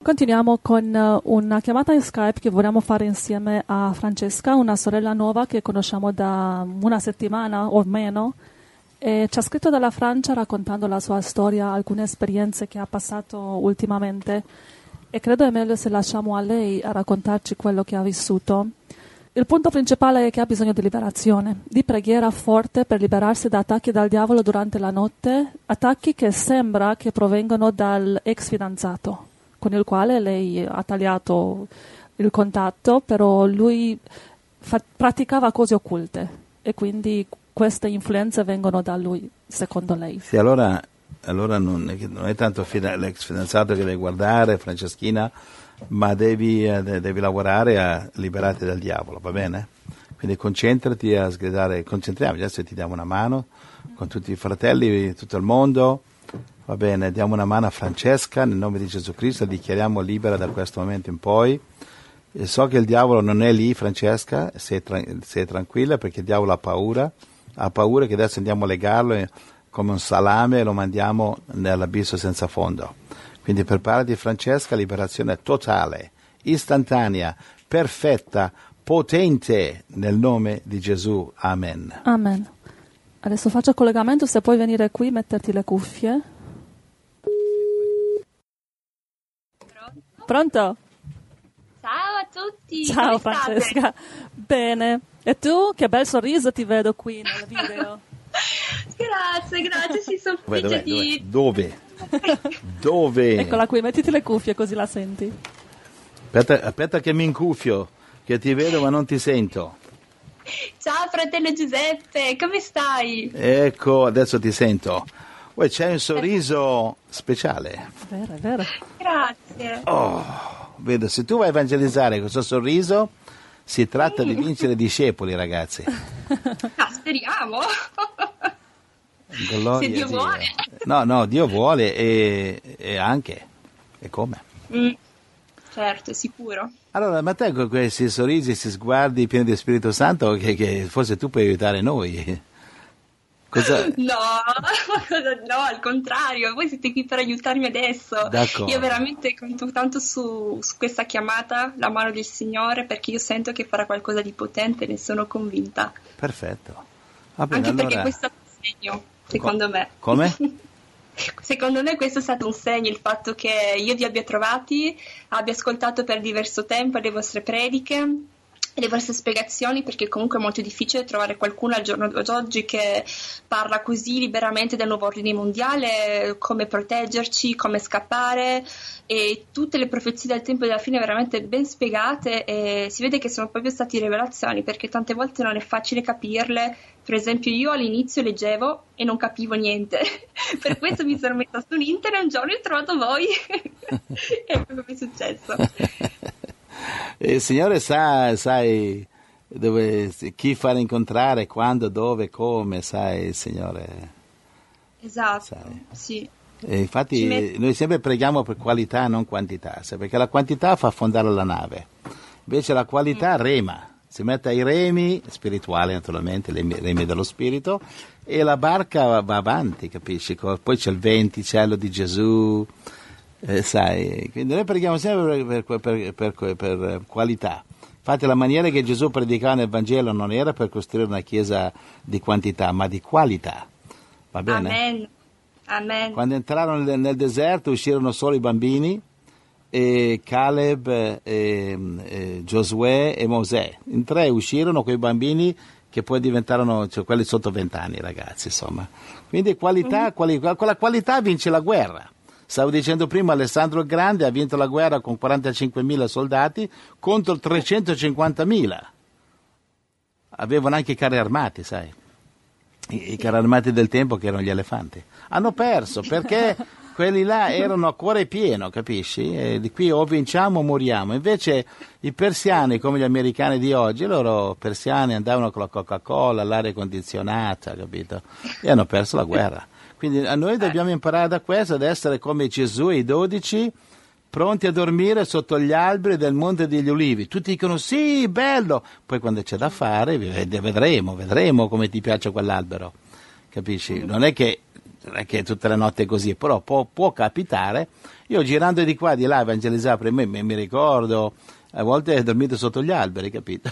Continuiamo con una chiamata in Skype che vogliamo fare insieme a Francesca, una sorella nuova che conosciamo da una settimana o meno. E ci ha scritto dalla Francia raccontando la sua storia, alcune esperienze che ha passato ultimamente. E credo è meglio se lasciamo a lei a raccontarci quello che ha vissuto. Il punto principale è che ha bisogno di liberazione, di preghiera forte per liberarsi da attacchi dal diavolo durante la notte, attacchi che sembra che provengono dal ex fidanzato, con il quale lei ha tagliato il contatto, però lui praticava cose occulte e quindi queste influenze vengono da lui, secondo lei. Sì, allora non è tanto l'ex fidanzato che devi guardare, Franceschina, ma devi lavorare a liberarti dal diavolo, va bene? Quindi concentrati a sgridare, concentriamoci, adesso ti diamo una mano con tutti i fratelli di tutto il mondo, va bene, diamo una mano a Francesca, nel nome di Gesù Cristo, la dichiariamo libera da questo momento in poi. E so che il diavolo non è lì, Francesca, sei tranquilla perché il diavolo ha paura che adesso andiamo a legarlo come un salame e lo mandiamo nell'abisso senza fondo. Quindi preparati, Francesca, liberazione totale, istantanea, perfetta, potente, nel nome di Gesù. Amen. Amen. Adesso faccio collegamento, se puoi venire qui, metterti le cuffie. Pronto? Ciao a tutti! Ciao come Francesca, state? bene. E tu? Che bel sorriso ti vedo qui nel video. Grazie, sì, sono felice di... Dove? Eccola qui, mettiti le cuffie così la senti. Aspetta che mi incuffio, che ti vedo ma non ti sento. Ciao fratello Giuseppe, come stai? Ecco, adesso ti sento. Poi c'è un sorriso speciale. È vero. Grazie. Oh, vedo, se tu vai a evangelizzare con questo sorriso, si tratta di vincere discepoli, ragazzi. Speriamo. Gloria Se Dio vuole. No, Dio vuole e anche. E come? Certo, sicuro. Allora, ma te con questi sorrisi, questi sguardi pieni di Spirito Santo, che forse tu puoi aiutare noi. No, al contrario, voi siete qui per aiutarmi adesso. D'accordo. Io veramente conto tanto su questa chiamata, la mano del Signore, perché io sento che farà qualcosa di potente, ne sono convinta. Perfetto. Va bene, Anche allora... perché questo è un segno, secondo me. Come? Secondo me questo è stato un segno, il fatto che io vi abbia trovati, abbia ascoltato per diverso tempo le vostre prediche, le vostre spiegazioni, perché comunque è molto difficile trovare qualcuno al giorno d'oggi che parla così liberamente del nuovo ordine mondiale, come proteggerci, come scappare, e tutte le profezie del tempo della fine veramente ben spiegate, e si vede che sono proprio state rivelazioni, perché tante volte non è facile capirle. Per esempio io all'inizio leggevo e non capivo niente, per questo mi sono messa su internet e un giorno ho trovato voi e quello che è successo. Il Signore sai dove, chi fare incontrare, quando, dove, come, sai il Signore. Esatto, sai. Sì. E infatti noi sempre preghiamo per qualità, non quantità, perché la quantità fa affondare la nave, invece la qualità rema. Si mette ai remi spirituali, naturalmente, i remi dello spirito, e la barca va avanti, capisci? Poi c'è il venticello di Gesù, sai. Quindi noi preghiamo sempre per qualità. Infatti la maniera che Gesù predicava nel Vangelo non era per costruire una chiesa di quantità, ma di qualità. Va bene? Amen. Quando entrarono nel deserto uscirono solo i bambini, e Caleb, Giosuè e Mosè. In 3 uscirono quei bambini che poi diventarono, cioè, quelli sotto 20 anni, ragazzi, insomma. Quindi qualità, con la qualità vince la guerra. Stavo dicendo prima, Alessandro il Grande ha vinto la guerra con 45.000 soldati contro 350.000. Avevano anche i carri armati, sai. I carri armati del tempo, che erano gli elefanti. Hanno perso perché quelli là erano a cuore pieno, capisci? E di qui o vinciamo o moriamo. Invece i persiani, come gli americani di oggi, loro persiani andavano con la Coca-Cola, l'aria condizionata, capito? E hanno perso la guerra. Quindi a noi dobbiamo imparare da questo ad essere come Gesù e i 12, pronti a dormire sotto gli alberi del Monte degli Ulivi. Tutti dicono sì, bello, poi quando c'è da fare vedremo come ti piace quell'albero, capisci? Non è che non è che tutte le notti è così, però può capitare. Io girando di qua e di là a evangelizzare per me, mi ricordo, a volte ho dormito sotto gli alberi, capito?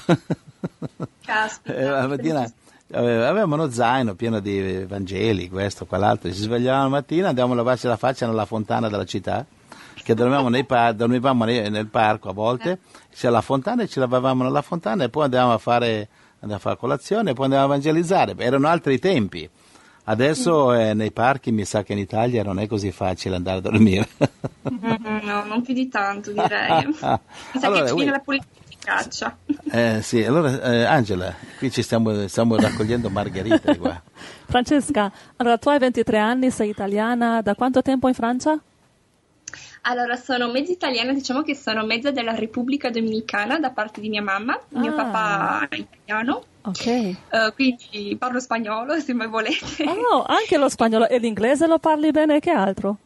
Caspita. La mattina avevamo uno zaino pieno di Vangeli, questo, quell'altro, ci svegliavamo la mattina, andavamo a lavarci la faccia nella fontana della città, che dormivamo nel parco a volte, c'era la fontana e ci lavavamo nella fontana e poi andavamo a fare colazione e poi andavamo a evangelizzare. Erano altri tempi. Adesso nei parchi mi sa che in Italia non è così facile andare a dormire. No, non più di tanto, direi. Mi sa Allora, che fine la politica ci caccia. Sì, allora Angela, qui ci stiamo raccogliendo margherite qua. Francesca, allora tu hai 23 anni, sei italiana, da quanto tempo in Francia? Allora, sono mezza italiana, diciamo che sono mezza della Repubblica Dominicana da parte di mia mamma, mio papà è italiano, Ok. quindi parlo spagnolo se mai volete. Oh, anche lo spagnolo e l'inglese lo parli bene, che altro?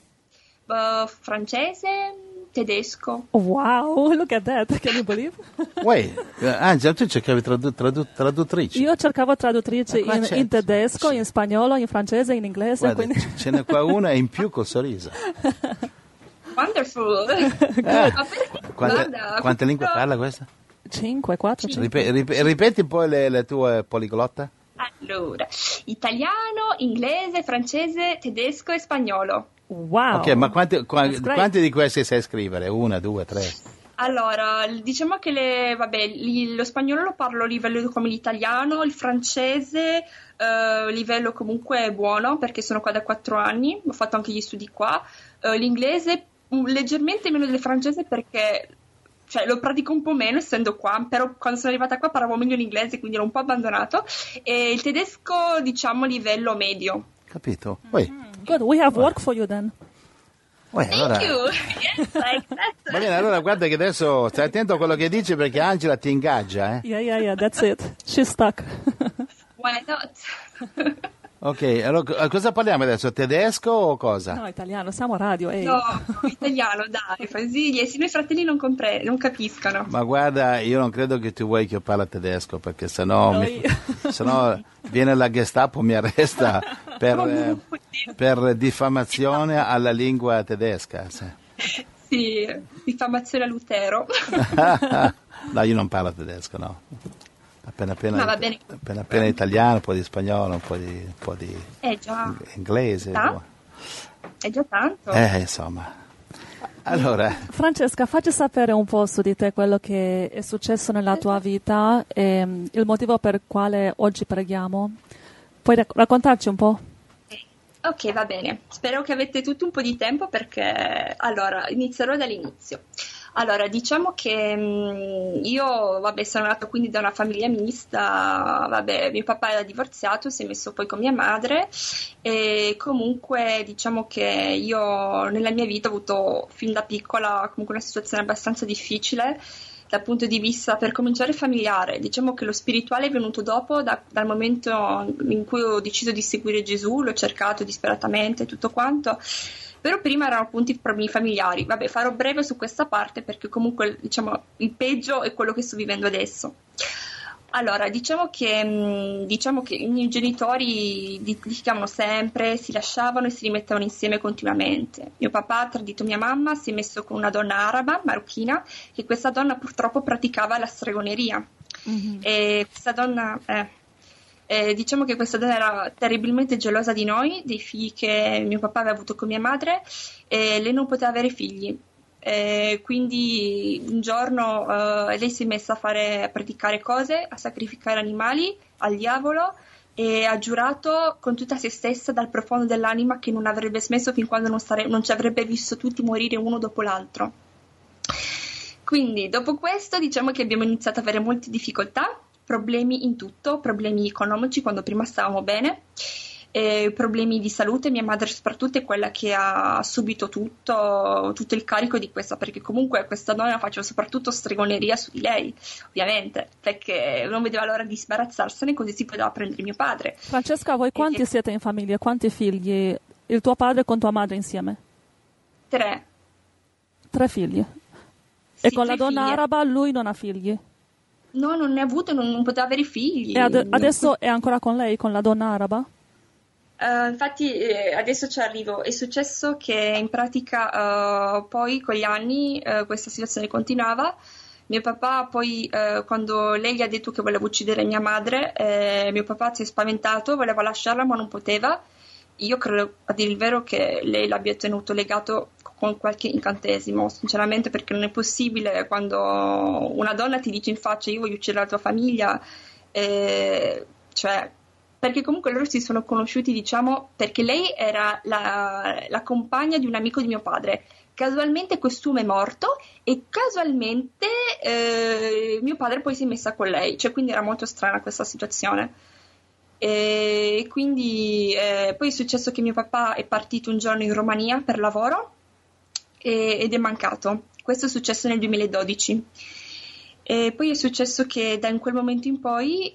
Francese, tedesco. Wow, look at that, can you believe? Wait, Angela, tu cercavi traduttrici? Io cercavo traduttrici Ma qua c'è- in tedesco, in spagnolo, in francese, in inglese, Guarda, quindi... ce n'è qua una in più col sorriso. Wonderful! Guarda, Quante lingue parla questa? 5, 4, 5. Ripeti poi le tue poliglotte? Allora, italiano, inglese, francese, tedesco e spagnolo. Wow. Ok, ma That's great. quanti di questi sai scrivere? 1, 2, 3? Allora, diciamo che lo spagnolo lo parlo a livello come l'italiano, il francese livello comunque buono perché sono qua da 4 anni, ho fatto anche gli studi qua, l'inglese leggermente meno del francese perché lo pratico un po' meno essendo qua, però quando sono arrivata qua parlavo meglio l'inglese quindi l'ho un po' abbandonato e il tedesco diciamo livello medio. Capito? Poi, Good, we have work for you then. allora, Thank you! Yes, like that. va bene, allora guarda che adesso stai attento a quello che dici perché Angela ti ingaggia, eh? Yeah, that's it. She's stuck. Why not? Ok, allora cosa parliamo adesso? Tedesco o cosa? No, italiano, siamo a radio, ehi. No, italiano, dai, così i miei fratelli non capiscono. Ma guarda, io non credo che tu vuoi che io parli tedesco perché sennò, sennò viene la Gestapo, mi arresta per diffamazione alla lingua tedesca. Sì, diffamazione a Lutero. No, io non parlo tedesco, no. Ma va bene. Appena italiano, un po' di spagnolo, un po' di Già. inglese. È già tanto. Insomma. Allora, Francesca, facci sapere un po' su di te quello che è successo nella tua vita e il motivo per il quale oggi preghiamo. Puoi raccontarci un po'? Ok, va bene. Spero che avete tutto un po' di tempo perché allora inizierò dall'inizio. Allora, diciamo che io, sono nata quindi da una famiglia mista, mio papà era divorziato, si è messo poi con mia madre e comunque diciamo che io nella mia vita ho avuto fin da piccola comunque una situazione abbastanza difficile dal punto di vista per cominciare familiare. Diciamo che lo spirituale è venuto dopo, dal momento in cui ho deciso di seguire Gesù, l'ho cercato disperatamente tutto quanto. Però prima erano appunto i problemi familiari. Farò breve su questa parte perché comunque diciamo il peggio è quello che sto vivendo adesso. Allora, diciamo che i miei genitori litigavano sempre, si lasciavano e si rimettevano insieme continuamente. Mio papà ha tradito mia mamma, si è messo con una donna araba, marocchina, e questa donna purtroppo praticava la stregoneria. Mm-hmm. E questa donna... diciamo che questa donna era terribilmente gelosa di noi, dei figli che mio papà aveva avuto con mia madre e lei non poteva avere figli. Quindi un giorno lei si è messa a praticare cose, a sacrificare animali al diavolo e ha giurato con tutta se stessa dal profondo dell'anima che non avrebbe smesso fin quando non ci avrebbe visto tutti morire uno dopo l'altro. Quindi dopo questo diciamo che abbiamo iniziato ad avere molte difficoltà, problemi in tutto, problemi economici quando prima stavamo bene, problemi di salute. Mia madre soprattutto è quella che ha subito tutto il carico di questa, perché comunque questa donna faceva soprattutto stregoneria su di lei, ovviamente, perché non vedeva l'ora di sbarazzarsene così si poteva prendere mio padre. Francesca, voi quanti siete in famiglia? Quanti figli? Il tuo padre con tua madre insieme? 3. 3 figli? Sì, E con la 3 donna figli. araba lui non ha figli? No, non ne ha avuto, non poteva avere figli. E adesso è ancora con lei, con la donna araba? Infatti adesso ci arrivo. È successo che in pratica poi con gli anni questa situazione continuava. Mio papà poi quando lei gli ha detto che voleva uccidere mia madre, mio papà si è spaventato, voleva lasciarla ma non poteva. Io credo, a dire il vero, che lei l'abbia tenuto legato con qualche incantesimo, sinceramente, perché non è possibile quando una donna ti dice in faccia io voglio uccidere la tua famiglia, cioè, perché comunque loro si sono conosciuti, diciamo, perché lei era la compagna di un amico di mio padre. Casualmente quest'uomo è morto e casualmente mio padre poi si è messa con lei, cioè quindi era molto strana questa situazione. E quindi poi è successo che mio papà è partito un giorno in Romania per lavoro ed è mancato. Questo è successo nel 2012. E poi è successo che da quel momento in poi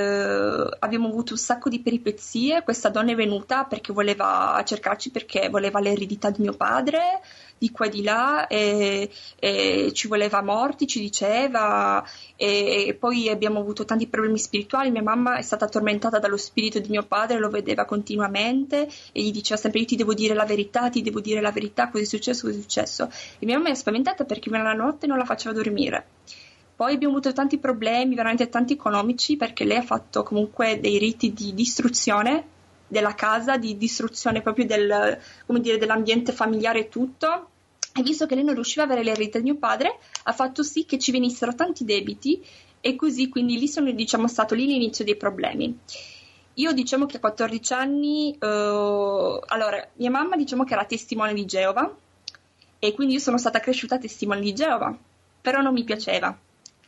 abbiamo avuto un sacco di peripezie. Questa donna è venuta perché voleva cercarci, perché voleva l'eredità di mio padre, di qua e di là, e ci voleva morti, ci diceva, e poi abbiamo avuto tanti problemi spirituali. Mia mamma è stata tormentata dallo spirito di mio padre, lo vedeva continuamente e gli diceva sempre io ti devo dire la verità, ti devo dire la verità, cosa è successo, cosa è successo. E mia mamma è spaventata perché la notte non la faceva dormire. Poi abbiamo avuto tanti problemi, veramente tanti economici, perché lei ha fatto comunque dei riti di distruzione della casa, di distruzione proprio come dire, dell'ambiente familiare e tutto. E visto che lei non riusciva a avere l'eredità di mio padre, ha fatto sì che ci venissero tanti debiti e così, quindi lì sono, diciamo, stato lì l'inizio dei problemi. Io diciamo che a 14 anni, allora, mia mamma diciamo che era testimone di Geova e quindi io sono stata cresciuta testimone di Geova, però non mi piaceva.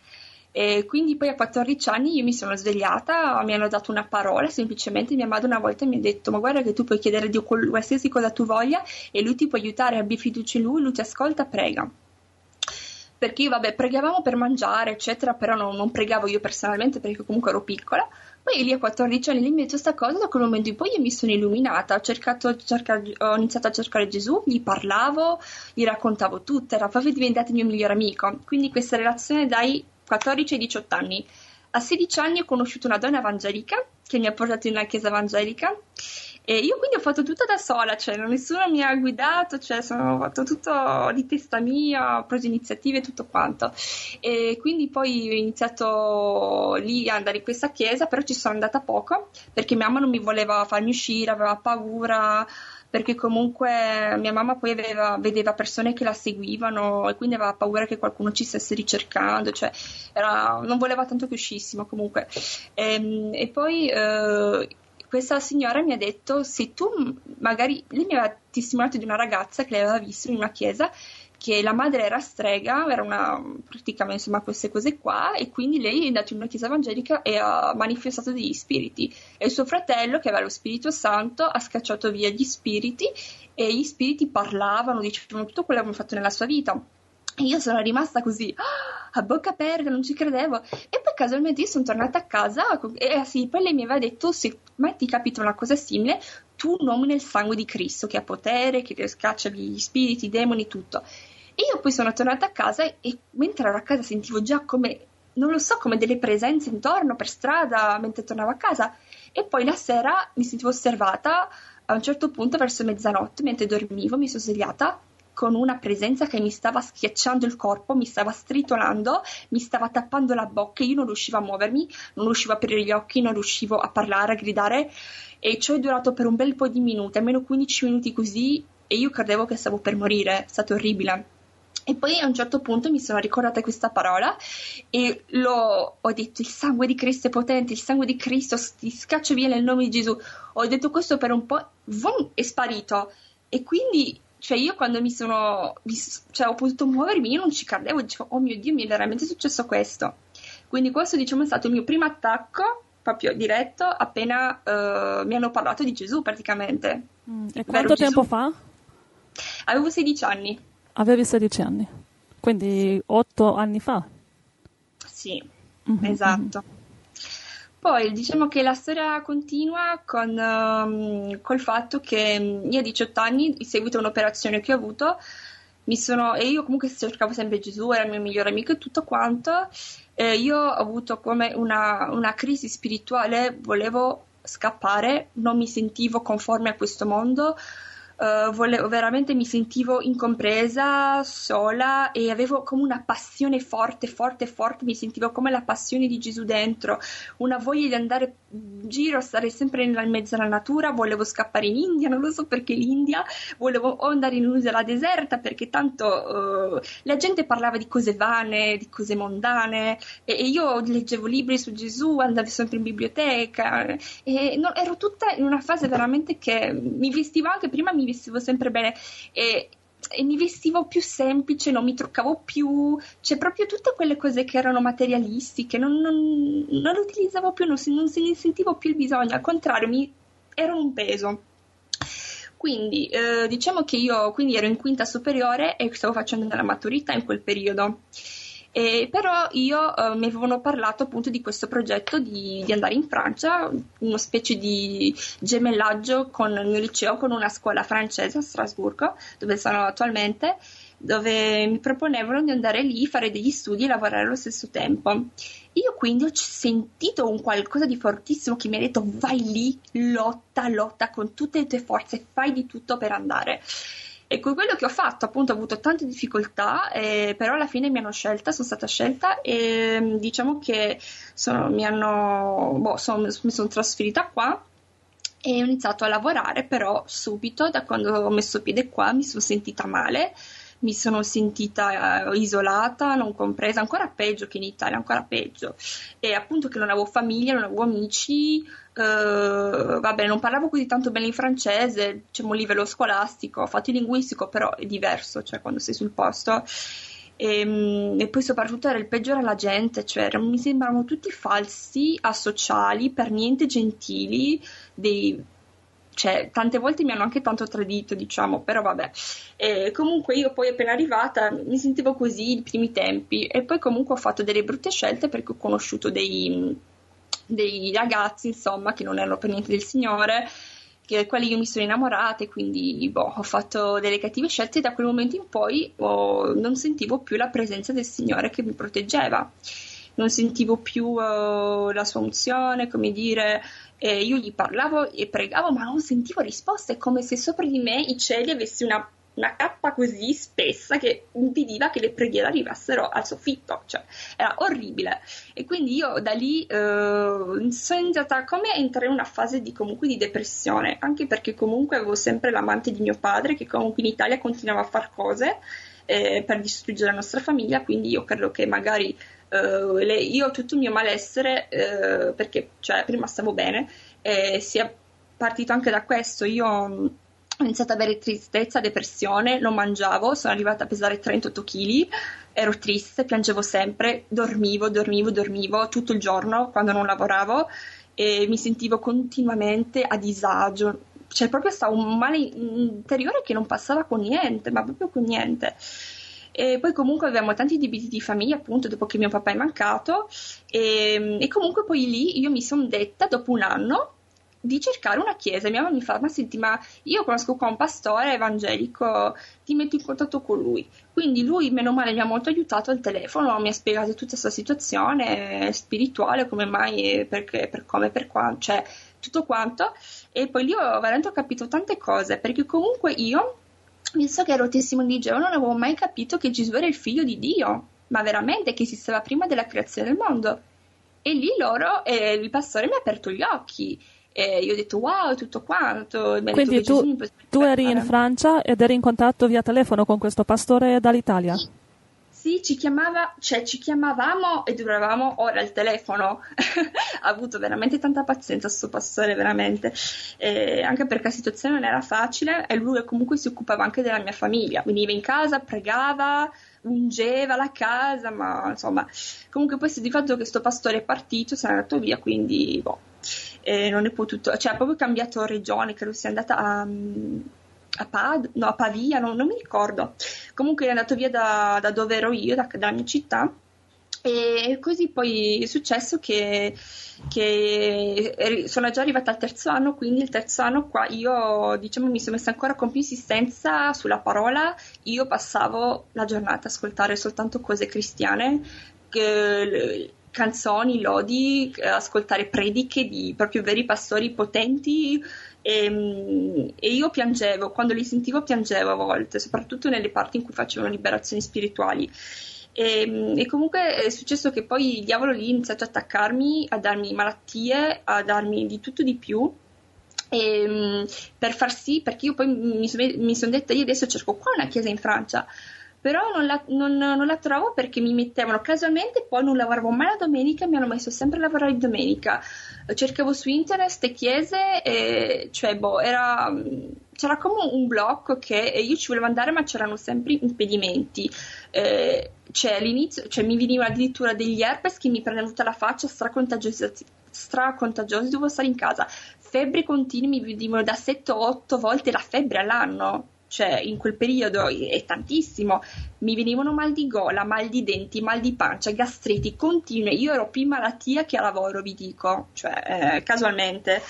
E quindi poi a 14 anni io mi sono svegliata, mi hanno dato una parola, semplicemente mia madre una volta mi ha detto ma guarda che tu puoi chiedere a Dio qualsiasi cosa tu voglia e lui ti può aiutare, abbi fiducia in lui ti ascolta, prega. Perché io vabbè pregavamo per mangiare eccetera, però non pregavo io personalmente perché comunque ero piccola. Poi lì a 14 anni lei mi ha detto questa cosa, da quel momento in poi io mi sono illuminata, ho iniziato a cercare Gesù, gli parlavo, gli raccontavo tutto, era proprio diventato il mio migliore amico. Quindi questa relazione dai 14 ai 18 anni. A 16 anni ho conosciuto una donna evangelica che mi ha portato in una chiesa evangelica e io quindi ho fatto tutto da sola, cioè nessuno mi ha guidato, cioè ho fatto tutto di testa mia, ho preso iniziative e tutto quanto. E quindi poi ho iniziato lì ad andare in questa chiesa, però ci sono andata poco perché mia mamma non mi voleva farmi uscire, aveva paura, perché comunque mia mamma poi vedeva persone che la seguivano e quindi aveva paura che qualcuno ci stesse ricercando, cioè non voleva tanto che uscissimo comunque. E poi questa signora mi ha detto se tu magari, lei mi aveva testimoniato di una ragazza che lei aveva visto in una chiesa che la madre era strega, era praticamente insomma queste cose qua, e quindi lei è andata in una chiesa evangelica e ha manifestato degli spiriti e il suo fratello che aveva lo Spirito Santo ha scacciato via gli spiriti e gli spiriti parlavano, dicevano tutto quello che avevano fatto nella sua vita. E io sono rimasta così a bocca aperta, non ci credevo. E poi casualmente io sono tornata a casa e sì, poi lei mi aveva detto se mai ti capita una cosa simile tu nomini il sangue di Cristo che ha potere, che scaccia gli spiriti, i demoni, tutto. E io poi sono tornata a casa e mentre ero a casa sentivo già come, non lo so, come delle presenze intorno per strada mentre tornavo a casa. E poi la sera mi sentivo osservata, a un certo punto verso mezzanotte mentre dormivo mi sono svegliata con una presenza che mi stava schiacciando il corpo, mi stava stritolando, mi stava tappando la bocca, io non riuscivo a muovermi, non riuscivo a aprire gli occhi, non riuscivo a parlare, a gridare, e ciò è durato per un bel po' di minuti, almeno 15 minuti così, e io credevo che stavo per morire, è stato orribile. E poi a un certo punto mi sono ricordata questa parola e ho detto il sangue di Cristo è potente, il sangue di Cristo ti scaccia via nel nome di Gesù. Ho detto questo per un po', è sparito, e quindi cioè io quando ho potuto muovermi io non ci credevo, dicevo oh mio Dio, mi è veramente successo questo. Quindi questo diciamo è stato il mio primo attacco proprio diretto appena mi hanno parlato di Gesù praticamente. E quanto tempo fa? Avevo 16 anni. Avevi 16 anni, quindi 8 anni fa. Sì, esatto. Poi diciamo che la storia continua col fatto che io a 18 anni, in seguito a un'operazione che ho avuto, e io comunque cercavo sempre Gesù, era il mio migliore amico e tutto quanto, io ho avuto come una crisi spirituale, volevo scappare, non mi sentivo conforme a questo mondo. Veramente mi sentivo incompresa, sola, e avevo come una passione forte, forte, forte, mi sentivo come la passione di Gesù dentro, una voglia di andare in giro, stare sempre in mezzo alla natura. Volevo scappare in India, non lo so perché l'India, volevo andare in un'isola deserta perché tanto la gente parlava di cose vane, di cose mondane, e io leggevo libri su Gesù, andavo sempre in biblioteca, e ero tutta in una fase veramente che mi vestivo, anche prima mi vestivo sempre bene, e mi vestivo più semplice, non mi truccavo più, cioè proprio tutte quelle cose che erano materialistiche, non le utilizzavo più, non ne sentivo più il bisogno, al contrario, erano un peso. Quindi diciamo che io quindi ero in quinta superiore e stavo facendo la maturità in quel periodo. Però io mi avevano parlato appunto di questo progetto di andare in Francia, una specie di gemellaggio con il mio liceo, con una scuola francese a Strasburgo, dove sono attualmente, dove mi proponevano di andare lì, fare degli studi e lavorare allo stesso tempo. Io quindi ho sentito un qualcosa di fortissimo che mi ha detto: vai lì, lotta con tutte le tue forze, fai di tutto per andare. E con quello che ho fatto, appunto, ho avuto tante difficoltà, però alla fine sono stata scelta, e diciamo che mi sono trasferita qua e ho iniziato a lavorare, però subito, da quando ho messo piede qua, mi sono sentita male, mi sono sentita isolata, non compresa, ancora peggio che in Italia, ancora peggio. E appunto che non avevo famiglia, non avevo amici, vabbè, non parlavo così tanto bene il francese, diciamo a livello scolastico, ho fatto il linguistico, però è diverso, cioè quando sei sul posto. E poi soprattutto il peggio era la gente, cioè mi sembravano tutti falsi, asociali, per niente gentili, cioè tante volte mi hanno anche tanto tradito, diciamo, però vabbè. Comunque io poi appena arrivata mi sentivo così i primi tempi, e poi comunque ho fatto delle brutte scelte perché ho conosciuto dei ragazzi, insomma, che non erano per niente del Signore, che quali io mi sono innamorata, e quindi ho fatto delle cattive scelte, e da quel momento in poi non sentivo più la presenza del Signore che mi proteggeva, non sentivo più la sua unzione, come dire. Io gli parlavo e pregavo, ma non sentivo risposte, come se sopra di me i cieli avessi una cappa così spessa che impediva che le preghiere arrivassero al soffitto, cioè era orribile. E quindi io da lì sono iniziata come a entrare in una fase comunque di depressione, anche perché comunque avevo sempre l'amante di mio padre, che comunque in Italia continuava a far cose per distruggere la nostra famiglia, quindi io credo che magari io tutto il mio malessere, perché cioè, prima stavo bene, sia partito anche da questo. Io ho iniziato ad avere tristezza, depressione, non mangiavo, sono arrivata a pesare 38 kg, ero triste, piangevo sempre, dormivo tutto il giorno quando non lavoravo, e mi sentivo continuamente a disagio, cioè proprio stavo un male interiore che non passava con niente, ma proprio con niente. E poi comunque avevamo tanti debiti di famiglia, appunto, dopo che mio papà è mancato, e comunque poi lì io mi sono detta, dopo un anno, di cercare una chiesa. Mia mamma mi fa: ma senti, ma io conosco qua un pastore evangelico, ti metti in contatto con lui. Quindi lui, meno male, mi ha molto aiutato al telefono, mi ha spiegato tutta questa situazione spirituale, come mai, perché, per come, per quanto, cioè tutto quanto. E poi lì ho veramente capito tante cose, perché comunque io, visto che ero testimone di Geova, non avevo mai capito che Gesù era il figlio di Dio, ma veramente che esisteva prima della creazione del mondo. E lì il pastore mi ha aperto gli occhi, e io ho detto: wow, tutto quanto. Quindi tu eri in Francia ed eri in contatto via telefono con questo pastore dall'Italia? Sì, ci chiamavamo e duravamo ore al telefono. Ha avuto veramente tanta pazienza sto pastore, veramente, anche perché la situazione non era facile, e lui comunque si occupava anche della mia famiglia, veniva in casa, pregava, ungeva la casa, ma insomma, comunque poi di fatto che sto pastore è partito, se n'è andato via, quindi non è potuto, cioè ha proprio cambiato regione, credo sia andata a Pavia, non mi ricordo. Comunque è andato via da dove ero io, dalla mia città, e così poi è successo che sono già arrivata al terzo anno, quindi il terzo anno qua io, diciamo, mi sono messa ancora con più insistenza sulla parola. Io passavo la giornata a ascoltare soltanto cose cristiane, canzoni, lodi, ascoltare prediche di proprio veri pastori potenti. E io piangevo, quando li sentivo piangevo a volte, soprattutto nelle parti in cui facevano liberazioni spirituali. E comunque è successo che poi il diavolo lì ha iniziato ad attaccarmi, a darmi malattie, a darmi di tutto di più. Per far sì, perché io poi mi sono detta, io adesso cerco qua una chiesa in Francia, però non la trovo, perché mi mettevano casualmente, poi non lavoravo mai la domenica, mi hanno messo sempre a lavorare di domenica. Cercavo su internet ste chiese e cioè c'era come un blocco che io ci volevo andare, ma c'erano sempre impedimenti. Cioè all'inizio mi venivano addirittura degli herpes che mi prendevano tutta la faccia, stracontagiosi, dovevo stare in casa. Febbri continui, mi venivano da 7-8 volte la febbre all'anno, cioè in quel periodo è tantissimo. Mi venivano mal di gola, mal di denti, mal di pancia, gastriti continue. Io ero più in malattia che a lavoro, vi dico, cioè casualmente.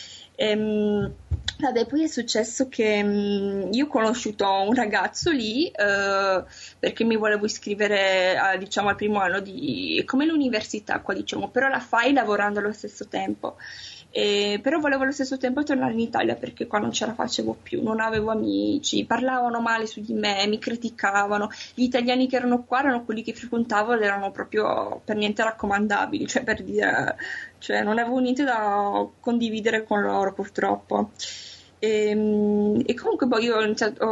Vabbè, poi è successo che io ho conosciuto un ragazzo lì, perché mi volevo iscrivere diciamo al primo anno come l'università qua, diciamo, però la fai lavorando allo stesso tempo. Però volevo allo stesso tempo tornare in Italia, perché qua non ce la facevo più, non avevo amici, parlavano male su di me, mi criticavano. Gli italiani che erano qua erano quelli che frequentavo ed erano proprio per niente raccomandabili, cioè per dire, cioè non avevo niente da condividere con loro, purtroppo. E comunque poi io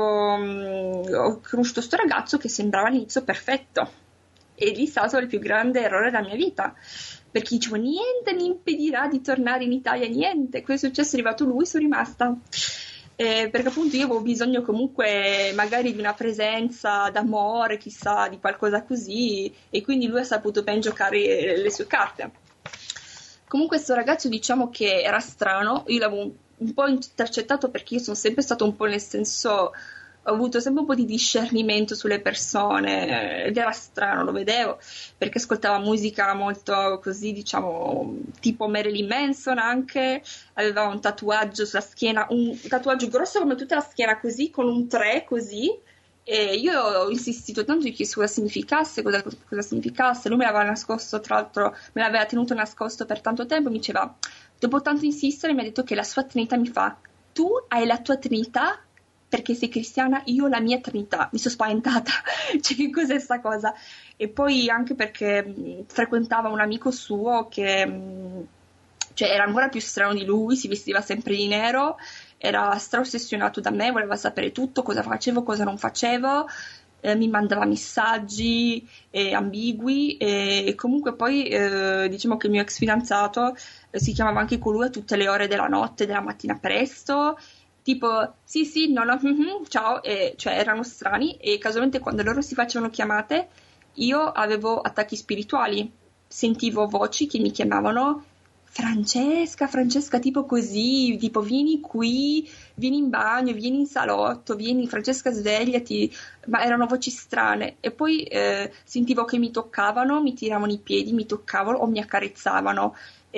ho conosciuto questo ragazzo che sembrava all'inizio perfetto, e lì è stato il più grande errore della mia vita, perché dicevo niente mi impedirà di tornare in Italia, niente. Questo è successo, è arrivato lui, sono rimasta, perché appunto io avevo bisogno comunque magari di una presenza d'amore, chissà, di qualcosa così, e quindi lui ha saputo ben giocare le sue carte. Comunque questo ragazzo, diciamo che era strano, io l'avevo un po' intercettato, perché io sono sempre stato un po', nel senso, ho avuto sempre un po' di discernimento sulle persone, ed era strano, lo vedevo, perché ascoltava musica molto così, diciamo, tipo Marilyn Manson anche, aveva un tatuaggio sulla schiena, un tatuaggio grosso come tutta la schiena così, con un 3 così, e io ho insistito tanto, gli chiesto cosa significasse, lui me l'aveva nascosto, tra l'altro me l'aveva tenuto nascosto per tanto tempo, mi diceva, dopo tanto insistere mi ha detto che la sua Trinità, mi fa, tu hai la tua Trinità perché sei cristiana, io la mia Trinità. Mi sono spaventata, cioè che cos'è sta cosa? E poi anche perché frequentava un amico suo che cioè era ancora più strano di lui, si vestiva sempre di nero, era stra-ossessionato da me, voleva sapere tutto, cosa facevo, cosa non facevo, mi mandava messaggi ambigui, e comunque poi diciamo che il mio ex fidanzato si chiamava anche con lui a tutte le ore della notte, della mattina presto, tipo sì, no, ciao, cioè erano strani, e casualmente quando loro si facevano chiamate io avevo attacchi spirituali, sentivo voci che mi chiamavano Francesca, tipo così, tipo vieni qui, vieni in bagno, vieni in salotto, vieni Francesca, svegliati, ma erano voci strane. E poi sentivo che mi toccavano, mi tiravano i piedi, mi toccavano o mi accarezzavano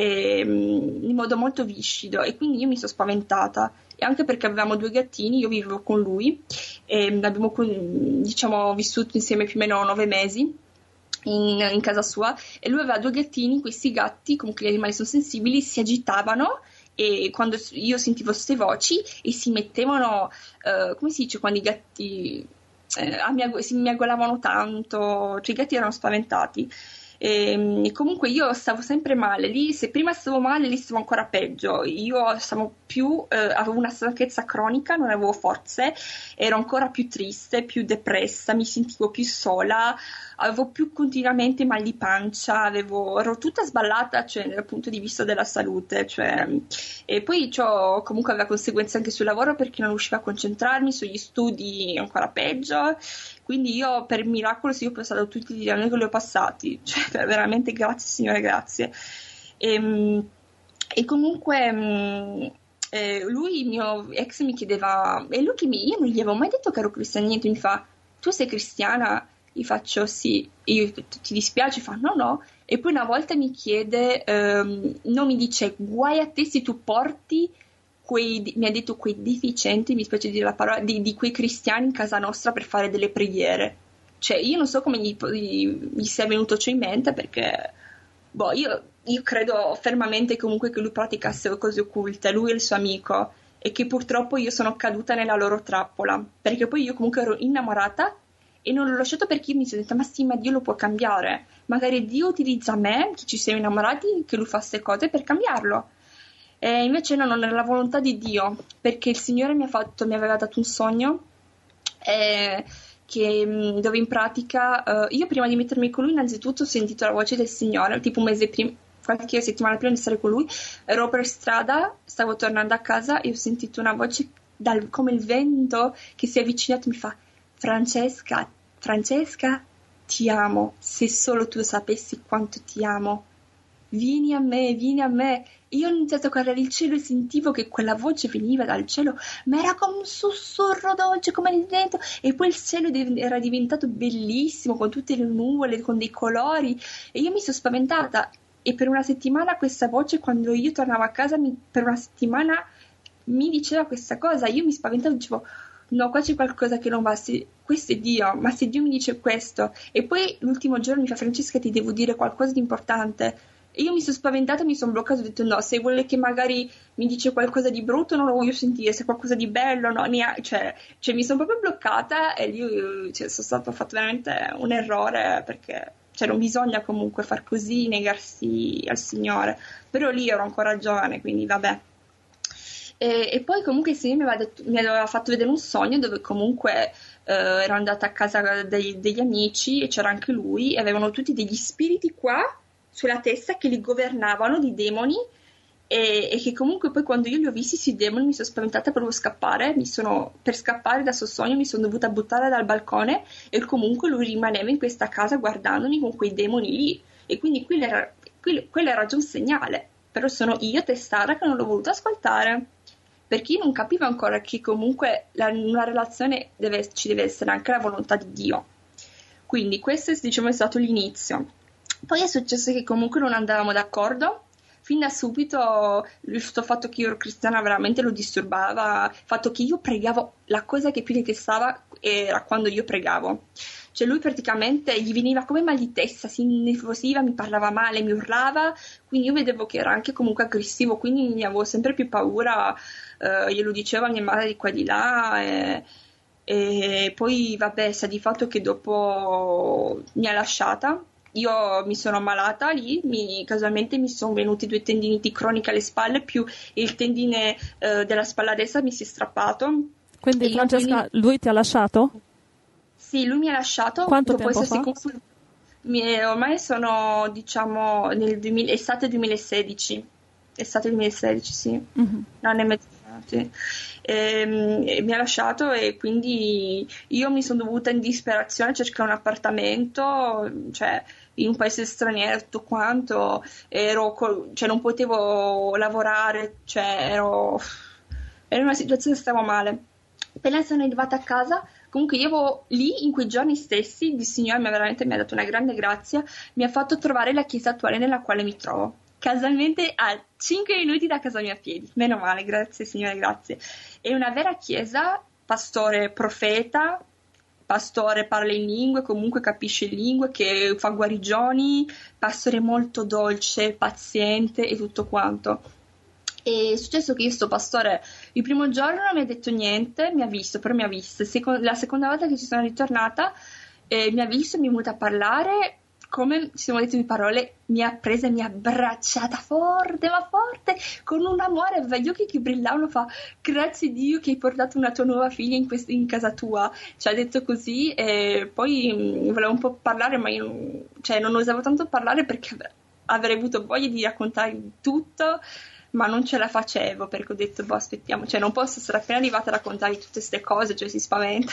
in modo molto viscido, e quindi io mi sono spaventata, e anche perché avevamo 2 gattini, io vivevo con lui e abbiamo diciamo vissuto insieme più o meno 9 mesi in casa sua, e lui aveva 2 gattini. Questi gatti, comunque gli animali sono sensibili, si agitavano, e quando io sentivo queste voci e si mettevano come si dice quando i gatti si miagolavano tanto, cioè i gatti erano spaventati. E comunque io stavo sempre male lì, se prima stavo male lì stavo ancora peggio, io stavo più avevo una stanchezza cronica, non avevo forze, ero ancora più triste, più depressa, mi sentivo più sola, avevo più continuamente mal di pancia, ero tutta sballata, cioè dal punto di vista della salute, cioè. E poi ciò comunque aveva conseguenze anche sul lavoro, perché non riuscivo a concentrarmi, sugli studi ancora peggio. Quindi io per miracolo sì, ho passato tutti gli anni che li ho passati, cioè veramente grazie Signore, grazie. E comunque lui, il mio ex, mi chiedeva, e lui io non gli avevo mai detto che ero cristiana, niente, mi fa, tu sei cristiana? Gli faccio sì, io, ti dispiace? Fa no, e poi una volta mi chiede, non mi dice, guai a te se tu porti mi ha detto quei deficienti, mi spiace dire la parola, di quei cristiani in casa nostra per fare delle preghiere. Cioè io non so come gli sia venuto ciò in mente, perché io credo fermamente comunque che lui praticasse cose occulte, lui e il suo amico, e che purtroppo io sono caduta nella loro trappola, perché poi io comunque ero innamorata e non l'ho lasciato perché io mi sono detta, ma sì, ma Dio lo può cambiare, magari Dio utilizza me, che ci siamo innamorati, che lui fa queste cose per cambiarlo. E invece no, non era la volontà di Dio, perché il Signore mi aveva dato un sogno dove in pratica io prima di mettermi con lui innanzitutto ho sentito la voce del Signore, tipo un mese prima, qualche settimana prima di stare con lui, ero per strada, stavo tornando a casa e ho sentito una voce come il vento che si è avvicinato e mi fa: Francesca, ti amo, se solo tu sapessi quanto ti amo, vieni a me, vieni a me. Io ho iniziato a guardare il cielo e sentivo che quella voce veniva dal cielo, ma era come un sussurro dolce, come il vento, e poi il cielo era diventato bellissimo, con tutte le nuvole, con dei colori, e io mi sono spaventata. E per una settimana questa voce, quando io tornavo a casa, per una settimana mi diceva questa cosa. Io mi spaventavo e dicevo: no, qua c'è qualcosa che non va, questo è Dio, ma se Dio mi dice questo. E poi l'ultimo giorno mi fa: Francesca, ti devo dire qualcosa di importante. E io mi sono spaventata, mi sono bloccata, ho detto no, se vuole che magari mi dice qualcosa di brutto non lo voglio sentire, se qualcosa di bello no, cioè mi sono proprio bloccata e lì ho fatto veramente un errore, perché non bisogna comunque far così, negarsi al Signore, però lì ero ancora giovane, quindi vabbè. E poi comunque il Signore mi aveva fatto vedere un sogno dove comunque ero andata a casa degli amici e c'era anche lui, e avevano tutti degli spiriti qua sulla testa che li governavano, di demoni, e che comunque poi quando io li ho visti sui demoni mi sono spaventata, volevo scappare, per scappare da sto sogno mi sono dovuta buttare dal balcone, e comunque lui rimaneva in questa casa guardandomi con quei demoni lì, e quindi quello era già un segnale, però sono io testarda che non l'ho voluto ascoltare, perché io non capivo ancora che comunque in una relazione ci deve essere anche la volontà di Dio. Quindi questo è stato l'inizio. Poi è successo che comunque non andavamo d'accordo, fin da subito il fatto che io ero cristiana veramente lo disturbava, il fatto che io pregavo, la cosa che più detestava era quando io pregavo. Cioè lui praticamente gli veniva come mal di testa, si innervosiva, mi parlava male, mi urlava, quindi io vedevo che era anche comunque aggressivo, quindi ne avevo sempre più paura, glielo dicevo a mia madre di qua e di là, e poi vabbè, sta di fatto che dopo mi ha lasciata. Io mi sono ammalata lì, casualmente mi sono venuti 2 tendiniti croniche alle spalle, più il tendine della spalla destra mi si è strappato. Quindi Francesca, lui ti ha lasciato? Sì, lui mi ha lasciato. Quanto tempo fa? Ormai sono, diciamo, estate 2016. Estate 2016, sì. Mm-hmm. Un anno e mezzo fa, sì. E mi ha lasciato, e quindi io mi sono dovuta in disperazione cercare un appartamento, cioè in un paese straniero, tutto quanto, non potevo lavorare, cioè ero in una situazione, stavo male. Appena sono arrivata a casa, comunque io avevo lì, in quei giorni stessi, il Signore mi ha dato una grande grazia, mi ha fatto trovare la chiesa attuale nella quale mi trovo, casualmente a 5 minuti da casa mia a piedi, meno male, grazie Signore, grazie. È una vera chiesa, pastore profeta, pastore parla in lingue, comunque capisce lingue, che fa guarigioni, pastore molto dolce, paziente e tutto quanto. E è successo che sto pastore il primo giorno non mi ha detto niente, mi ha visto. La seconda volta che ci sono ritornata mi ha visto, mi è venuta a parlare, come ci siamo detti 2 parole, mi ha presa e mi ha abbracciata forte, ma forte, con un amore, aveva gli occhi che brillavano, fa: grazie Dio che hai portato una tua nuova figlia in casa tua, ci ha detto così. E poi volevo un po' parlare, ma io non osavo tanto parlare perché avrei avuto voglia di raccontare tutto, ma non ce la facevo, perché ho detto aspettiamo, non posso essere appena arrivata a raccontare tutte queste cose, si spaventa.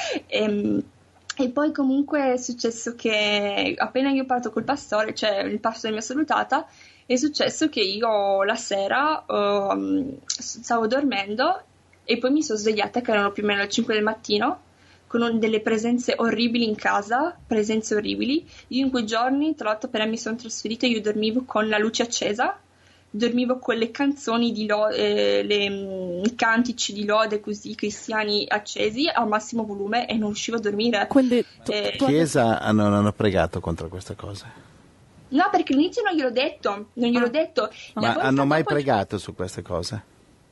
E poi comunque è successo che appena io ho parlato col pastore, il pastore mi ha salutata, è successo che io la sera stavo dormendo e poi mi sono svegliata, che erano più o meno le 5 del mattino, con delle presenze orribili in casa, presenze orribili. Io in quei giorni, tra l'altro, appena mi sono trasferita, io dormivo con la luce accesa, dormivo con le canzoni di i cantici di lode così cristiani accesi al massimo volume, e non riuscivo a dormire. Quindi Chiesa non hanno pregato contro questa cosa? No, perché all'inizio non gliel'ho detto, Ma hanno mai pregato su queste cose?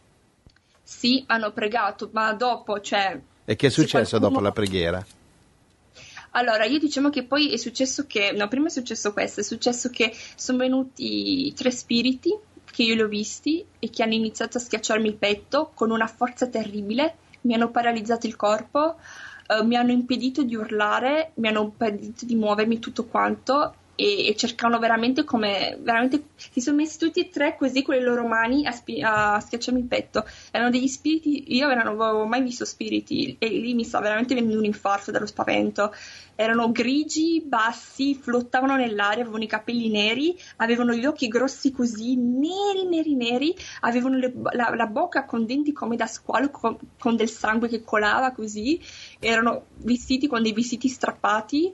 Sì, hanno pregato, ma dopo, cioè... E che è successo dopo la preghiera? Allora, io diciamo che poi è successo che... No, prima è successo questo, è successo che sono venuti 3 spiriti, che io li ho visti, e che hanno iniziato a schiacciarmi il petto con una forza terribile, mi hanno paralizzato il corpo, mi hanno impedito di urlare, mi hanno impedito di muovermi tutto quanto, e cercavano veramente si sono messi tutti e 3 così con le loro mani a schiacciarmi il petto. Erano degli spiriti, io non avevo mai visto spiriti, e lì mi sta veramente venendo un infarto dallo spavento. Erano grigi, bassi, flottavano nell'aria, avevano i capelli neri, avevano gli occhi grossi così, neri, avevano la bocca con denti come da squalo, con del sangue che colava così, erano vestiti con dei vestiti strappati,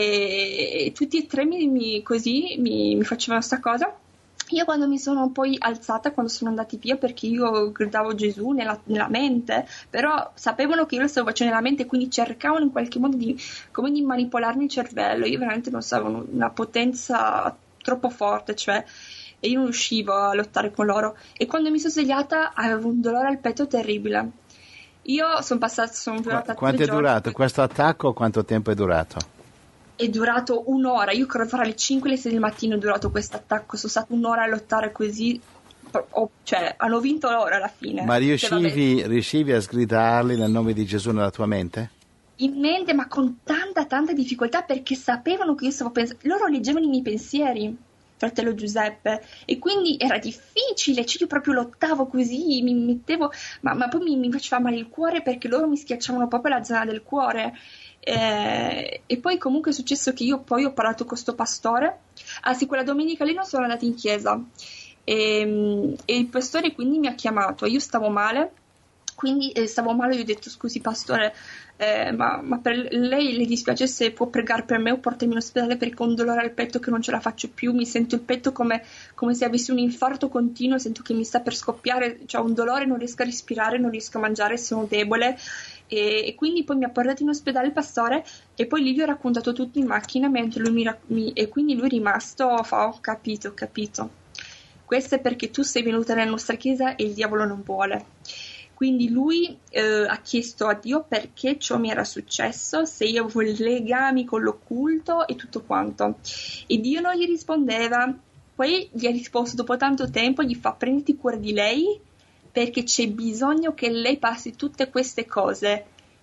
e tutti e 3 mi facevano sta cosa. Io quando mi sono poi alzata, quando sono andati via, perché io gridavo Gesù nella mente, però sapevano che io lo stavo facendo nella mente, quindi cercavano in qualche modo di manipolarmi il cervello. Io veramente non so, una potenza troppo forte, cioè, e io non riuscivo a lottare con loro. E quando mi sono svegliata avevo un dolore al petto terribile. Io sono durata Quanto è durato questo attacco? Quanto tempo è durato? È durato un'ora, io credo fra le 5 e le 6 del mattino è durato questo attacco, sono stata un'ora a lottare così, cioè hanno vinto loro alla fine. Ma riuscivi a sgridarli nel nome di Gesù nella tua mente? In mente, ma con tanta difficoltà, perché sapevano che io stavo pensando, loro leggevano i miei pensieri, fratello Giuseppe, e quindi era difficile, cioè io proprio lottavo così, mi mettevo, ma poi mi faceva male il cuore, perché loro mi schiacciavano proprio la zona del cuore. E poi comunque è successo che io poi ho parlato con questo pastore. Sì, quella domenica lì non sono andata in chiesa, e il pastore quindi mi ha chiamato, io stavo male, quindi stavo male, io ho detto: scusi pastore, ma per lei le dispiace se può pregare per me o portarmi in ospedale, perché ho un dolore al petto che non ce la faccio più, mi sento il petto come se avessi un infarto continuo, sento che mi sta per scoppiare, ho un dolore, non riesco a respirare, non riesco a mangiare, sono debole. E quindi poi mi ha portato in ospedale il pastore, e poi lì gli ho raccontato tutto in macchina, mentre lui e quindi lui è rimasto, ho capito, questo è perché tu sei venuta nella nostra chiesa e il diavolo non vuole. Quindi lui ha chiesto a Dio perché ciò mi era successo, se io avevo legami con l'occulto e tutto quanto, e Dio non gli rispondeva. Poi gli ha risposto dopo tanto tempo, gli fa: prenditi cura di lei, perché c'è bisogno che lei passi tutte queste cose.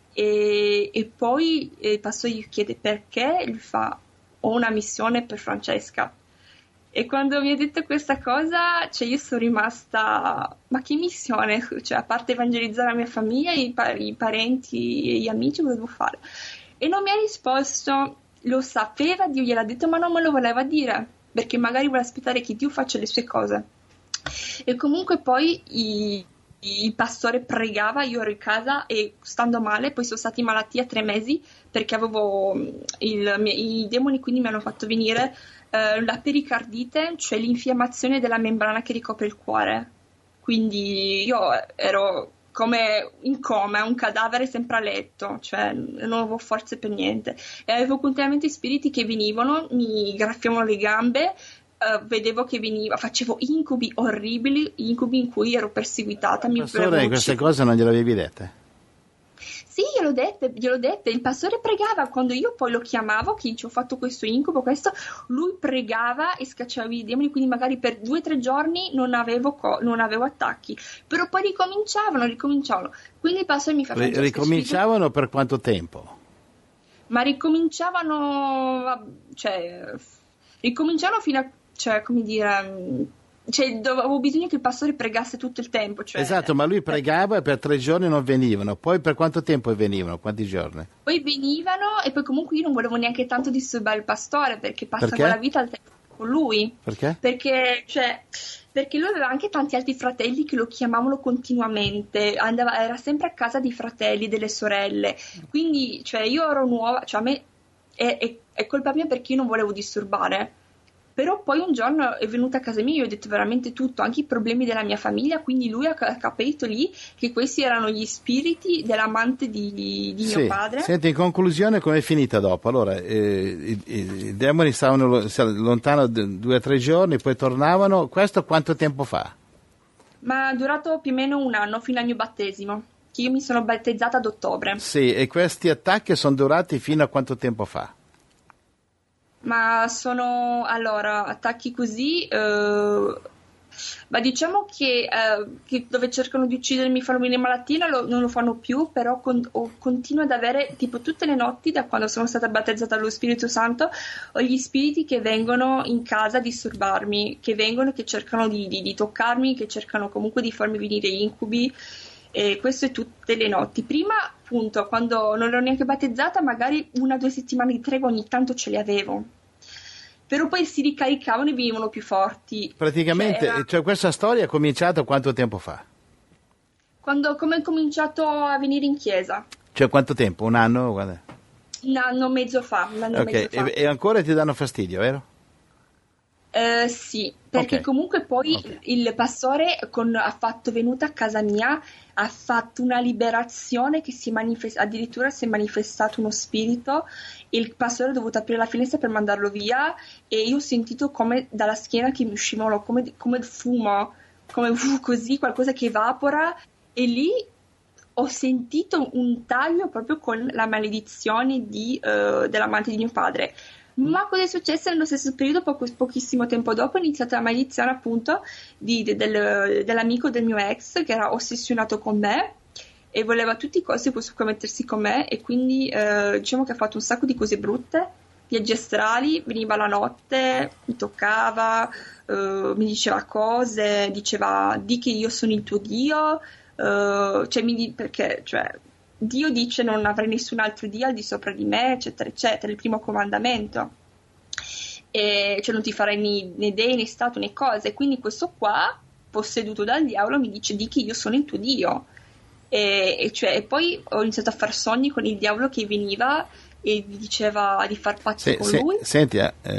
E poi il pastore gli chiede perché, lui fa: ho una missione per Francesca. E quando mi ha detto questa cosa, cioè io sono rimasta: ma che missione? Cioè, a parte evangelizzare la mia famiglia, i parenti e gli amici, cosa devo fare? E non mi ha risposto. Lo sapeva, Dio gliel'ha detto, ma non me lo voleva dire, perché magari vuole aspettare che Dio faccia le sue cose. E comunque poi il pastore pregava, io ero in casa e stando male, poi sono stata in malattia 3 mesi, perché avevo i demoni, quindi mi hanno fatto venire la pericardite, cioè l'infiammazione della membrana che ricopre il cuore. Quindi io ero come in coma, un cadavere sempre a letto, cioè non avevo forze per niente, e avevo continuamente spiriti che venivano, mi graffiavano le gambe. Vedevo che facevo incubi orribili, incubi in cui ero perseguitata. Pastore, queste cose non gliele avevi dette? Sì, glielo dette. Il pastore pregava, quando io poi lo chiamavo, che ci ho fatto questo incubo, lui pregava e scacciava i demoni, quindi magari per 2 o 3 giorni non avevo attacchi, però poi ricominciavano. Quindi il pastore mi fa: ricominciavano per quanto tempo? Ma ricominciavano fino a, cioè, come dire, cioè, avevo bisogno che il pastore pregasse tutto il tempo. Cioè, esatto, ma lui pregava e per 3 giorni non venivano. Poi per quanto tempo venivano? Quanti giorni? Poi venivano, e poi comunque io non volevo neanche tanto disturbare il pastore, perché passavo la vita al tempo con lui. Perché? Perché lui aveva anche tanti altri fratelli che lo chiamavano continuamente, era sempre a casa dei fratelli, delle sorelle. Quindi, cioè, io ero nuova, cioè a me è colpa mia, perché io non volevo disturbare. Però poi un giorno è venuta a casa mia e io ho detto veramente tutto, anche i problemi della mia famiglia, quindi lui ha capito lì che questi erano gli spiriti dell'amante di mio padre. Senti, in conclusione com'è finita dopo? Allora, i demoni stavano lontano 2 o 3 giorni, poi tornavano, questo quanto tempo fa? Ma è durato più o meno un anno, fino al mio battesimo, che io mi sono battezzata ad ottobre. Sì, e questi attacchi sono durati fino a quanto tempo fa? Ma sono, allora, attacchi così, ma diciamo che dove cercano di uccidermi, farmi venire malattina, non lo fanno più, però continuo ad avere, tipo tutte le notti, da quando sono stata battezzata dallo Spirito Santo, ho gli spiriti che vengono in casa a disturbarmi, che vengono, che cercano di toccarmi, che cercano comunque di farmi venire incubi. E questo è tutte le notti. Prima, appunto, quando non ero neanche battezzata, magari 1 o 2 settimane di tregua ogni tanto ce le avevo. Però poi si ricaricavano e venivano più forti. Praticamente, cioè questa storia è cominciata quanto tempo fa? Come ho cominciato a venire in chiesa. Cioè quanto tempo? Un anno? Guarda. Un anno e mezzo fa. E ancora ti danno fastidio, vero? Sì, perché comunque poi il pastore ha fatto, venuto a casa mia, ha fatto una liberazione che addirittura si è manifestato uno spirito, e il pastore ha dovuto aprire la finestra per mandarlo via, e io ho sentito come dalla schiena che mi uscivano come fumo, così, qualcosa che evapora, e lì ho sentito un taglio proprio con la maledizione dell'amante di mio padre. Ma cosa è successo nello stesso periodo, pochissimo tempo dopo, è iniziata la maledizione appunto dell'amico del mio ex, che era ossessionato con me e voleva a tutti i costi commettersi con me, e quindi diciamo che ha fatto un sacco di cose brutte, viaggi astrali, veniva la notte, mi toccava, mi diceva cose, diceva di che io sono il tuo Dio, perché Dio dice non avrai nessun altro Dio al di sopra di me, eccetera, eccetera, il primo comandamento. E non ti farai né dei, né stato, né cose. Quindi questo qua, posseduto dal diavolo, mi dice di che io sono il tuo Dio. E poi ho iniziato a far sogni con il diavolo che veniva e mi diceva di far patti con lui. Senti,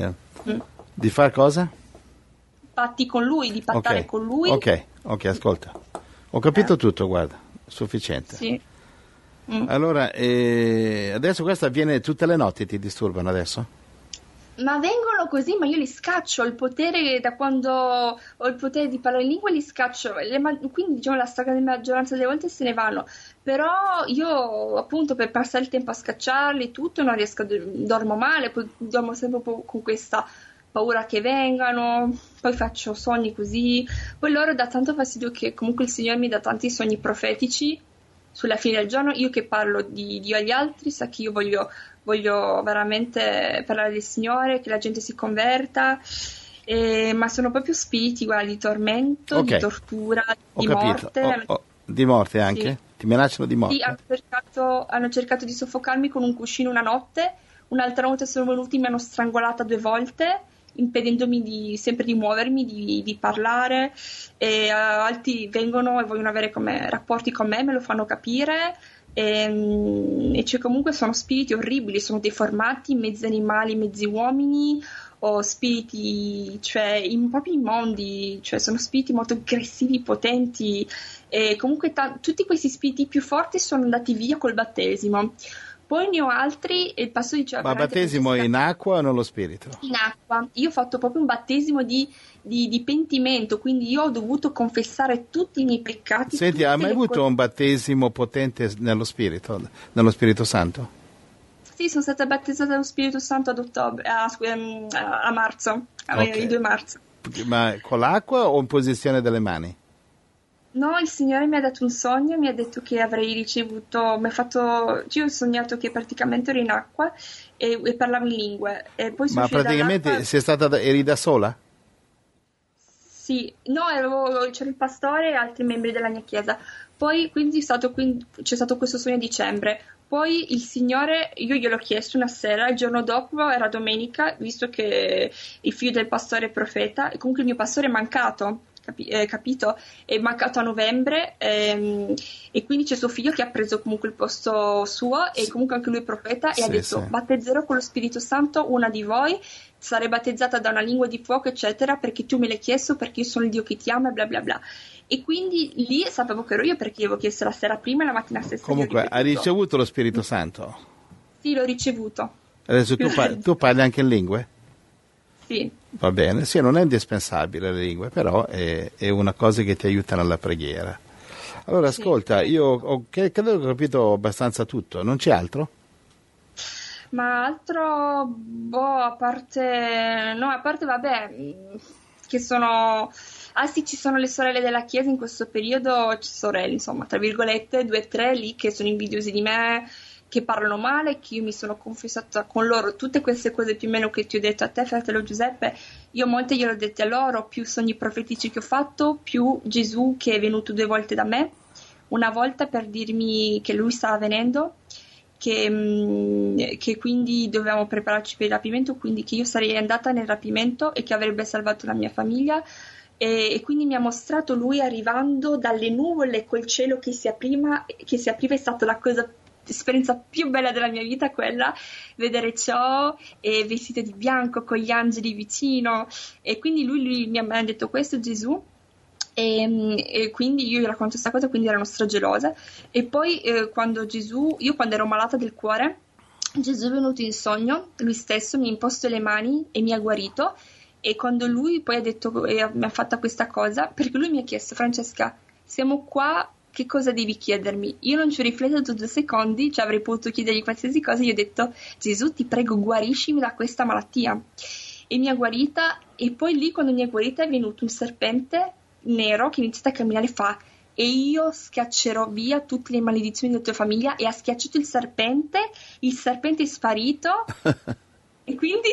di far cosa? Patti con lui, di pattare con lui. Ok, ascolta. Ho capito tutto, guarda, sufficiente. Sì. Allora, adesso questo avviene tutte le notti, ti disturbano adesso? Ma vengono così, ma io li scaccio, ho il potere, da quando ho il potere di parlare in lingua li scaccio, quindi diciamo la stragrande maggioranza delle volte se ne vanno, però io appunto per passare il tempo a scacciarli tutto non riesco dormo male, poi dormo sempre con questa paura che vengano, poi faccio sogni così, poi loro dà tanto fastidio che comunque il Signore mi dà tanti sogni profetici sulla fine del giorno, io che parlo di Dio agli altri, sa che io voglio veramente parlare del Signore, che la gente si converta, ma sono proprio spiriti, guarda, di tormento, di tortura, di morte. Di morte anche? Sì. Ti minacciano di morte? Sì, hanno cercato di soffocarmi con un cuscino una notte, un'altra notte sono venuti e mi hanno strangolata 2 volte, impedendomi sempre di muovermi, di parlare, e altri vengono e vogliono avere rapporti con me lo fanno capire, e comunque sono spiriti orribili, sono deformati, mezzi animali, mezzi uomini, o spiriti proprio immondi, sono spiriti molto aggressivi, potenti, e comunque tutti questi spiriti più forti sono andati via col battesimo. Poi ne ho altri, e il pastore diceva... Ma battesimo in acqua o nello spirito? In acqua. Io ho fatto proprio un battesimo di pentimento, quindi io ho dovuto confessare tutti i miei peccati. Senti, hai mai avuto un battesimo potente nello Spirito Santo? Sì, sono stata battezzata dallo Spirito Santo a marzo, il 2 marzo. Ma con l'acqua o in posizione delle mani? No, il Signore mi ha dato un sogno, mi ha detto che avrei ricevuto, io ho sognato che praticamente ero in acqua e parlavo in lingue. E poi ma praticamente eri da sola? Sì, no, c'era il pastore e altri membri della mia chiesa. Poi quindi c'è stato questo sogno a dicembre. Poi il Signore, io gliel'ho chiesto una sera, il giorno dopo era domenica, visto che il figlio del pastore è profeta, e comunque il mio pastore è mancato. capito? È mancato a novembre, e quindi c'è suo figlio che ha preso comunque il posto suo, e comunque anche lui è profeta, e ha detto: battezzerò con lo Spirito Santo una di voi, sarei battezzata da una lingua di fuoco, eccetera, perché tu me l'hai chiesto, perché io sono il Dio che ti ama, e bla bla bla. E quindi lì sapevo che ero io, perché io avevo chiesto la sera prima e la mattina stessa. Comunque hai ricevuto lo Spirito Santo? Sì, l'ho ricevuto. Adesso tu parli anche in lingue? Sì. Va bene, sì, non è indispensabile le lingue, però è una cosa che ti aiuta nella preghiera. Allora, ascolta, io credo che ho capito abbastanza tutto, non c'è altro? Ma altro, a parte, vabbè, che sono... Ah sì, ci sono le sorelle della chiesa in questo periodo, sorelle, insomma, tra virgolette, 2 o 3 lì che sono invidiose di me, che parlano male, che io mi sono confessata con loro tutte queste cose più o meno che ti ho detto a te, fratello Giuseppe. Io molte glielo ho dette a loro, più sogni profetici che ho fatto, più Gesù che è venuto 2 volte da me, una volta per dirmi che lui stava venendo, che quindi dovevamo prepararci per il rapimento, quindi che io sarei andata nel rapimento e che avrebbe salvato la mia famiglia. E quindi mi ha mostrato lui arrivando dalle nuvole col cielo che si apriva. È stata l'esperienza più bella della mia vita, quella, vedere ciò, e vestito di bianco con gli angeli vicino, e quindi lui mi ha detto questo, Gesù, e quindi io gli racconto questa cosa, quindi erano stragelose. E poi quando ero malata del cuore, Gesù è venuto in sogno, lui stesso mi ha imposto le mani e mi ha guarito. E quando lui poi ha detto, mi ha fatto questa cosa, perché lui mi ha chiesto: Francesca, siamo qua, che cosa devi chiedermi? Io non ci ho riflettuto 2 secondi, cioè avrei potuto chiedergli qualsiasi cosa. Io ho detto: Gesù, ti prego, guariscimi da questa malattia. E mi ha guarita, e poi lì, quando mi ha guarita, è venuto un serpente nero che ha iniziato a camminare, e io schiaccerò via tutte le maledizioni della tua famiglia. E ha schiacciato il serpente è sparito. E quindi,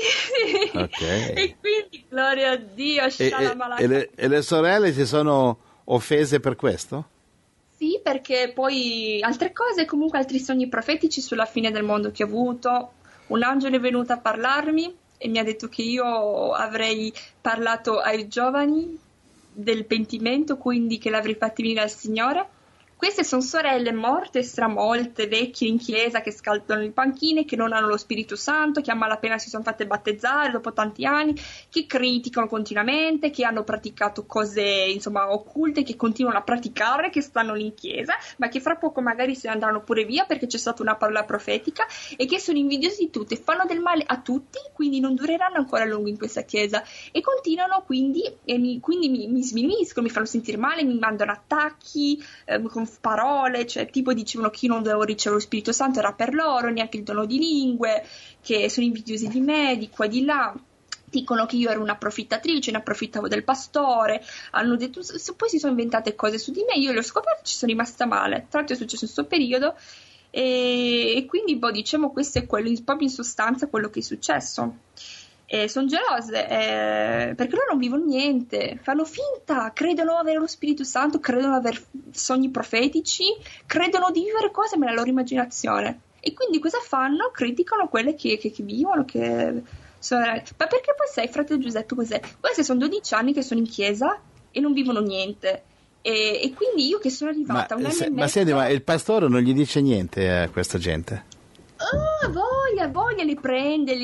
e quindi, gloria a Dio, e le sorelle si sono offese per questo? Sì, perché poi altre cose, comunque altri sogni profetici sulla fine del mondo che ho avuto. Un angelo è venuto a parlarmi e mi ha detto che io avrei parlato ai giovani del pentimento, quindi che l'avrei fatti venire al Signore. Queste sono sorelle morte, stramolte, vecchie in chiesa, che scaldano le panchine, che non hanno lo Spirito Santo, che a malapena si sono fatte battezzare dopo tanti anni, che criticano continuamente, che hanno praticato cose, insomma, occulte, che continuano a praticare, che stanno lì in chiesa, ma che fra poco magari se ne andranno pure via perché c'è stata una parola profetica, e che sono invidiosi di tutti, fanno del male a tutti, quindi non dureranno ancora a lungo in questa chiesa, e continuano quindi mi sminuiscono, mi fanno sentire male, mi mandano attacchi, con parole, cioè tipo dicevano che io non dovevo ricevere lo Spirito Santo, era per loro, neanche il dono di lingue, che sono invidiosi di me, di qua e di là, dicono che io ero una approfittatrice, ne approfittavo del pastore, hanno detto, poi si sono inventate cose su di me, io le ho scoperte, ci sono rimasta male. Tra l'altro è successo in questo periodo, e quindi diciamo questo è quello, proprio in sostanza quello che è successo. Sono gelose, perché loro non vivono niente, fanno finta, credono avere lo Spirito Santo, credono avere sogni profetici, credono di vivere cose nella loro immaginazione, e quindi cosa fanno? Criticano quelle che vivono, ma perché poi sai, fratello Giuseppe, cos'è? Questi sono 12 anni che sono in chiesa e non vivono niente, e quindi io che sono arrivata un anno e mezzo... Ma senti, ma il pastore non gli dice niente a questa gente? Voglia, li prende,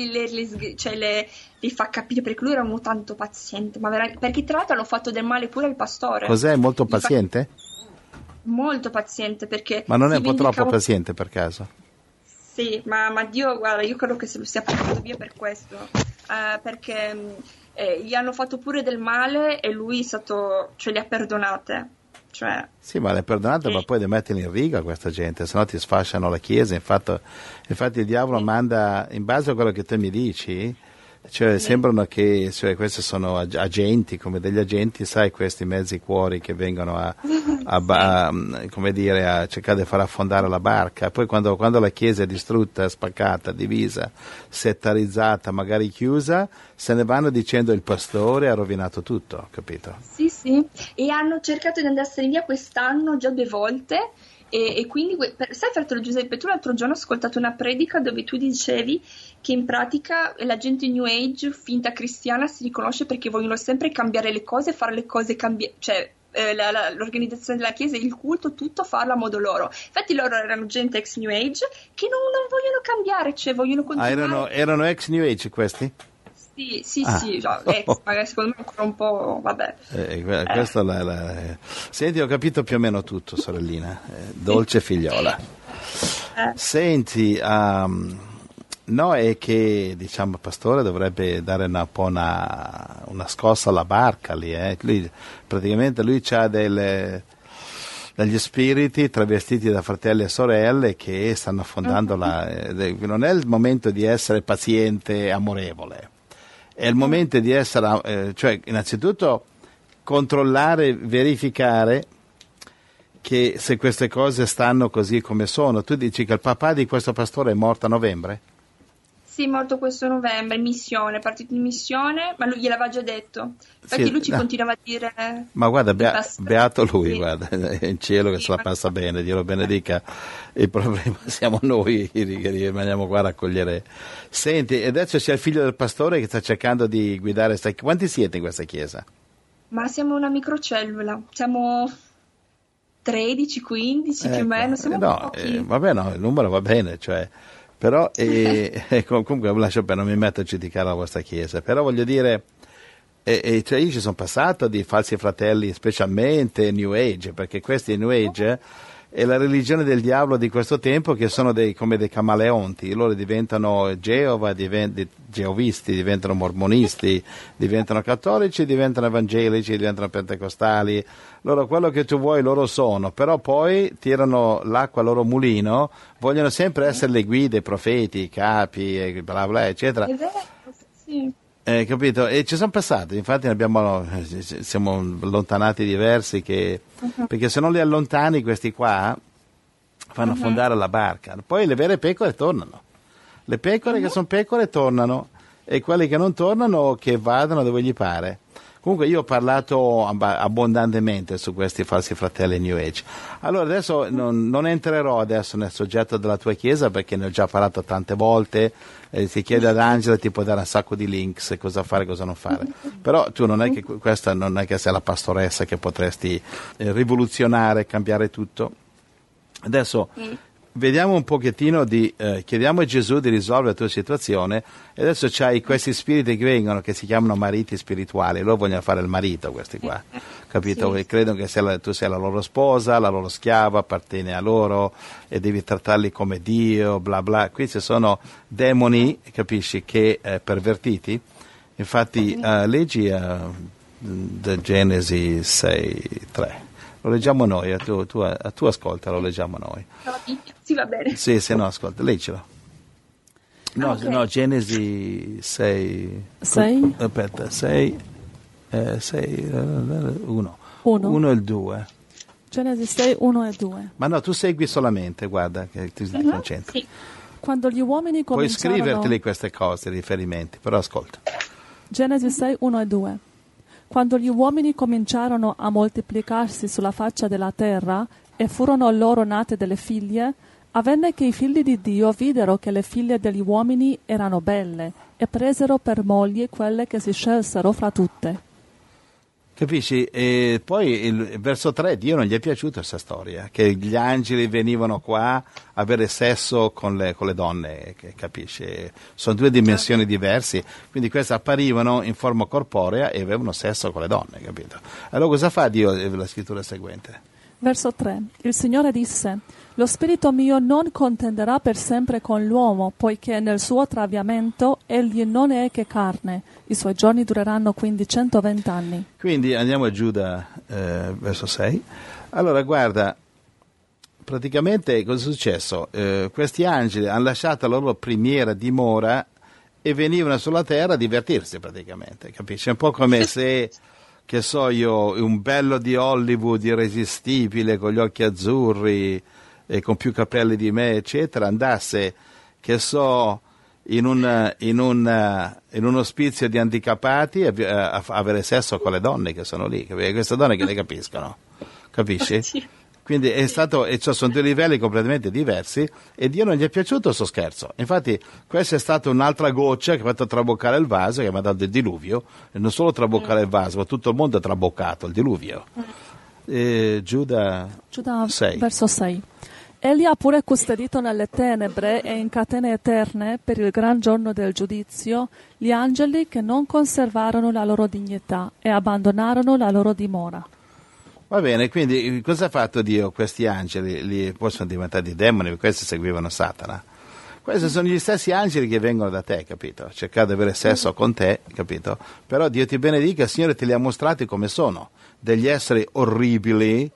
li fa capire, perché lui era tanto paziente, perché tra l'altro hanno fatto del male pure al pastore. Cos'è, molto paziente? Molto paziente, perché... Ma non è un po' troppo paziente per caso? Sì, ma Dio, guarda, io credo che se lo stia portando via per questo, perché gli hanno fatto pure del male e lui li ha perdonate. Cioè, sì, ma le perdonate, ma poi le mettono in riga questa gente, sennò ti sfasciano la chiesa. Infatti il diavolo manda, in base a quello che te mi dici, cioè sembrano che questi sono agenti, come degli agenti, sai, questi mezzi cuori che vengono a cercare di far affondare la barca. Poi quando la chiesa è distrutta, spaccata, divisa, settarizzata, magari chiusa, se ne vanno dicendo il pastore ha rovinato tutto, capito? Sì, e hanno cercato di andarsene via quest'anno già 2 volte, E quindi, sai fratello Giuseppe, tu l'altro giorno ho ascoltato una predica dove tu dicevi che in pratica la gente New Age finta cristiana si riconosce perché vogliono sempre cambiare le cose, fare le cose cioè l'organizzazione della chiesa, il culto, tutto farlo a modo loro. Infatti loro erano gente ex New Age che non vogliono cambiare, cioè vogliono continuare. Erano ex New Age questi? Sì, magari secondo me ancora un po', vabbè. Questo Senti, ho capito più o meno tutto, sorellina, dolce figliola. Senti, no, è che diciamo il pastore dovrebbe dare un po' una scossa alla barca lì, praticamente lui c'ha degli spiriti travestiti da fratelli e sorelle che stanno affondando non è il momento di essere paziente e amorevole. È il momento di essere, cioè innanzitutto controllare, verificare che se queste cose stanno così come sono. Tu dici che il papà di questo pastore è morto a novembre? Sì, è morto questo novembre, in missione, è partito in missione, ma lui gliel'aveva già detto. Infatti lui ci continuava a dire... Ma guarda, beato lui, guarda, è in cielo che se la passa bene, Dio lo benedica. Il problema siamo noi che rimaniamo qua a raccogliere. Senti, adesso c'è il figlio del pastore che sta cercando di guidare. Quanti siete in questa chiesa? Ma siamo una microcellula, siamo 13, 15 più o meno, siamo pochi. Vabbè, no, il numero va bene, cioè... Però comunque lascio per non mi metto a giudicare la vostra chiesa, però voglio dire, cioè io ci sono passato di falsi fratelli, specialmente New Age, perché questi New Age è la religione del diavolo di questo tempo, che sono come dei camaleonti. Loro diventano geovisti, diventano mormonisti, diventano cattolici, diventano evangelici, diventano pentecostali. Loro quello che tu vuoi loro sono, però poi tirano l'acqua al loro mulino, vogliono sempre essere le guide, i profeti, i capi, e bla bla eccetera. È vero, sì. Capito? E ci sono passati, infatti siamo allontanati diversi perché se non li allontani questi qua fanno affondare la barca. Poi le vere pecore tornano, le pecore che sono pecore tornano, e quelli che non tornano che vadano dove gli pare. Comunque io ho parlato abbondantemente su questi falsi fratelli New Age. Allora adesso non entrerò adesso nel soggetto della tua chiesa, perché ne ho già parlato tante volte. Si chiede ad Angela, ti può dare un sacco di links, cosa fare, cosa non fare. Però tu non è che questa non è che sei la pastoressa che potresti rivoluzionare, cambiare tutto. Adesso vediamo un pochettino chiediamo a Gesù di risolvere la tua situazione. E adesso c'hai questi spiriti che vengono, che si chiamano mariti spirituali. Loro vogliono fare il marito, questi qua, capito? Sì. Credono che tu sei la loro sposa, la loro schiava, appartieni a loro e devi trattarli come Dio, bla bla. Qui ci sono demoni, capisci, che pervertiti. Infatti leggi da Genesi 6:3. Lo leggiamo noi, tu ascolta, lo leggiamo noi. Sì, va bene. Sì, se no, ascolta, leggilo. No, okay. No, Genesi 6. Aspetta, 6, 1. 1 e il 2. Genesi 6, 1 e 2. Ma no, tu segui solamente, guarda, che ti concentri. Sì. Quando gli uomini cominciarono... Puoi scriverteli queste cose, riferimenti, però ascolta. Genesi 6, 1 e 2. Quando gli uomini cominciarono a moltiplicarsi sulla faccia della terra e furono loro nate delle figlie, avvenne che i figli di Dio videro che le figlie degli uomini erano belle e presero per mogli quelle che si scelsero fra tutte. Capisci? E poi il verso 3, Dio non gli è piaciuta questa storia, che gli angeli venivano qua a avere sesso con le donne, capisci? Sono due dimensioni diverse, quindi queste apparivano in forma corporea e avevano sesso con le donne, capito? Allora cosa fa Dio? La scrittura seguente. Verso 3. Il Signore disse: lo spirito mio non contenderà per sempre con l'uomo, poiché nel suo traviamento egli non è che carne. I suoi giorni dureranno quindi 120 anni. Quindi andiamo giù da verso 6. Allora guarda, praticamente cosa è successo? Questi angeli hanno lasciato la loro primiera dimora e venivano sulla terra a divertirsi praticamente, capisci? Un po' come se... che so io, un bello di Hollywood irresistibile con gli occhi azzurri e con più capelli di me eccetera, andasse, che so, in un ospizio di handicappati a avere sesso con le donne che sono lì, queste donne che ne capiscono, capisci? Quindi è stato, e cioè sono due livelli completamente diversi, e Dio non gli è piaciuto sto scherzo. Infatti questa è stata un'altra goccia che ha fatto traboccare il vaso, che mi ha dato il diluvio, e non solo traboccare il vaso, ma tutto il mondo è traboccato, il diluvio. Giuda 6. Verso 6. Egli ha pure custodito nelle tenebre e in catene eterne per il gran giorno del giudizio gli angeli che non conservarono la loro dignità e abbandonarono la loro dimora. Va bene, quindi cosa ha fatto Dio? Questi angeli li possono diventare demoni, questi seguivano Satana. Questi sono gli stessi angeli che vengono da te, capito? Cercare di avere sesso con te, capito? Però Dio ti benedica, il Signore te li ha mostrati come sono. Degli esseri orribili,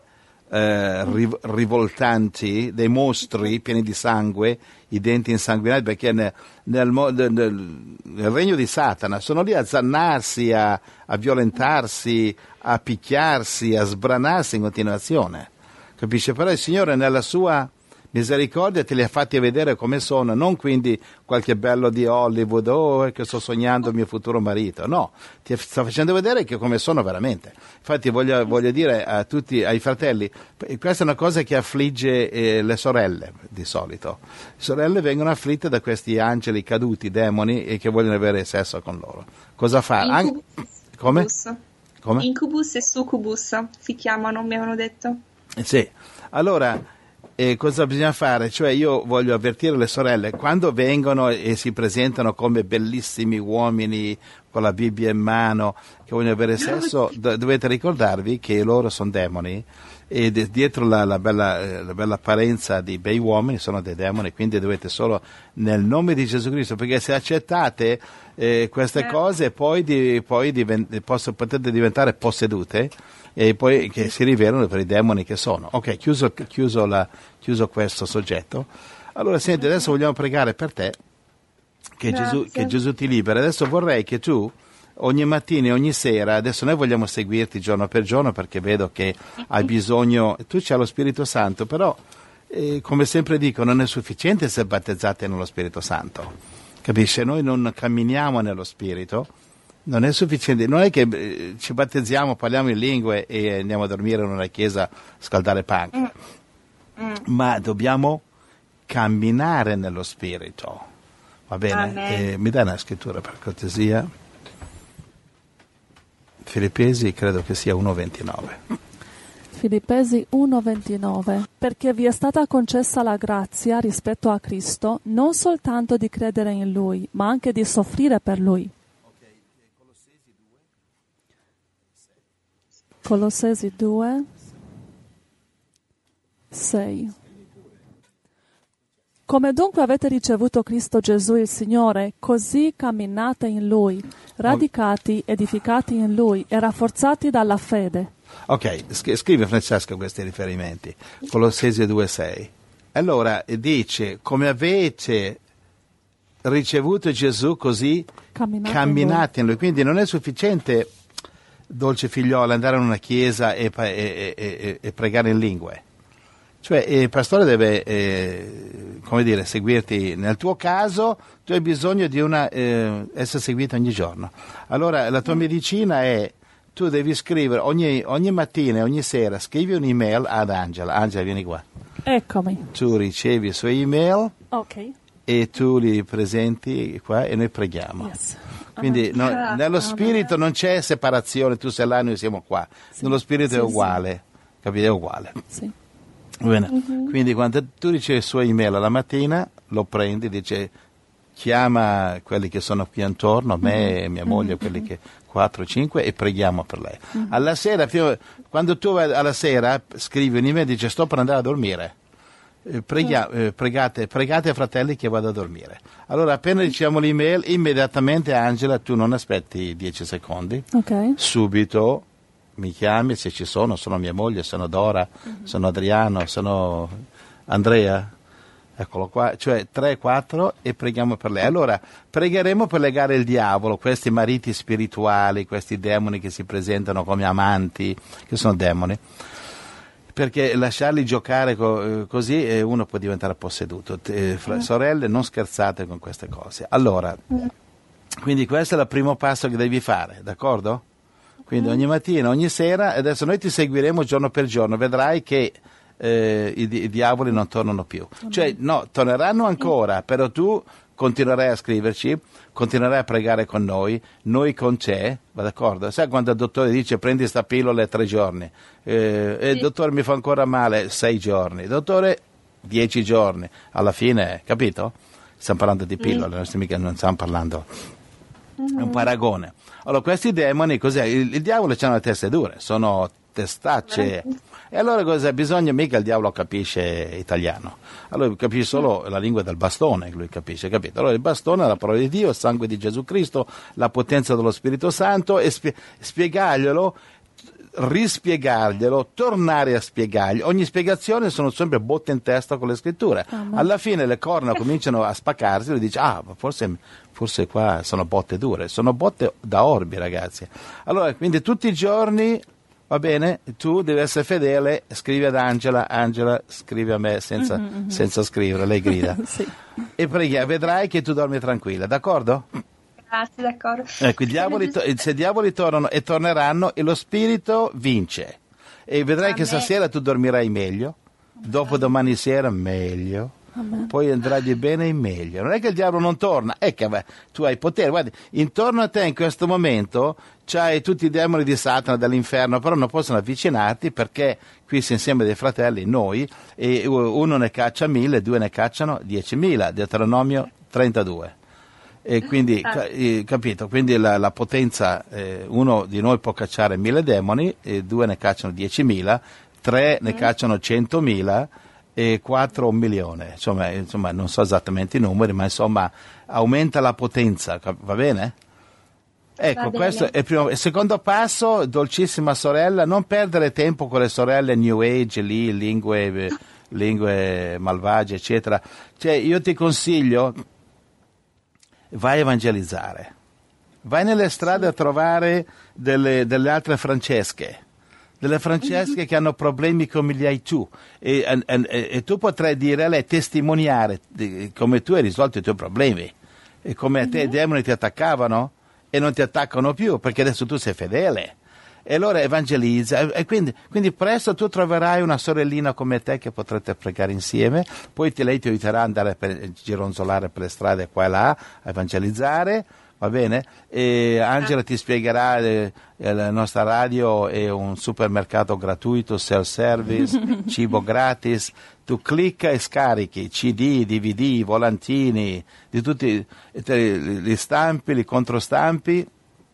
rivoltanti, dei mostri pieni di sangue, i denti insanguinati, perché nel regno di Satana sono lì a zannarsi, a violentarsi, a picchiarsi, a sbranarsi in continuazione, capisci? Però il Signore nella sua misericordia te li ha fatti vedere come sono, non quindi qualche bello di Hollywood, che sto sognando il mio futuro marito, no, ti sta facendo vedere che come sono veramente. Infatti voglio dire a tutti, ai fratelli, questa è una cosa che affligge le sorelle di solito. Le sorelle vengono afflitte da questi angeli caduti, demoni, e che vogliono avere sesso con loro. Cosa fa? Come? Incubus e succubus si chiamano, mi avevano detto. Sì, allora cosa bisogna fare? Cioè io voglio avvertire le sorelle, quando vengono e si presentano come bellissimi uomini con la Bibbia in mano, che vogliono avere sesso, dovete ricordarvi che loro sono demoni, e dietro la bella apparenza di bei uomini sono dei demoni, quindi dovete solo nel nome di Gesù Cristo, perché se accettate queste cose poi potete diventare possedute, e poi che si rivelano per i demoni che sono. Ok, chiuso questo soggetto. Allora senti, adesso vogliamo pregare per te che Gesù ti libera. Adesso vorrei che tu ogni mattina e ogni sera, adesso noi vogliamo seguirti giorno per giorno perché vedo che hai bisogno, tu c'hai lo Spirito Santo, però come sempre dico non è sufficiente essere battezzati nello Spirito Santo, capisci? Noi non camminiamo nello Spirito, non è sufficiente, non è che ci battezziamo, parliamo in lingue e andiamo a dormire in una chiesa a scaldare panche, ma dobbiamo camminare nello Spirito, va bene? Mi dai una scrittura per cortesia? Filippesi credo che sia 1:29. Filippesi 1:29. Perché vi è stata concessa la grazia rispetto a Cristo non soltanto di credere in Lui, ma anche di soffrire per Lui. Colossesi 2, 6. Come dunque avete ricevuto Cristo Gesù il Signore, così camminate in Lui, radicati, edificati in Lui e rafforzati dalla fede. Ok, scrive Francesco questi riferimenti. Colossesi 2, 6. Allora dice, come avete ricevuto Gesù, così camminate in Lui. Quindi non è sufficiente, dolce figliola, andare in una chiesa e pregare in lingue. Cioè il pastore deve, seguirti. Nel tuo caso tu hai bisogno di essere seguito ogni giorno. Allora la tua medicina è, tu devi scrivere ogni mattina e ogni sera, scrivi un'email ad Angela. Angela, vieni qua. Eccomi. Tu ricevi i suoi email, ok, e tu li presenti qua e noi preghiamo. Yes. Quindi nello spirito non c'è separazione, tu sei là e noi siamo qua. Sì. Nello spirito è uguale, capite? È uguale. Sì. Bene. Quindi quando tu ricevi il suo email alla mattina, lo prendi, dice chiama quelli che sono qui intorno, me e mia moglie, quelli che 4, 5, e preghiamo per lei. Alla sera, quando tu vai alla sera, scrivi un'email e dice sto per andare a dormire. Pregate fratelli che vado a dormire. Allora appena riceviamo l'email, immediatamente Angela, tu non aspetti 10 secondi, subito mi chiami, se ci sono mia moglie, sono Dora, sono Adriano, sono Andrea, eccolo qua, cioè 3, 4, e preghiamo per lei. Allora pregheremo per legare il diavolo, questi mariti spirituali, questi demoni che si presentano come amanti, che sono demoni, perché lasciarli giocare così uno può diventare posseduto. Sorelle, non scherzate con queste cose. Allora, quindi questo è il primo passo che devi fare, d'accordo? Quindi ogni mattina, ogni sera, adesso noi ti seguiremo giorno per giorno, vedrai che i diavoli non tornano più. Cioè, no, torneranno ancora, però tu continuerai a scriverci, continuerai a pregare con noi con te, va d'accordo? Sai quando il dottore dice prendi sta pillola 3 giorni, il dottore mi fa ancora male 6 giorni, dottore 10 giorni, alla fine, capito? Stiamo parlando di pillole, non stiamo parlando, è un paragone. Allora, questi demoni, cos'è? Il diavolo c'ha una testa dura, sono testacce. E allora cosa bisogna? Mica il diavolo capisce italiano. Allora capisce solo la lingua del bastone, lui capisce, capito? Allora il bastone è la parola di Dio, il sangue di Gesù Cristo, la potenza dello Spirito Santo, e spiegarglielo, rispiegarglielo, tornare a spiegargli. Ogni spiegazione sono sempre botte in testa con le scritture. Alla fine le corna cominciano a spaccarsi, lui dice, forse qua sono botte dure, sono botte da orbi, ragazzi. Allora, quindi tutti i giorni, va bene, tu devi essere fedele, scrivi ad Angela scrivi a me senza scrivere, lei grida. Sì. E preghiamo, vedrai che tu dormi tranquilla, d'accordo? Grazie, d'accordo. Ecco, se i diavoli tornano e torneranno, e lo spirito vince. E vedrai che stasera tu dormirai meglio, dopo domani sera meglio. Amen. Poi andrà di bene in meglio. Non è che il diavolo non torna, è che tu hai potere. Guardi, intorno a te in questo momento c'hai tutti i demoni di Satana, dall'inferno, però non possono avvicinarti perché qui si insieme dei fratelli, noi, e uno ne caccia 1000, 2 ne cacciano 10.000, Deuteronomio 32. E quindi, capito? Quindi la potenza, uno di noi può cacciare 1000 demoni, e 2 ne cacciano 10.000, 3 ne cacciano 100.000, e 4 1 milione, insomma non so esattamente i numeri, ma insomma aumenta la potenza, va bene? Ecco, questo è il primo. Il secondo passo, dolcissima sorella, non perdere tempo con le sorelle New Age lì, lingue malvagie, eccetera. Cioè, io ti consiglio, vai a evangelizzare, vai nelle strade a trovare delle altre Francesche, che hanno problemi come li hai tu, e tu potrai dire a lei, testimoniare come tu hai risolto i tuoi problemi, e come a te i demoni ti attaccavano e non ti attaccano più perché adesso tu sei fedele, e allora evangelizza, e quindi presto tu troverai una sorellina come te che potrete pregare insieme, poi lei ti aiuterà ad andare a gironzolare per le strade qua e là, a evangelizzare. Va bene? E Angela ti spiegherà, la nostra radio è un supermercato gratuito, self-service, cibo gratis. Tu clicca e scarichi CD, DVD, volantini, di tutti gli stampi, li controstampi,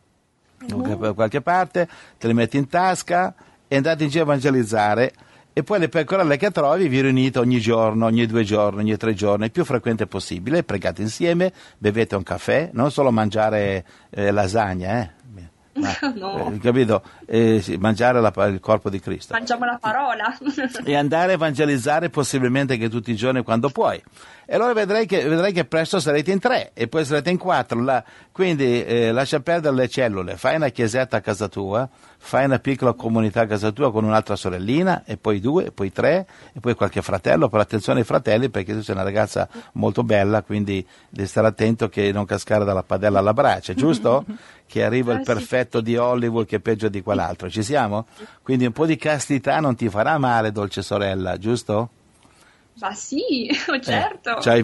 da qualche parte, te li metti in tasca e andate in giro a evangelizzare. E poi le pecorelle che trovi vi riunite ogni giorno, ogni 2 giorni, ogni 3 giorni, il più frequente possibile, pregate insieme, bevete un caffè, non solo mangiare lasagna, ma, no. Capito? Sì, mangiare il corpo di Cristo. Mangiamo la parola. E andare a evangelizzare possibilmente anche tutti i giorni quando puoi. E allora vedrai che presto sarete in 3 e poi sarete in 4. Quindi lascia perdere le cellule, fai una chiesetta a casa tua, fai una piccola comunità a casa tua con un'altra sorellina, e poi 2, e poi 3, e poi qualche fratello. Per attenzione ai fratelli, perché tu sei una ragazza molto bella, quindi devi stare attento che non cascare dalla padella alla brace, giusto? Che arriva il perfetto di Hollywood che è peggio di quell'altro. Ci siamo? Quindi un po' di castità non ti farà male, dolce sorella, giusto? Ma sì, certo. C'hai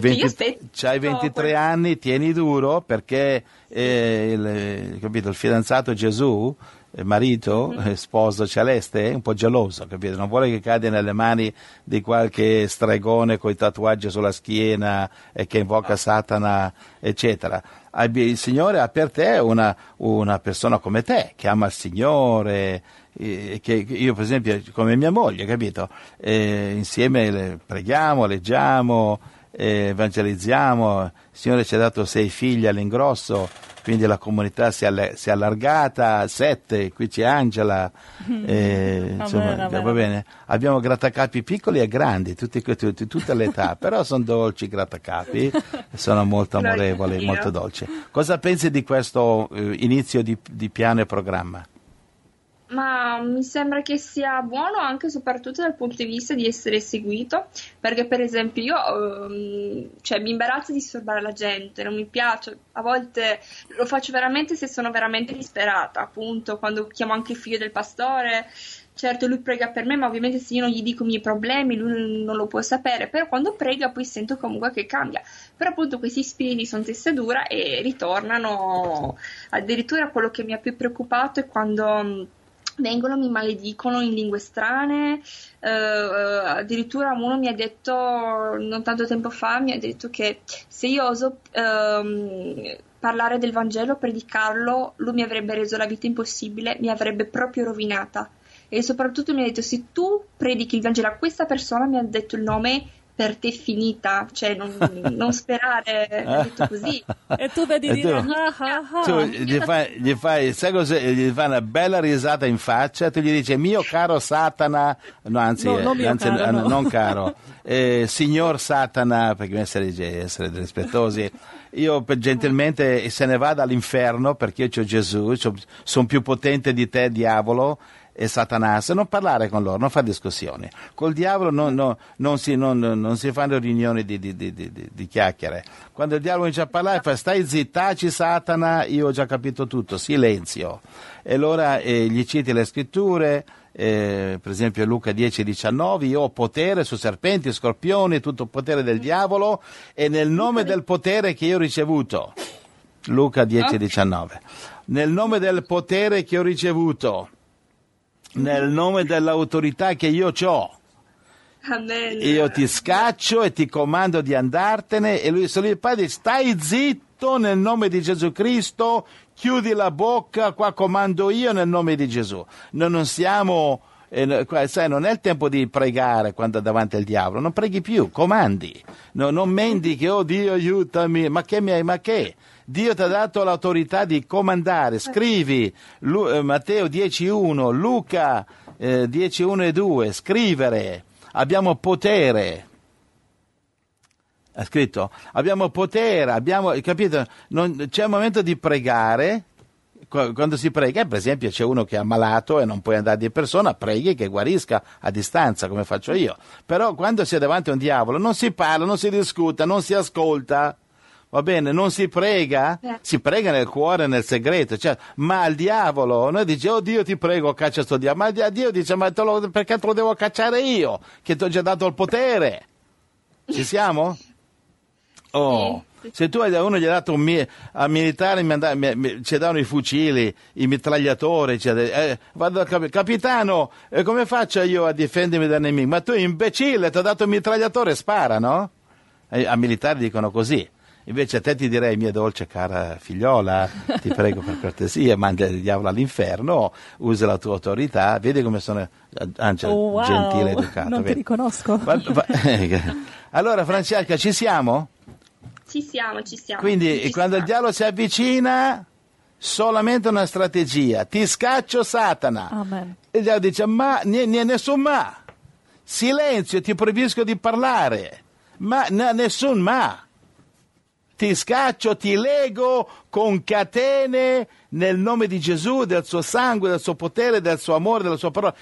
23 anni, tieni duro, perché capito, il fidanzato Gesù, il marito, sposo celeste, è un po' geloso, capito? Non vuole che cadi nelle mani di qualche stregone con i tatuaggi sulla schiena e che invoca Satana, eccetera. Il Signore ha per te una persona come te, che ama il Signore, che io per esempio, come mia moglie, capito? Insieme preghiamo, leggiamo, evangelizziamo. Il Signore ci ha dato 6 figli all'ingrosso, quindi la comunità si è allargata, 7, qui c'è Angela, insomma, va bene. Abbiamo grattacapi piccoli e grandi, tutte le età, però sono dolci grattacapi, sono molto amorevoli, molto dolci. Cosa pensi di questo inizio di piano e programma? Ma mi sembra che sia buono anche e soprattutto dal punto di vista di essere seguito, perché per esempio io cioè, mi imbarazzo di disturbare la gente, non mi piace, a volte lo faccio veramente se sono veramente disperata, appunto quando chiamo anche il figlio del pastore, certo lui prega per me, ma ovviamente se io non gli dico i miei problemi lui non lo può sapere, però quando prega poi sento comunque che cambia, però appunto questi spiriti sono testa dura e ritornano, addirittura quello che mi ha più preoccupato è quando vengono, mi maledicono in lingue strane, addirittura uno mi ha detto, non tanto tempo fa, mi ha detto che se io oso parlare del Vangelo, predicarlo, lui mi avrebbe reso la vita impossibile, mi avrebbe proprio rovinata. E soprattutto mi ha detto, se tu predichi il Vangelo a questa persona, mi ha detto il nome, per te è finita, cioè non sperare, mi ha detto così. E tu vedi dire, ah. Tu gli fai, sai cosa? Gli fai una bella risata in faccia, tu gli dici, mio caro Satana, no, anzi, non caro, signor Satana, perché essere rispettosi, io gentilmente se ne vada all'inferno perché io c'ho Gesù, sono più potente di te, diavolo, e Satana, non parlare con loro, non fare discussioni. Col diavolo non si fanno riunioni di chiacchiere. Quando il diavolo comincia a parlare, fa stai zittaci Satana, io ho già capito tutto, silenzio. E allora gli citi le scritture, per esempio Luca 10:19, io ho potere su serpenti, scorpioni, tutto il potere del diavolo, e nel nome del potere che io ho ricevuto. Luca 10:19. Nel nome del potere che ho ricevuto, nel nome dell'autorità che io ho, Amen. io ti scaccio e ti comando di andartene. E lui dice, stai zitto nel nome di Gesù Cristo, chiudi la bocca, qua comando io nel nome di Gesù. Noi non siamo, sai, non è il tempo di pregare quando è davanti al diavolo, non preghi più, comandi, non mendichi, oh Dio aiutami, ma che? Dio ti ha dato l'autorità di comandare. Scrivi Matteo 10:1, Luca 10:1 e 2, scrivere. Abbiamo potere. Ha scritto, abbiamo potere, capito? C'è un momento di pregare. Quando si prega, per esempio c'è uno che è ammalato e non puoi andare di persona, preghi che guarisca a distanza, come faccio io. Però quando si è davanti a un diavolo non si parla, non si discute, non si ascolta. Va bene, non si prega, si prega nel cuore, nel segreto, cioè, ma al diavolo, noi dice, oh Dio ti prego, caccia sto diavolo, ma Dio dice, ma perché te lo devo cacciare io, che ti ho già dato il potere? Ci siamo? Oh, se tu a uno gli hai dato a militare, ci davano i fucili, i mitragliatori, vado capitano, come faccio io a difendermi dal nemico? Ma tu imbecille, ti ho dato il mitragliatore, spara, no? A militari dicono così. Invece a te ti direi, mia dolce cara figliola, ti prego per cortesia, manda il diavolo all'inferno, usa la tua autorità, vedi come sono gentile e educato. Non vedi? ti riconosco. Allora Francesca, ci siamo? Ci siamo. Quindi quando il diavolo si avvicina, solamente una strategia, ti scaccio Satana. Amen. E il diavolo dice, ma nessun ma, silenzio, ti proibisco di parlare, ma nessun ma. Ti scaccio, ti lego con catene nel nome di Gesù, del suo sangue, del suo potere, del suo amore, della sua parola.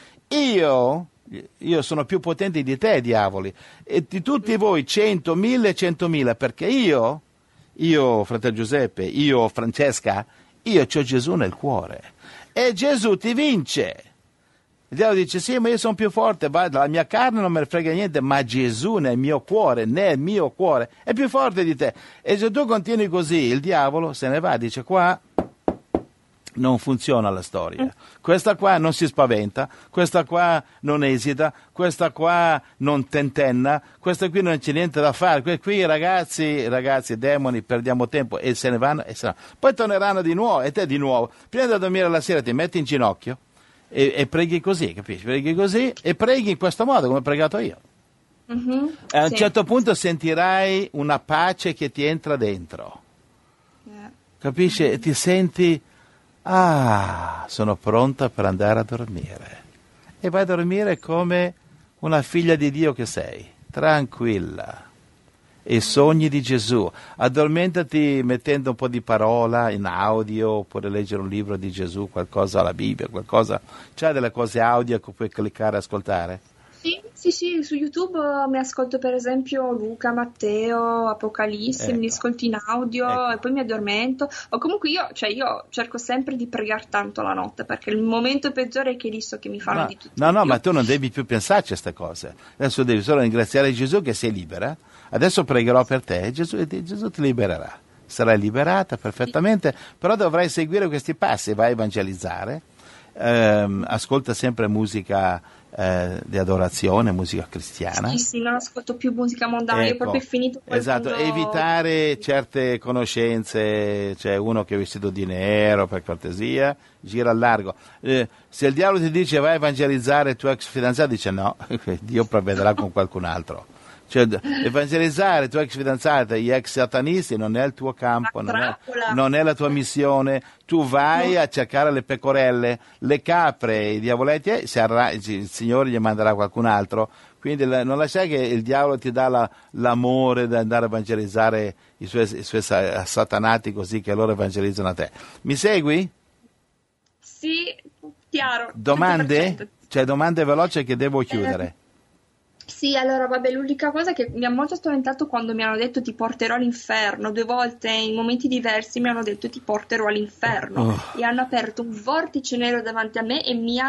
Io sono più potente di te, diavoli, e di tutti voi 100, 1000, 100.000, perché io, fratello Giuseppe, io, Francesca, io c'ho Gesù nel cuore. E Gesù ti vince. Il diavolo dice, sì, ma io sono più forte, la mia carne non me ne frega niente, ma Gesù nel mio cuore, è più forte di te. E se tu continui così, il diavolo se ne va, dice, qua non funziona la storia. Questa qua non si spaventa, questa qua non esita, questa qua non tentenna, questa qui non c'è niente da fare. Qui ragazzi, demoni, perdiamo tempo, e se ne vanno. Poi torneranno di nuovo, e te di nuovo. Prima di dormire la sera ti metti in ginocchio, e preghi così, capisci? Preghi così e preghi in questo modo, come ho pregato io. A un certo punto sentirai una pace che ti entra dentro. Capisci? E ti senti, sono pronta per andare a dormire. E vai a dormire come una figlia di Dio che sei, tranquilla. e i sogni di Gesù. Addormentati mettendo un po' di parola in audio, oppure leggere un libro di Gesù, qualcosa alla Bibbia, qualcosa. C'hai delle cose audio che puoi cliccare e ascoltare? Sì, su YouTube mi ascolto per esempio Luca, Matteo, Apocalisse, me li Ecco, ascolto in audio e ecco. poi mi addormento. O comunque io cerco sempre di pregare tanto la notte perché il momento peggiore è che lì so che mi fanno No, di tutto no, di no, più. ma tu non devi più pensarci a queste cose. Adesso devi solo ringraziare Gesù che sei libera. Adesso pregherò per te e Gesù ti libererà. Sarai liberata perfettamente, però dovrai seguire questi passi, vai a evangelizzare, ascolta sempre musica di adorazione, musica cristiana. Sì, non ascolto più musica mondana, io proprio Ecco, finito quel esatto, mondo. evitare certe conoscenze, c'è uno che è vestito di nero, per cortesia, gira al largo. Se il diavolo ti dice vai a evangelizzare il tuo ex fidanzato, dice no, Dio provvederà con qualcun altro. Cioè, evangelizzare i tuoi ex fidanzati, gli ex satanisti non è il tuo campo, non è la tua missione. Tu vai a cercare le pecorelle, le capre, i diavoletti, il Signore gli manderà qualcun altro. Quindi non lasciare che il diavolo ti dà l'amore di andare a evangelizzare i suoi satanati così che loro evangelizzano a te. Mi segui? Sì, chiaro. Domande? 100%. Cioè domande veloci che devo chiudere. Sì, allora vabbè, l'unica cosa che mi ha molto spaventato quando mi hanno detto ti porterò all'inferno, 2 volte in momenti diversi mi hanno detto ti porterò all'inferno e hanno aperto un vortice nero davanti a me e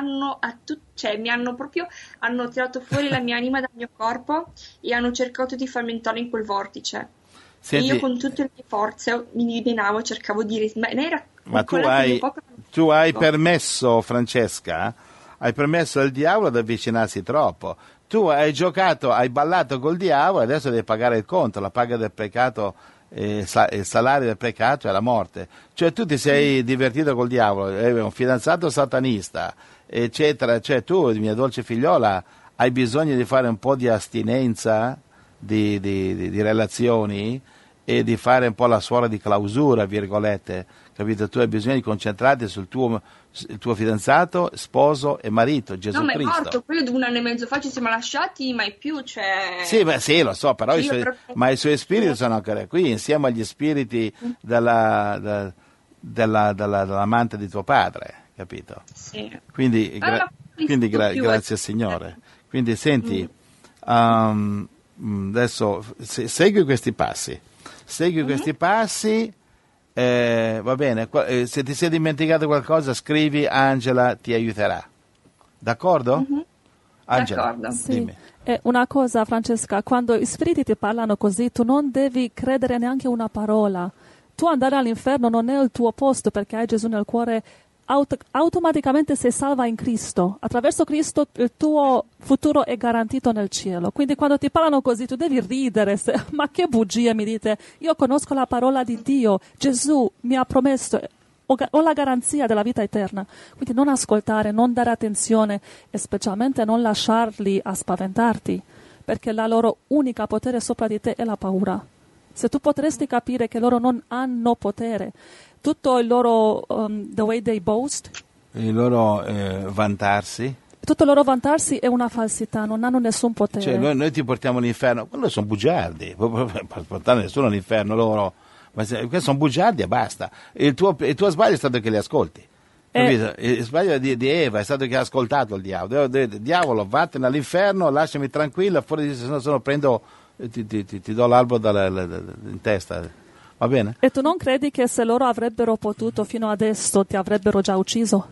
hanno tirato fuori la mia anima dal mio corpo e hanno cercato di farmi entrare in quel vortice. Senti, e io con tutte le mie forze mi divinavo, cercavo di rimanere. ma tu hai permesso, Francesca, hai permesso al diavolo di avvicinarsi troppo. Tu hai giocato, hai ballato col diavolo, adesso devi pagare il conto, la paga del peccato, il salario del peccato è la morte. Cioè tu ti sei divertito col diavolo, eri un fidanzato satanista, eccetera. Cioè tu, mia dolce figliola, hai bisogno di fare un po' di astinenza di relazioni e di fare un po' la suora di clausura, virgolette, capito? Tu hai bisogno di concentrarti sul il tuo fidanzato, sposo e marito, Gesù No, ma è Cristo. morto, poi 1 anno e mezzo fa ci siamo lasciati, mai più, cioè. Sì, beh, sì, lo so, però ma i suoi spiriti Sì. sono ancora qui, insieme agli spiriti dell'amante di tuo padre, capito? Sì. Quindi, grazie Signore. Quindi senti, adesso segui questi passi. Va bene, se ti sei dimenticato qualcosa scrivi, Angela ti aiuterà. D'accordo? Angela, D'accordo. Sì. dimmi. E una cosa, Francesca, quando gli spiriti ti parlano così, tu non devi credere neanche una parola. Tu andare all'inferno non è il tuo posto perché hai Gesù nel cuore. Automaticamente sei salva in Cristo. Attraverso Cristo il tuo futuro è garantito nel cielo. Quindi quando ti parlano così tu devi ridere. Ma che bugie, mi dite. Io conosco la parola di Dio. Gesù mi ha promesso. Ho la garanzia della vita eterna. Quindi non ascoltare, non dare attenzione e specialmente non lasciarli a spaventarti, perché la loro unica potere sopra di te è la paura. Se tu potresti capire che loro non hanno potere, tutto il loro the way they boast, Il loro vantarsi. tutto il loro vantarsi è una falsità, non hanno nessun potere. Cioè, noi ti portiamo all'inferno, quello sono bugiardi, per portare nessuno all'inferno loro, questi sono bugiardi e basta. Il tuo sbaglio è stato che li ascolti. Capito? Il sbaglio di Eva è stato che ha ascoltato il diavolo. Diavolo, vattene all'inferno, lasciami tranquilla, fuori di se no prendo, ti do l'albo in testa. Va bene? E tu non credi che se loro avrebbero potuto fino adesso ti avrebbero già ucciso?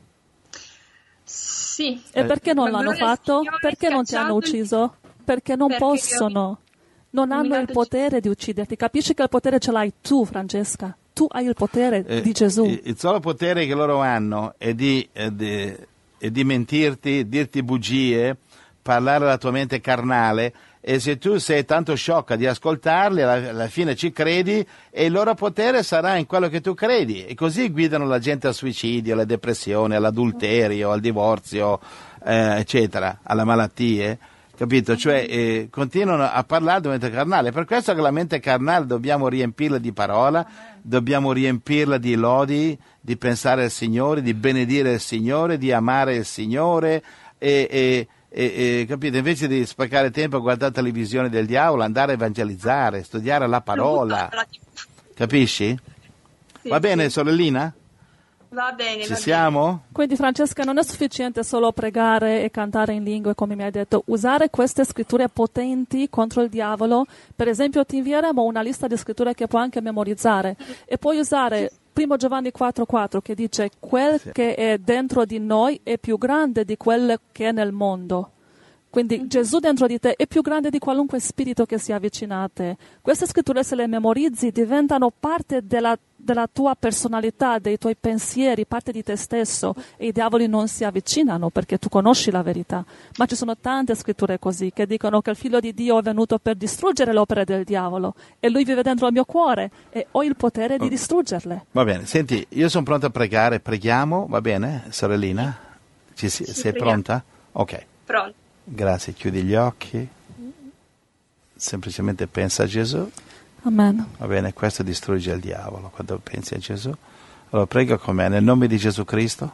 Sì. E perché non Ma l'hanno gloria al fatto? Signore, Perché non ti hanno schiacciato ucciso? Perché non perché possono. Non hanno il nominato potere di ucciderti. Capisci che il potere ce l'hai tu, Francesca. Tu hai il potere di Gesù. Il solo potere che loro hanno è di mentirti, dirti bugie, parlare alla tua mente carnale, e se tu sei tanto sciocca di ascoltarli, alla fine ci credi e il loro potere sarà in quello che tu credi, e così guidano la gente al suicidio, alla depressione, all'adulterio, al divorzio, eccetera, alle malattie, capito? Cioè continuano a parlare di mente carnale. Per questo che la mente carnale dobbiamo riempirla di parola, dobbiamo riempirla di lodi, di pensare al Signore, di benedire il Signore, di amare il Signore, e capite, invece di spaccare tempo a guardare televisione del diavolo, andare a evangelizzare, studiare la parola, capisci? Sì, Va bene, sì. sorellina? Va bene, Ci va siamo? Quindi Francesca, non è sufficiente solo pregare e cantare in lingue, come mi hai detto. Usare queste scritture potenti contro il diavolo. Per esempio, ti invieremo una lista di scritture che puoi anche memorizzare. E puoi usare 1 Giovanni 4,4 che dice: quel che è dentro di noi è più grande di quello che è nel mondo. Quindi Gesù dentro di te è più grande di qualunque spirito che si avvicina a te. Queste scritture, se le memorizzi, diventano parte della tua personalità, dei tuoi pensieri, parte di te stesso, e i diavoli non si avvicinano perché tu conosci la verità. Ma ci sono tante scritture così che dicono che il Figlio di Dio è venuto per distruggere le opere del diavolo e lui vive dentro il mio cuore e ho il potere di distruggerle. Va bene, senti, io sono pronto a pregare, preghiamo, va bene, sorellina? Sei preghiamo. pronta? Ok, Pronto. grazie, chiudi gli occhi, semplicemente pensa a Gesù. Amen. Va bene, questo distrugge il diavolo quando pensi a Gesù. Allora prega con me, nel nome di Gesù Cristo,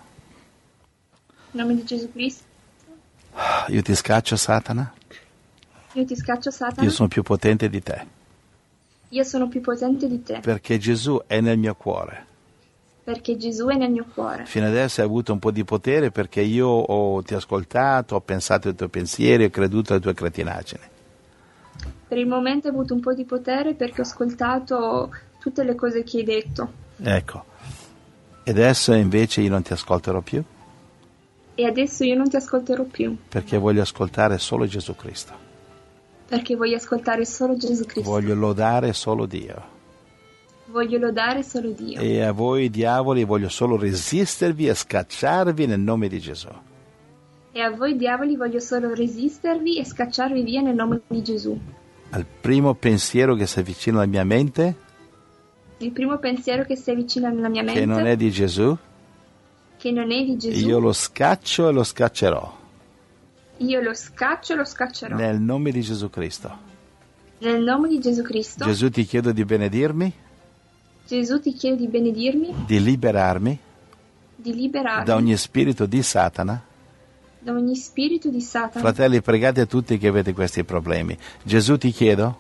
In nome di Gesù Cristo, io ti scaccio Satana, io ti scaccio Satana. io sono più potente di te, Io sono più potente di te, perché Gesù è nel mio cuore. perché Gesù è nel mio cuore. Fino adesso hai avuto un po' di potere perché io ti ho ascoltato, ho pensato ai tuoi pensieri, ho creduto alle tue cretinaggini. Per il momento hai avuto un po' di potere perché ho ascoltato tutte le cose che hai detto. Ecco, e adesso invece io non ti ascolterò più E adesso io non ti ascolterò più, perché voglio ascoltare solo Gesù Cristo. perché voglio ascoltare solo Gesù Cristo. Voglio lodare solo Dio. Voglio lodare solo Dio. E a voi diavoli voglio solo resistervi e scacciarvi nel nome di Gesù. E a voi diavoli voglio solo resistervi e scacciarvi via nel nome di Gesù. Al primo pensiero che si avvicina alla mia mente, Il primo pensiero che si avvicina nella mia mente, che non è di Gesù, che non è di Gesù, io lo scaccio e lo scaccerò io lo scaccio e lo scaccerò. nel nome di Gesù Cristo. Nel nome di Gesù Cristo, Gesù, ti chiedo di benedirmi, Gesù ti chiedo di benedirmi, di liberarmi di liberarmi da ogni spirito di Satana. da ogni spirito di Satana. Fratelli, pregate tutti che avete questi problemi. Gesù, ti chiedo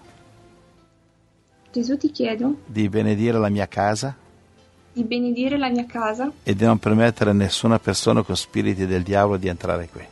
Gesù ti chiedo di benedire la mia casa di benedire la mia casa e di non permettere a nessuna persona con spiriti del diavolo di entrare qui.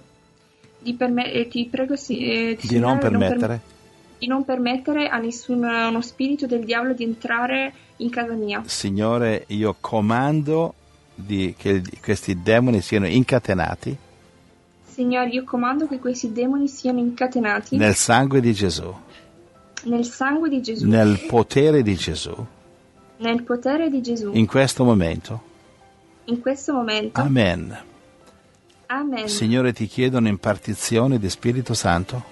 ti prego Di Signore, non permettere di non permettere a nessuno spirito del diavolo di entrare in casa mia. Signore, io comando che questi demoni siano incatenati Signore, io comando che questi demoni siano incatenati nel sangue di Gesù, nel sangue di Gesù, nel potere di Gesù, nel potere di Gesù, in questo momento. in questo momento. Amen. Amen. Signore, ti chiedo un'impartizione di Spirito Santo.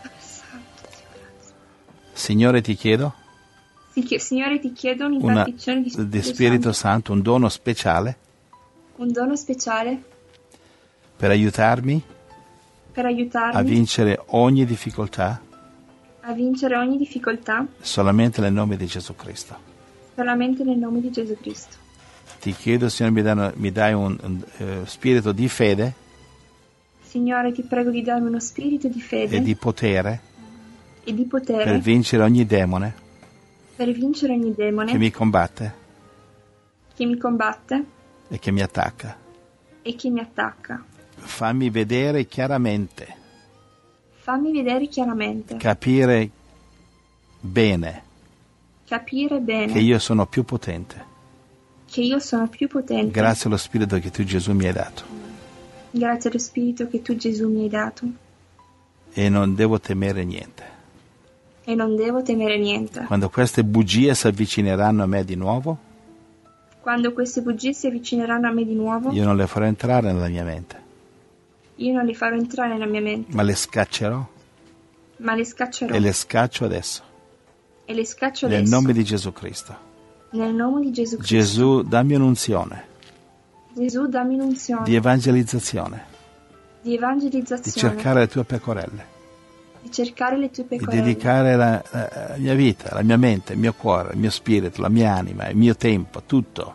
Signore, ti chiedo Signore, ti chiedo una un'impartizione di Spirito Santo, un dono speciale un dono speciale per aiutarmi per a aiutarmi vincere ogni difficoltà a vincere ogni difficoltà solamente nel nome di Gesù Cristo. solamente nel nome di Gesù Cristo. Ti chiedo, Signore, mi dai un spirito di fede Signore, ti prego di darmi uno spirito di fede e di potere e di potere per vincere ogni demone per vincere ogni demone che mi combatte che mi combatte e che mi attacca. e che mi attacca. Fammi vedere chiaramente, Fammi vedere chiaramente, capire bene capire bene che io sono più potente che io sono più potente grazie allo Spirito che tu, Gesù, mi hai dato, grazie allo Spirito che tu, Gesù, mi hai dato, e non devo temere niente. e non devo temere niente. Quando queste bugie si avvicineranno a me di nuovo, Quando queste bugie si avvicineranno a me di nuovo, io non le farò entrare nella mia mente, io non le farò entrare nella mia mente, ma le scaccerò ma le scaccerò e le scaccio adesso, e le scaccio nel adesso, nome di Gesù Cristo. nel nome di Gesù Cristo. Gesù, dammi un'unzione Gesù, dammi un'unzione di evangelizzazione, di di evangelizzazione, cercare le tue pecorelle, di cercare le tue di pecorelle, dedicare la mia vita, la mia mente, il mio cuore, il mio spirito, la mia anima, il mio tempo, tutto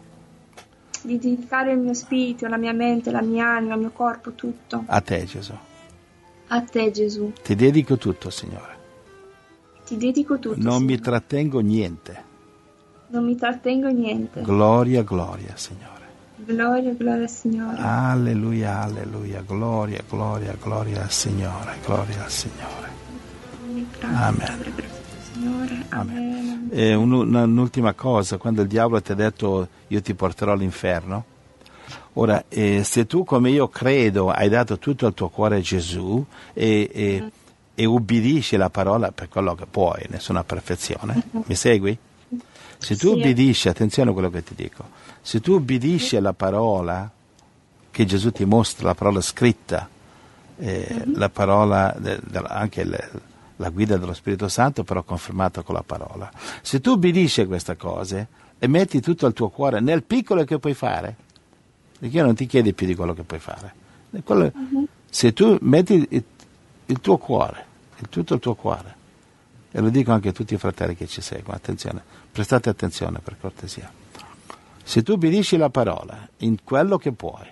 di dedicare il mio spirito, la mia mente, la mia anima, il mio corpo, tutto a te, Gesù. A te, Gesù. Ti dedico tutto, Signore. Ti dedico tutto, Non Signore. mi trattengo niente. Non mi trattengo niente. Gloria, gloria, Signore. Gloria, gloria al Signore. Alleluia, alleluia. Gloria, gloria, gloria al Signore. Gloria al Signore. Amen. Signore. Amen. E un'ultima cosa, quando il diavolo ti ha detto io ti porterò all'inferno, ora se tu come io credo hai dato tutto il tuo cuore a Gesù e ubbidisci la parola per quello che puoi, nessuna perfezione, mi segui? Se tu ubbidisci, attenzione a quello che ti dico, se tu ubbidisci alla parola che Gesù ti mostra, la parola scritta, la parola, anche la guida dello Spirito Santo, però confermata con la parola. Se tu ubbidisci a queste cose e metti tutto il tuo cuore nel piccolo che puoi fare, perché io non ti chiedo più di quello che puoi fare, se tu metti il tuo cuore, tutto il tuo cuore, e lo dico anche a tutti i fratelli che ci seguono, attenzione, prestate attenzione per cortesia, se tu ubbidisci la parola in quello che puoi,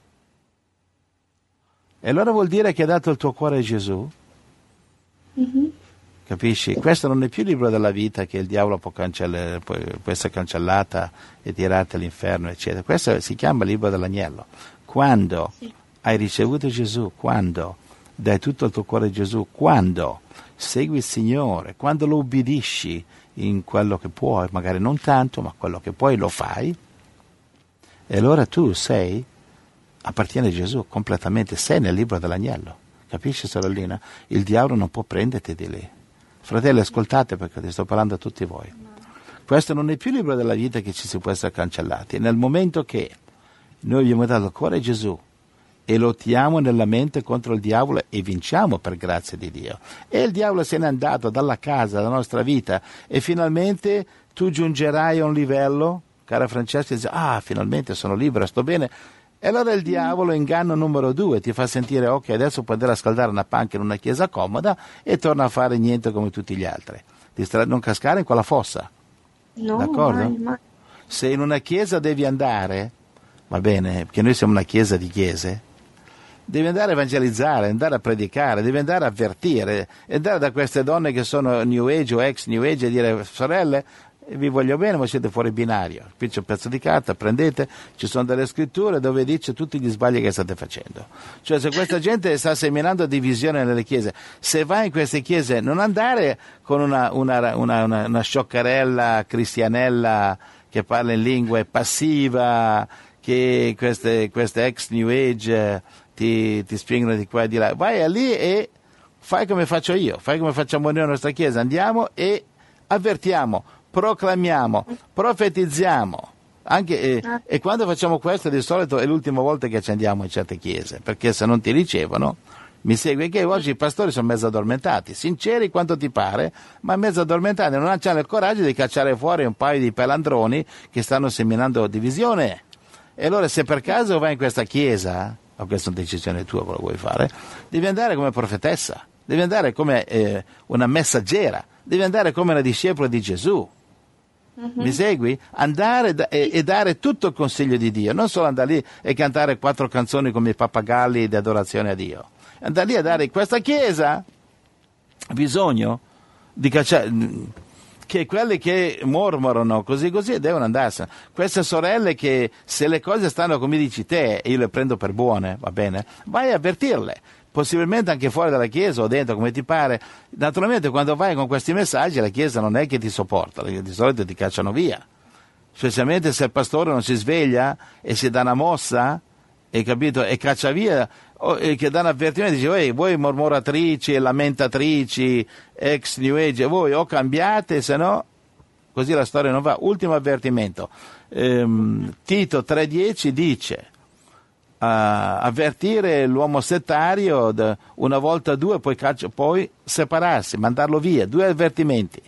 e allora vuol dire che hai dato il tuo cuore a Gesù. Capisci? Questo non è più il libro della vita che il diavolo può essere cancellata e tirarti all'inferno, eccetera. Questo si chiama libro dell'agnello. Quando hai ricevuto Gesù, quando dai tutto il tuo cuore a Gesù, quando segui il Signore, quando lo ubbidisci in quello che puoi, magari non tanto, ma quello che puoi lo fai, e allora tu appartieni a Gesù completamente, sei nel libro dell'agnello. Capisci, sorellina? Il diavolo non può prenderti di lì. Fratelli, ascoltate perché ti sto parlando a tutti voi. Questo non è più il libro della vita che ci si può essere cancellati. Nel momento che noi abbiamo dato il cuore a Gesù e lottiamo nella mente contro il diavolo e vinciamo per grazia di Dio. E il diavolo se n'è andato dalla casa, dalla nostra vita, e finalmente tu giungerai a un livello, cara Francesca, e dici, finalmente sono libero, sto bene. E allora il diavolo, inganno numero 2, ti fa sentire, ok, adesso puoi andare a scaldare una panca in una chiesa comoda e torna a fare niente come tutti gli altri. Non cascare in quella fossa. No, d'accordo? mai. Se in una chiesa devi andare, va bene, perché noi siamo una chiesa di chiese, devi andare a evangelizzare, andare a predicare, devi andare a avvertire, andare da queste donne che sono New Age o ex New Age e dire, sorelle, vi voglio bene, ma siete fuori binario. Qui c'è un pezzo di carta, prendete, ci sono delle scritture dove dice tutti gli sbagli che state facendo. Cioè, se questa gente sta seminando divisione nelle chiese, se vai in queste chiese, non andare con una scioccarella cristianella che parla in lingue passiva, che queste ex New Age ti spiegano di qua e di là. Vai lì e fai come faccio io, fai come facciamo noi nella nostra chiesa, andiamo e avvertiamo, proclamiamo, profetizziamo. E quando facciamo questo di solito è l'ultima volta che ci andiamo in certe chiese, perché se non ti ricevono, mi segui che oggi i pastori sono mezzo addormentati, sinceri quanto ti pare, ma mezzo addormentati, non hanno il coraggio di cacciare fuori un paio di pelandroni che stanno seminando divisione. E allora se per caso vai in questa chiesa, ma questa è una decisione tua, quello vuoi fare, devi andare come profetessa, devi andare come una messaggera, devi andare come una discepola di Gesù. Mi segui? Andare e dare tutto il consiglio di Dio, non solo andare lì e cantare 4 canzoni come i pappagalli di adorazione a Dio. Andare lì a dare questa chiesa ha bisogno di cacciare, che quelli che mormorano così devono andarsene. Queste sorelle che se le cose stanno come dici te e io le prendo per buone, va bene, vai a avvertirle. Possibilmente anche fuori dalla chiesa o dentro, come ti pare. Naturalmente quando vai con questi messaggi la chiesa non è che ti sopporta, di solito ti cacciano via, specialmente se il pastore non si sveglia e si dà una mossa, capito, e caccia via, e che dà un avvertimento, dice, voi mormoratrici e lamentatrici, ex New Age, voi o cambiate, se no così la storia non va. Ultimo avvertimento, Tito 3:10 dice, avvertire l'uomo settario una volta, 2, poi separarsi, mandarlo via. 2 avvertimenti.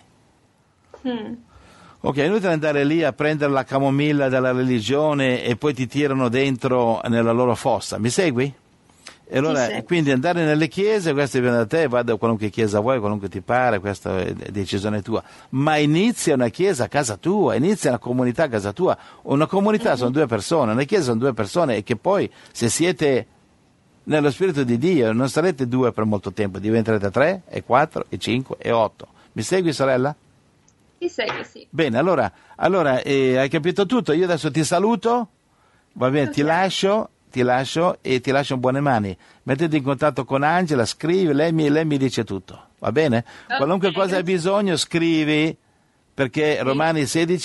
Ok, è inutile andare lì a prendere la camomilla della religione e poi ti tirano dentro nella loro fossa, mi segui? E allora, sì. Quindi andare nelle chiese, questo dipende da te, vada a qualunque chiesa vuoi, qualunque ti pare, questa è decisione tua, ma inizia una chiesa a casa tua, inizia una comunità a casa tua. Una comunità sono 2 persone, una chiesa sono 2 persone, e che poi se siete nello Spirito di Dio, non sarete 2 per molto tempo, diventerete 3 e 4 e 5 e 8. Mi segui, sorella? Ti segui, sì. Bene, allora hai capito tutto, io adesso ti saluto, va bene, ti lascio e ti lascio in buone mani. Mettete in contatto con Angela, scrivi, lei mi dice tutto, va bene? Qualunque cosa hai bisogno scrivi, perché Romani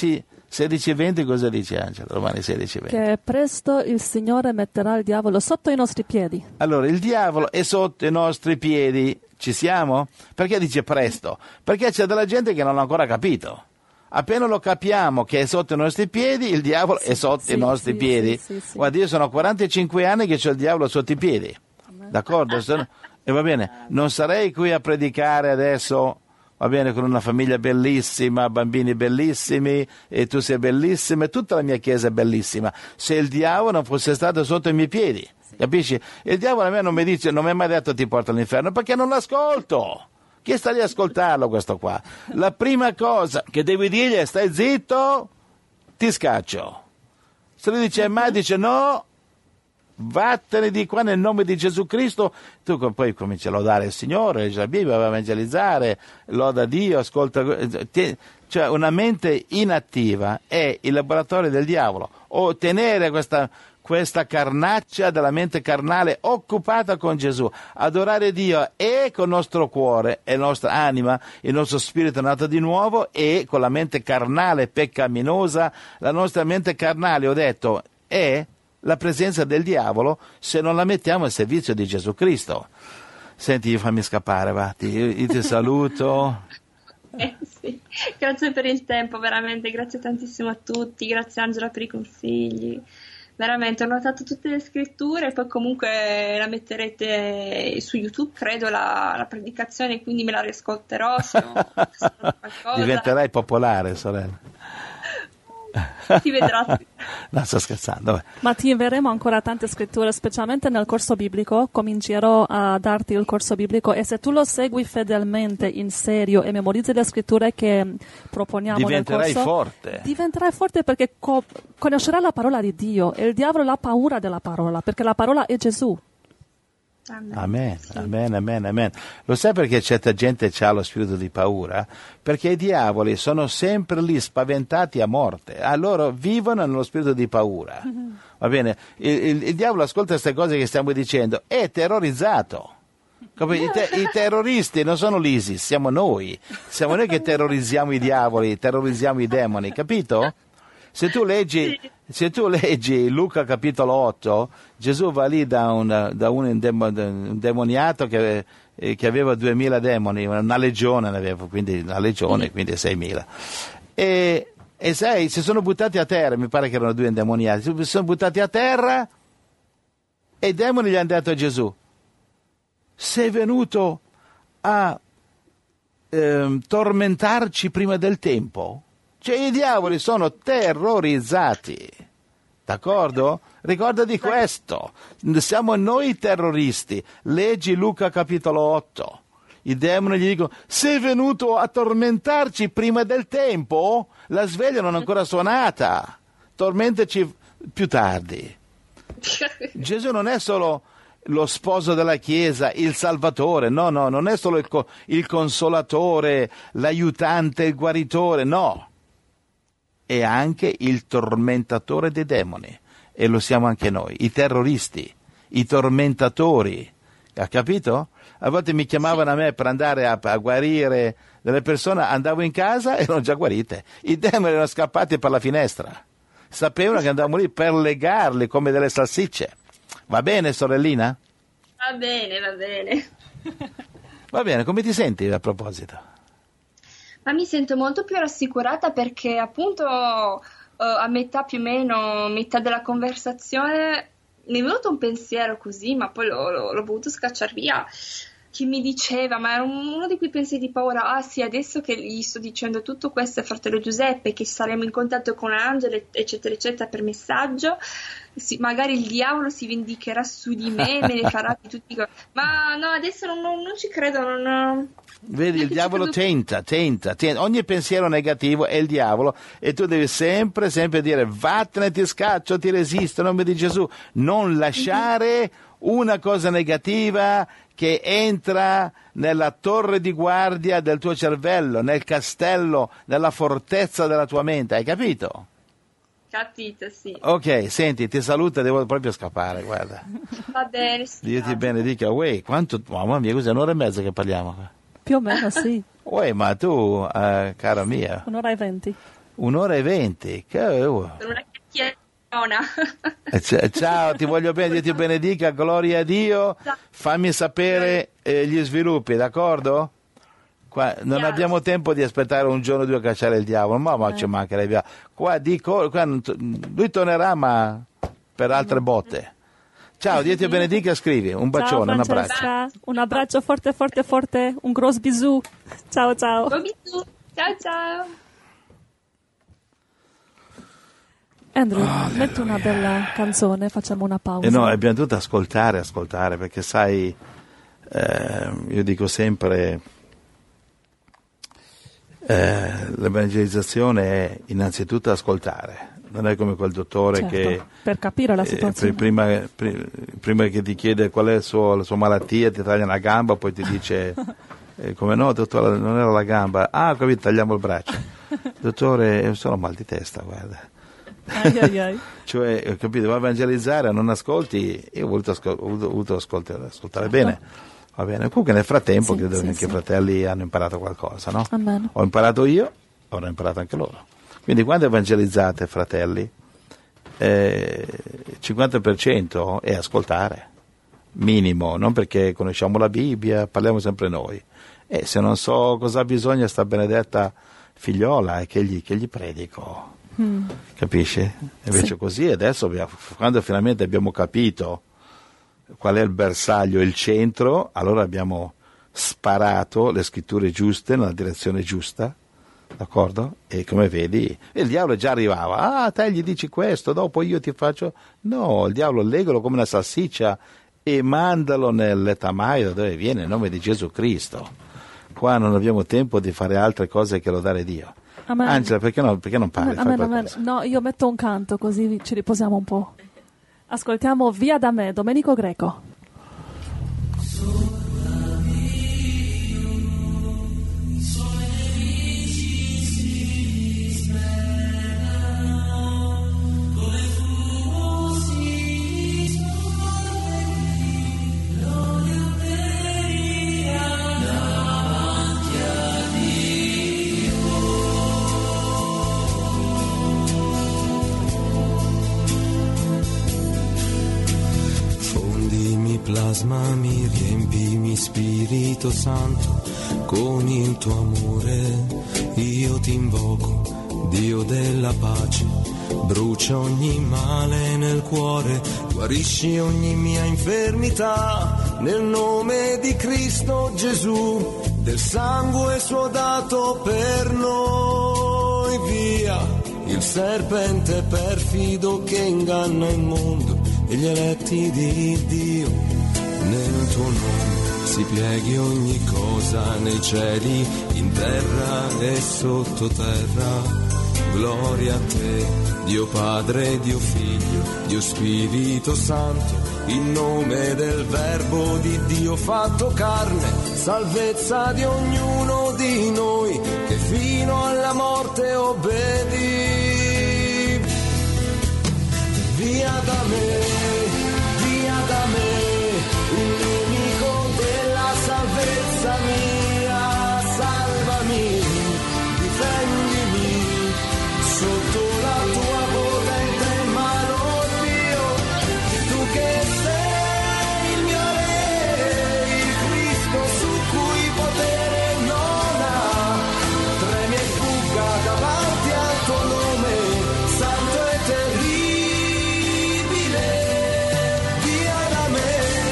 16:20 cosa dice Angela? Romani 16:20. Che presto il Signore metterà il diavolo sotto i nostri piedi. Allora, il diavolo è sotto i nostri piedi, ci siamo? Perché dice presto? Perché c'è della gente che non l'ha ancora capito. Appena lo capiamo che è sotto i nostri piedi, il diavolo è sotto i nostri piedi. Sì. Guarda, io sono 45 anni che c'ho il diavolo sotto i piedi. D'accordo? E va bene, non sarei qui a predicare adesso, va bene, con una famiglia bellissima, bambini bellissimi, e tu sei bellissima, e tutta la mia chiesa è bellissima, se il diavolo non fosse stato sotto i miei piedi. Capisci? Il diavolo a me non mi dice, non mi ha mai detto ti porta all'inferno, perché non l'ascolto. Chi sta lì a ascoltarlo questo qua? La prima cosa che devi dirgli è stai zitto, ti scaccio. Se lui dice mai, dice no, vattene di qua nel nome di Gesù Cristo, tu poi cominci a lodare il Signore, leggi la Bibbia, va a evangelizzare, loda Dio, ascolta, cioè una mente inattiva è il laboratorio del diavolo, o tenere questa carnaccia della mente carnale occupata con Gesù, adorare Dio e con il nostro cuore e la nostra anima, il nostro spirito nato di nuovo, e con la mente carnale peccaminosa. La nostra mente carnale, ho detto, è la presenza del diavolo se non la mettiamo al servizio di Gesù Cristo. Senti, fammi scappare, va, io ti saluto. Sì. Grazie per il tempo, veramente, grazie tantissimo a tutti, grazie Angela per i consigli. Veramente, ho notato tutte le scritture, poi comunque la metterete su YouTube, credo, la predicazione, quindi me la riascolterò. Diventerai popolare, sorella. Si vedrà. No, sto scherzando. Vabbè. Ma ti inverremo ancora tante scritture, specialmente nel corso biblico. Comincerò a darti il corso biblico, e se tu lo segui fedelmente, in serio, e memorizzi le scritture che proponiamo nel corso, forte. Diventerai forte, perché conoscerai la parola di Dio, e il diavolo ha paura della parola, perché la parola è Gesù. Amen, amen. Lo sai perché certa gente ha lo spirito di paura? Perché i diavoli sono sempre lì spaventati a morte, allora vivono nello spirito di paura. Va bene? Il diavolo ascolta queste cose che stiamo dicendo, è terrorizzato. I terroristi non sono l'ISIS, siamo noi che terrorizziamo i diavoli, terrorizziamo i demoni, capito? Se tu leggi Luca capitolo 8, Gesù va lì da un demoniato che aveva 2000 demoni, una legione ne aveva, quindi una legione, quindi 6000. E sai, si sono buttati a terra, mi pare che erano 2 indemoniati, si sono buttati a terra e i demoni gli hanno detto a Gesù: sei venuto a tormentarci prima del tempo? Cioè i diavoli sono terrorizzati, d'accordo? Ricordati questo, siamo noi terroristi. Leggi Luca capitolo 8, i demoni gli dicono: sei venuto a tormentarci prima del tempo? La sveglia non è ancora suonata, tormentaci più tardi. Gesù non è solo lo sposo della Chiesa, il Salvatore, no, non è solo il consolatore, l'aiutante, il guaritore, no. È anche il tormentatore dei demoni, e lo siamo anche noi, i terroristi, i tormentatori, ha capito? A volte mi chiamavano a me per andare a guarire delle persone, andavo in casa e erano già guarite, i demoni erano scappati per la finestra, sapevano che andavamo lì per legarli come delle salsicce. Va bene, sorellina? Va bene. Va bene, come ti senti a proposito? Ma mi sento molto più rassicurata, perché appunto a metà più o meno, metà della conversazione, mi è venuto un pensiero così, ma poi l'ho voluto scacciare via, che mi diceva, ma era uno di quei pensieri di paura: ah sì, adesso che gli sto dicendo tutto questo a fratello Giuseppe, che saremo in contatto con Angela, eccetera eccetera, per messaggio, sì, magari il diavolo si vendicherà su di me, me ne farà di tutti. Ma no, adesso non ci credo, non... Vedi, il diavolo tenta, ogni pensiero negativo è il diavolo, e tu devi sempre dire: vattene, ti scaccio, ti resisto, in nome di Gesù. Non lasciare una cosa negativa che entra nella torre di guardia del tuo cervello, nel castello, nella fortezza della tua mente, hai capito? Capito, sì. Ok, senti, ti saluto, devo proprio scappare, guarda. Va bene. Dio ti benedica. Uè, quanto, mamma mia, cos'è, un'ora e mezza che parliamo? Più o meno, sì. Uè, ma tu, cara mia. 1:20. 1:20, che... Per una chiacchierona. Ciao, ti voglio bene, Dio ti benedica, gloria a Dio. Fammi sapere gli sviluppi, d'accordo? Qua, non abbiamo tempo di aspettare un giorno o due a cacciare il diavolo, ma ci mancherebbe. Qua lui tornerà, ma per altre botte. Ciao, Dio ti benedica, scrivi. Un bacione, un abbraccio. Un abbraccio forte, forte, forte, un grosso bisù. Ciao, ciao. Ciao, ciao. Andrew, metti una bella canzone, facciamo una pausa. No, abbiamo dovuto ascoltare, perché sai, io dico sempre, l'evangelizzazione è innanzitutto ascoltare. Non è come quel dottore, certo, che per capire la situazione prima che ti chiede qual è la sua malattia ti taglia una gamba, poi ti dice come no dottore, non era la gamba, capito, tagliamo il braccio. Dottore, è solo mal di testa, guarda. Ai. Cioè, capito, va a evangelizzare, non ascolti. Io ho voluto ascoltare certo. Bene, va bene. Comunque nel frattempo credo che anche i fratelli hanno imparato qualcosa, no? Amen. Ho imparato io, ora ho imparato anche loro. Quindi quando evangelizzate, fratelli, 50% è ascoltare, minimo, non perché conosciamo la Bibbia, parliamo sempre noi. E se non so cosa ha bisogno sta benedetta figliola, è che gli predico. Capisci? Invece sì. Così adesso, quando finalmente abbiamo capito qual è il bersaglio, il centro, allora abbiamo sparato le scritture giuste nella direzione giusta. D'accordo? E come vedi, il diavolo già arrivava, te gli dici questo, dopo io ti faccio... No, il diavolo legalo come una salsiccia e mandalo nel letamaio da dove viene, in nome di Gesù Cristo. Qua non abbiamo tempo di fare altre cose che lodare Dio. Amen. Angela, perché non parli? Amen. No, io metto un canto così ci riposiamo un po'. Ascoltiamo Via da me, Domenico Greco. Plasmami, riempimi Spirito Santo con il tuo amore, io ti invoco, Dio della pace, brucia ogni male nel cuore, guarisci ogni mia infermità, nel nome di Cristo Gesù, del sangue suodato per noi, via il serpente perfido che inganna il mondo e gli eletti di Dio. Nel tuo nome si pieghi ogni cosa nei cieli, in terra e sottoterra. Gloria a te, Dio Padre, Dio Figlio, Dio Spirito Santo, in nome del Verbo di Dio fatto carne, salvezza di ognuno di noi che fino alla morte obbedì. Via da me, il nemico della salvezza mia, salvami, difendimi, sotto la tua potente mano, Dio, tu che sei il mio Re, il Cristo su cui potere non ha, tremi e fugga davanti al tuo nome, santo e terribile, via da me.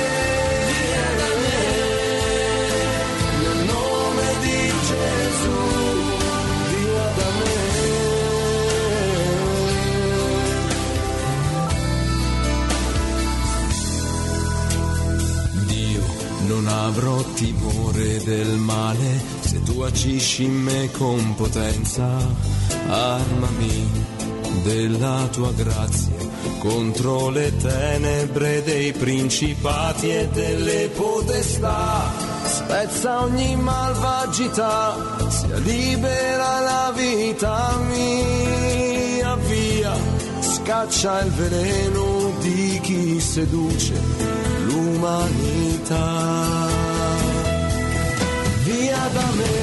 Non avrò timore del male se tu agisci in me con potenza. Armami della tua grazia, contro le tenebre dei principati e delle potestà. Spezza ogni malvagità, sia libera la vita mia, via, scaccia il veleno di chi seduce l'umanità. Via da me,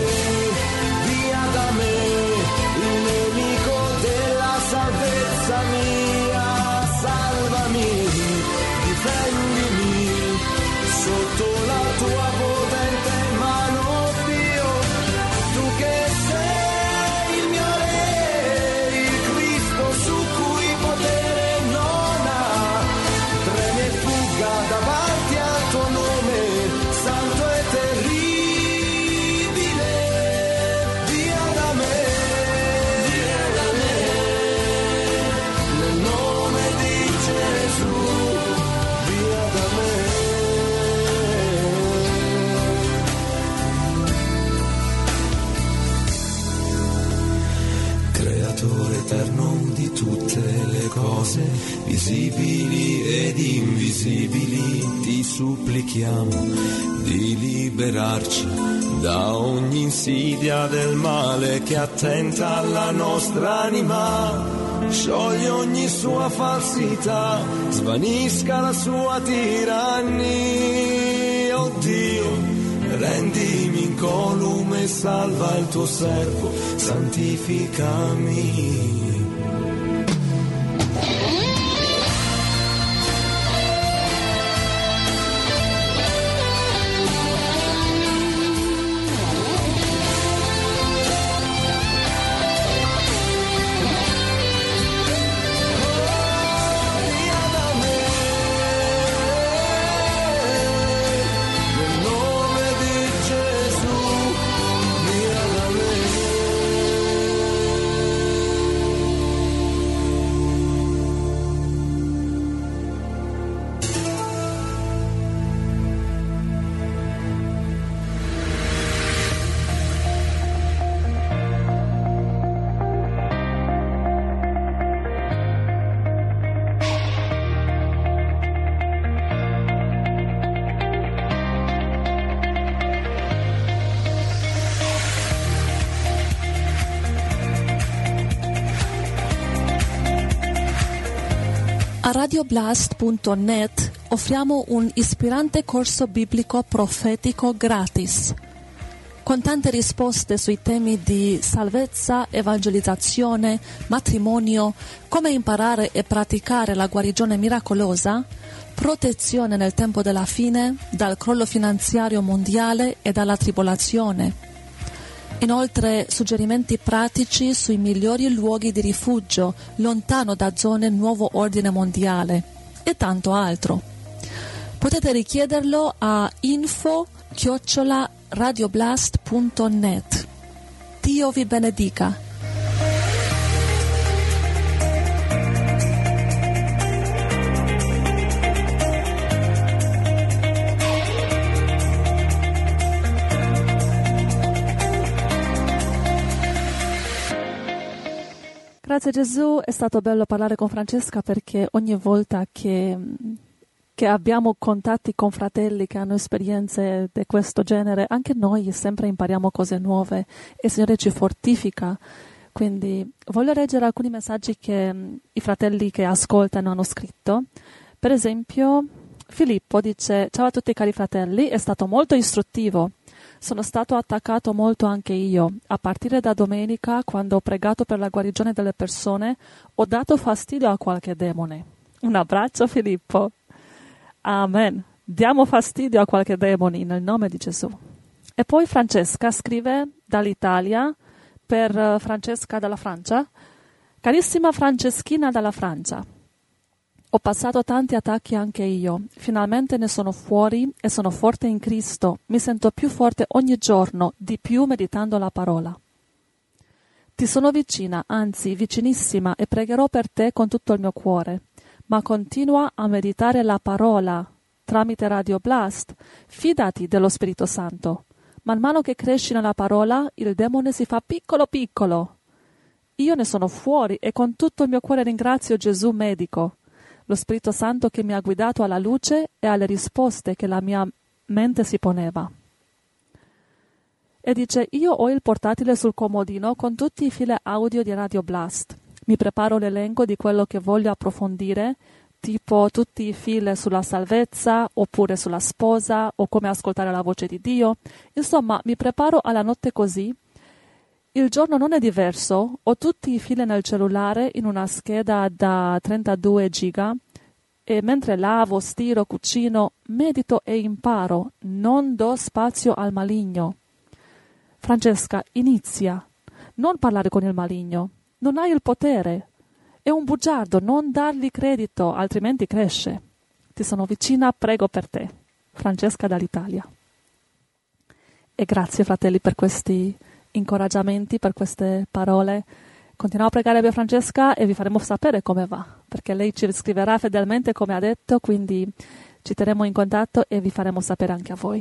il nemico della salvezza mia, salvami, difendimi, sotto la tua potente mano, Dio, tu che sei il mio Re, il Cristo su cui potere non ha, treme e fugga davanti al tuo nome, santo e terribile. Eterno di tutte le cose, visibili ed invisibili, ti supplichiamo di liberarci da ogni insidia del male che attenta alla nostra anima. Sciogli ogni sua falsità, svanisca la sua tirannia, oh Dio. Rendimi incolume, salva il tuo servo, santificami. A radioblast.net offriamo un ispirante corso biblico profetico gratis, con tante risposte sui temi di salvezza, evangelizzazione, matrimonio, come imparare e praticare la guarigione miracolosa, protezione nel tempo della fine, dal crollo finanziario mondiale e dalla tribolazione. Inoltre suggerimenti pratici sui migliori luoghi di rifugio lontano da zone nuovo ordine mondiale e tanto altro. Potete richiederlo a info@radioblast.net. Dio vi benedica. Grazie Gesù, è stato bello parlare con Francesca perché ogni volta che abbiamo contatti con fratelli che hanno esperienze di questo genere, anche noi sempre impariamo cose nuove e il Signore ci fortifica. Quindi voglio leggere alcuni messaggi che i fratelli che ascoltano hanno scritto. Per esempio, Filippo dice: ciao a tutti cari fratelli, è stato molto istruttivo. Sono stato attaccato molto anche io. A partire da domenica, quando ho pregato per la guarigione delle persone, ho dato fastidio a qualche demone. Un abbraccio Filippo. Amen. Diamo fastidio a qualche demone nel nome di Gesù. E poi Francesca scrive dall'Italia per Francesca dalla Francia. Carissima Franceschina dalla Francia, ho passato tanti attacchi anche io. Finalmente ne sono fuori e sono forte in Cristo. Mi sento più forte ogni giorno, di più meditando la parola. Ti sono vicina, anzi vicinissima, e pregherò per te con tutto il mio cuore. Ma continua a meditare la parola tramite Radio Blast. Fidati dello Spirito Santo. Man mano che cresci nella parola, il demone si fa piccolo piccolo. Io ne sono fuori e con tutto il mio cuore ringrazio Gesù medico. lo Spirito Santo che mi ha guidato alla luce e alle risposte che la mia mente si poneva. E dice, io ho il portatile sul comodino con tutti i fili audio di Radio Blast. Mi preparo l'elenco di quello che voglio approfondire, tipo tutti i fili sulla salvezza, oppure sulla sposa, o come ascoltare la voce di Dio. Insomma, mi preparo alla notte così. Il giorno non è diverso, ho tutti i fili nel cellulare in una scheda da 32 giga e mentre lavo, stiro, cucino, medito e imparo, non do spazio al maligno. Francesca, inizia. Non parlare con il maligno. Non hai il potere. È un bugiardo, non dargli credito, altrimenti cresce. Ti sono vicina, prego per te. Francesca dall'Italia. E grazie, fratelli, per questi incoraggiamenti, per queste parole. Continuiamo a pregare per Francesca e vi faremo sapere come va, perché lei ci scriverà fedelmente come ha detto, quindi ci terremo in contatto e vi faremo sapere anche a voi.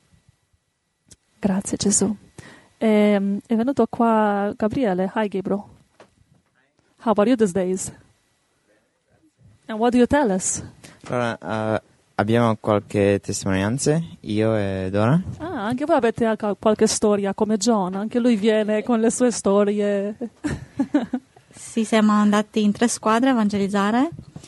Grazie Gesù. È venuto qua Gabriele. Hi Gabriel. How are you these days? And what do you tell us? Allora, abbiamo qualche testimonianze, io e Dora. Ah, anche voi avete qualche storia come John, anche lui viene con le sue storie. Sì, siamo andati in 3 squadre a evangelizzare.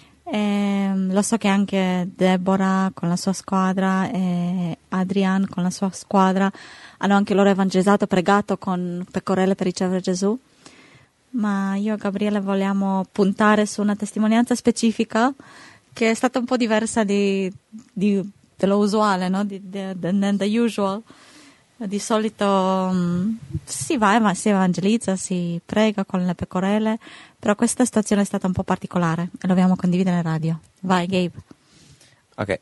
Lo so che anche Deborah con la sua squadra e Adrian con la sua squadra hanno anche loro evangelizzato, pregato con pecorelle per ricevere Gesù. Ma io e Gabriele vogliamo puntare su una testimonianza specifica che è stata un po' diversa dello usuale, no? Than the usual. Di solito si evangelizza, si prega con le pecorelle, però questa situazione è stata un po' particolare e lo vogliamo condividere in radio. Vai Gabe. Ok,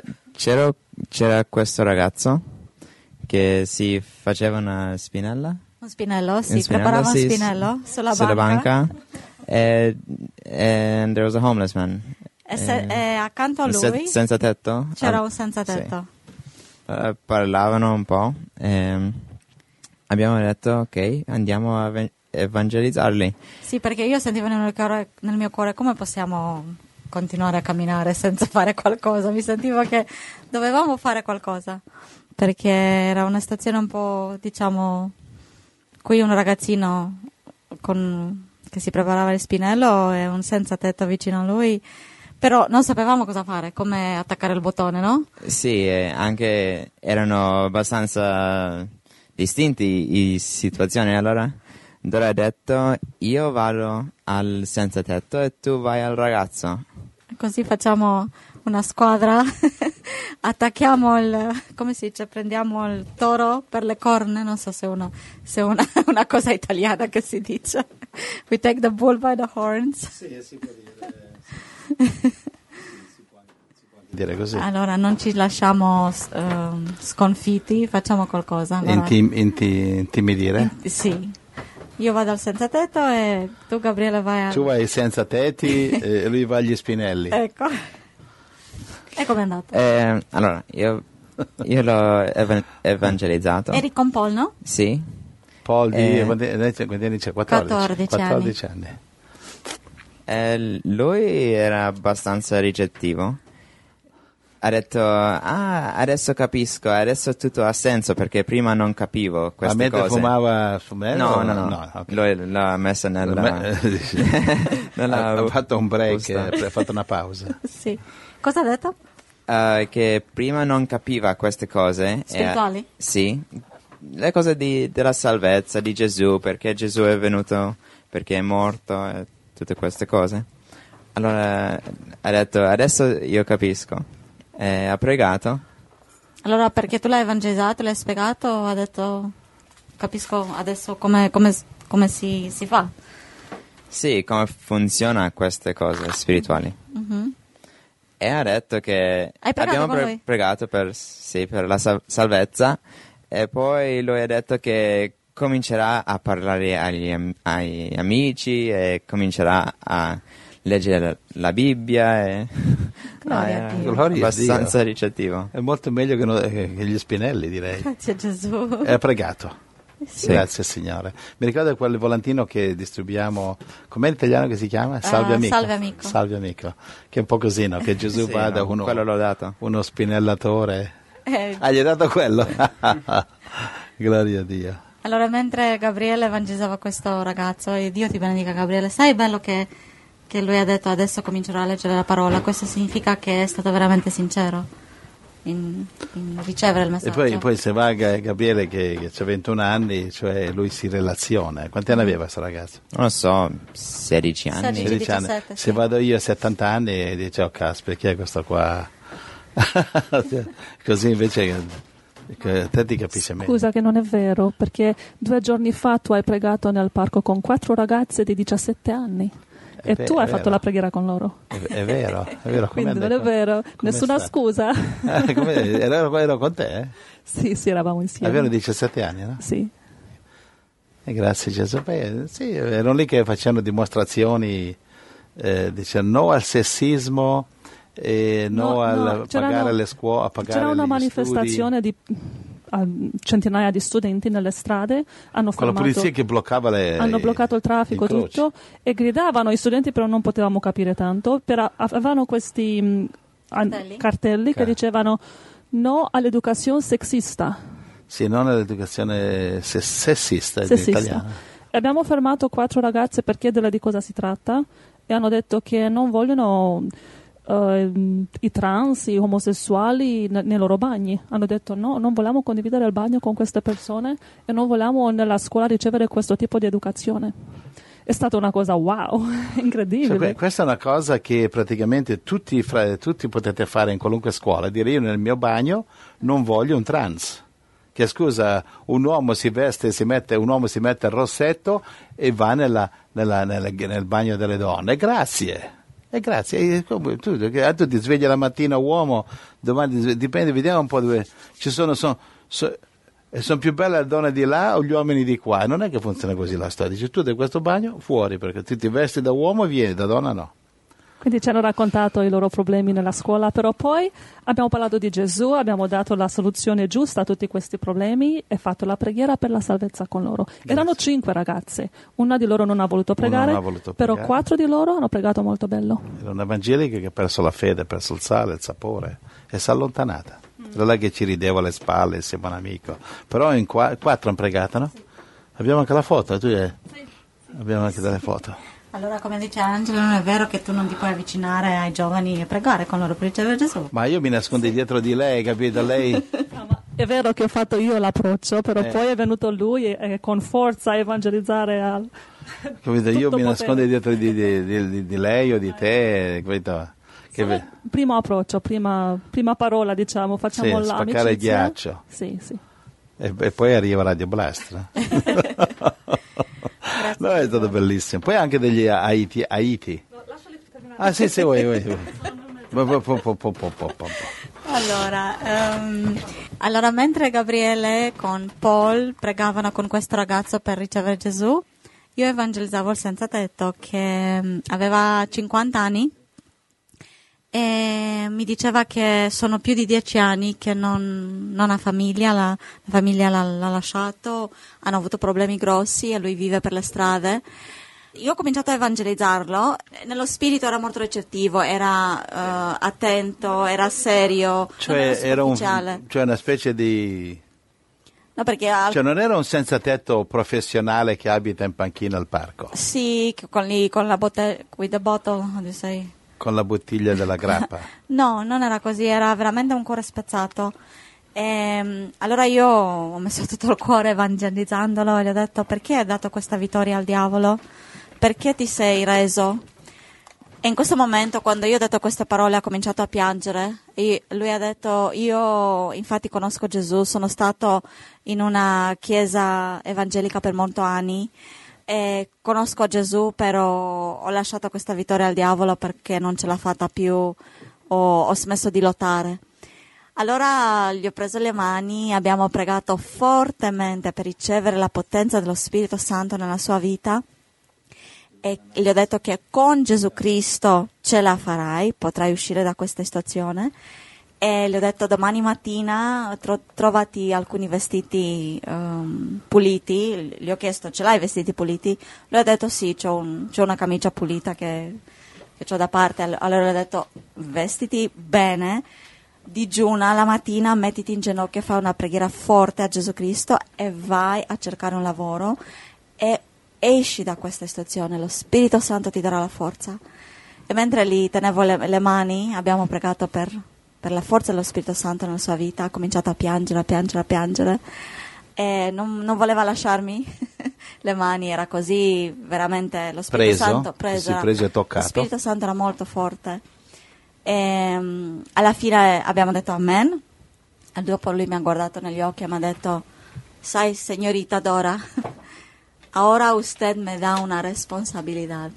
c'era questo ragazzo che si faceva una spinella. Un spinello, sì, preparava un spinello sulla banca. And there was a homeless man. E accanto a lui senza tetto? c'era un senza tetto. Sì. Parlavano un po'. Abbiamo detto, ok, andiamo a evangelizzarli. Sì, perché io sentivo nel mio cuore come possiamo continuare a camminare senza fare qualcosa. Mi sentivo che dovevamo fare qualcosa, perché era una situazione un po', diciamo, qui un ragazzino che si preparava il spinello e un senza tetto vicino a lui, però non sapevamo cosa fare, come attaccare il bottone, no? Sì, anche erano abbastanza distinti le situazioni, allora Dora ha detto io vado al senza tetto e tu vai al ragazzo. Così facciamo una squadra, attacchiamo come si dice, prendiamo il toro per le corna, non so se è una cosa italiana che si dice. We take the bull by the horns. Sì, si può dire. Si può dire così. Allora non ci lasciamo sconfitti, facciamo qualcosa. Allora, intimidire? Sì. Io vado al senza tetto e tu Gabriele vai Tu vai senza tetti e lui va agli spinelli. Ecco. E com'è andato? Allora, io l'ho evangelizzato. Eri con Paul, no? Sì. Paul quanti anni c'è? 14 anni. Lui era abbastanza ricettivo. Ha detto, adesso capisco, adesso tutto ha senso, perché prima non capivo queste mentre cose. fumava fumello? No. Okay. Lui l'ha messa ha fatto un break, ha fatto una pausa. Sì. Cosa ha detto? Che prima non capiva queste cose. Spirituali? Sì. Le cose della salvezza, di Gesù, perché Gesù è venuto, perché è morto, e tutte queste cose. Allora ha detto, adesso io capisco. Ha pregato. Allora perché tu l'hai evangelizzato, l'hai spiegato, ha detto capisco adesso come si fa. Sì, come funziona queste cose spirituali. Mm-hmm. E ha detto che abbiamo pregato per la salvezza, e poi lui ha detto che comincerà a parlare ai amici e comincerà a leggere la Bibbia e Gloria a Dio. Abbastanza ricettivo. È molto meglio che gli spinelli, direi. Grazie a Gesù. E ha pregato. Sì. Grazie Signore. Mi ricordo quel volantino che distribuiamo, com'è in italiano che si chiama? Salve amico. Salve amico. Salve amico. Che è un po' così, no? Che Gesù va da quello l'ho dato. Uno spinellatore. Gli hai dato quello? Gloria a Dio. Allora, mentre Gabriele evangelizzava questo ragazzo, e Dio ti benedica Gabriele, sai bello che lui ha detto adesso comincerò a leggere la parola, questo significa che è stato veramente sincero in ricevere il messaggio. E poi se va Gabriele che ha 21 anni, cioè lui si relaziona. Quanti anni aveva questo ragazzo? Non lo so, 16 anni. 16 anni. 17, se vado io a 70 anni e dice, oh caspita, chi è questo qua? Così invece... te ti capisce meglio. Scusa che non è vero, perché 2 giorni fa tu hai pregato nel parco con 4 ragazze di 17 anni e tu hai fatto la preghiera con loro. È vero. Quindi non è vero, nessuna scusa. Ero con te? Sì, eravamo insieme. Avevano 17 anni, no? Sì. E grazie Gesù. Sì, erano lì che facevano dimostrazioni, dicendo no al sessismo, a pagare le scuole, a pagare c'era una gli manifestazione studi. di centinaia di studenti nelle strade, hanno con la polizia che bloccava hanno bloccato il traffico, tutto, e gridavano i studenti, però non potevamo capire tanto, avevano questi cartelli che dicevano no all'educazione sessista. Sì, non all'educazione sessista. In italiano. E abbiamo fermato 4 ragazze per chiederle di cosa si tratta e hanno detto che non vogliono i trans, i omosessuali nei loro bagni. Hanno detto no, non vogliamo condividere il bagno con queste persone e non vogliamo nella scuola ricevere questo tipo di educazione. È stata una cosa wow, incredibile. Cioè, questa è una cosa che praticamente tutti potete fare in qualunque scuola, dire io nel mio bagno non voglio un trans. Che scusa, un uomo si mette il rossetto e va nel bagno delle donne. Grazie. E grazie, tu ti svegli la mattina uomo, domani dipende, vediamo un po' dove ci sono più belle le donne di là o gli uomini di qua. Non è che funziona così la storia, dici tu da questo bagno fuori, perché tu ti vesti da uomo e vieni, da donna no. Quindi ci hanno raccontato i loro problemi nella scuola, però poi abbiamo parlato di Gesù, abbiamo dato la soluzione giusta a tutti questi problemi e fatto la preghiera per la salvezza con loro. Grazie. Erano 5 ragazze, una di loro non ha voluto pregare, però 4 di loro hanno pregato molto bello. Era un'evangelica che ha perso la fede, ha perso il sale, il sapore e si è allontanata. Era lei che ci rideva alle spalle, insieme a un amico. Però in 4 hanno pregato, no? Sì. Abbiamo anche la foto, Sì. Abbiamo anche delle foto. Allora, come dice Angelo, non è vero che tu non ti puoi avvicinare ai giovani e pregare con loro per ricevere Gesù? Ma io mi nascondo dietro di lei, capito? Lei... È vero che ho fatto io l'approccio, però poi è venuto lui e con forza a evangelizzare. Capito? Io mi nascondo dietro di lei o di te, capito? Primo approccio, prima parola, diciamo, facciamo l'amicizia. Spaccare il ghiaccio. Sì. E poi arriva Radio Blast. No, è stato bellissimo. Poi anche degli Haiti. Ah sì, vuoi. Allora, mentre Gabriele con Paul pregavano con questo ragazzo per ricevere Gesù, io evangelizzavo il senza tetto che aveva 50 anni e mi diceva che sono più di 10 anni che non ha famiglia, la famiglia l'ha lasciato, hanno avuto problemi grossi e lui vive per le strade. Io ho cominciato a evangelizzarlo, nello spirito era molto recettivo, era attento, era serio, cioè era una specie di... No, perché non era un senza tetto professionale che abita in panchina al parco? Sì, con la bottiglia, with the bottle, how do you say? Con la bottiglia della grappa? No, non era così, era veramente un cuore spezzato. Allora io ho messo tutto il cuore evangelizzandolo e gli ho detto: perché hai dato questa vittoria al diavolo? Perché ti sei reso? E in questo momento, quando io ho detto queste parole, ha cominciato a piangere e lui ha detto: io infatti conosco Gesù, sono stato in una chiesa evangelica per molti anni e conosco Gesù, però ho lasciato questa vittoria al diavolo perché non ce l'ha fatta più, ho smesso di lottare. Allora gli ho preso le mani, abbiamo pregato fortemente per ricevere la potenza dello Spirito Santo nella sua vita e gli ho detto che con Gesù Cristo ce la farai, potrai uscire da questa situazione. e le ho detto domani mattina trovati alcuni vestiti puliti. Gli ho chiesto ce l'hai vestiti puliti? Lui ha detto sì, c'ho una camicia pulita che c'ho da parte. Allora le ho detto vestiti bene, digiuna la mattina, mettiti in ginocchio, fai una preghiera forte a Gesù Cristo e vai a cercare un lavoro e esci da questa situazione, lo Spirito Santo ti darà la forza. E mentre gli tenevo le mani, abbiamo pregato per la forza dello Spirito Santo nella sua vita, ha cominciato a piangere e non voleva lasciarmi le mani, era così veramente lo Spirito Santo preso e toccato. Lo Spirito Santo era molto forte e alla fine abbiamo detto amen e dopo lui mi ha guardato negli occhi e mi ha detto sai signorita Dora, ora usted me da una responsabilidad.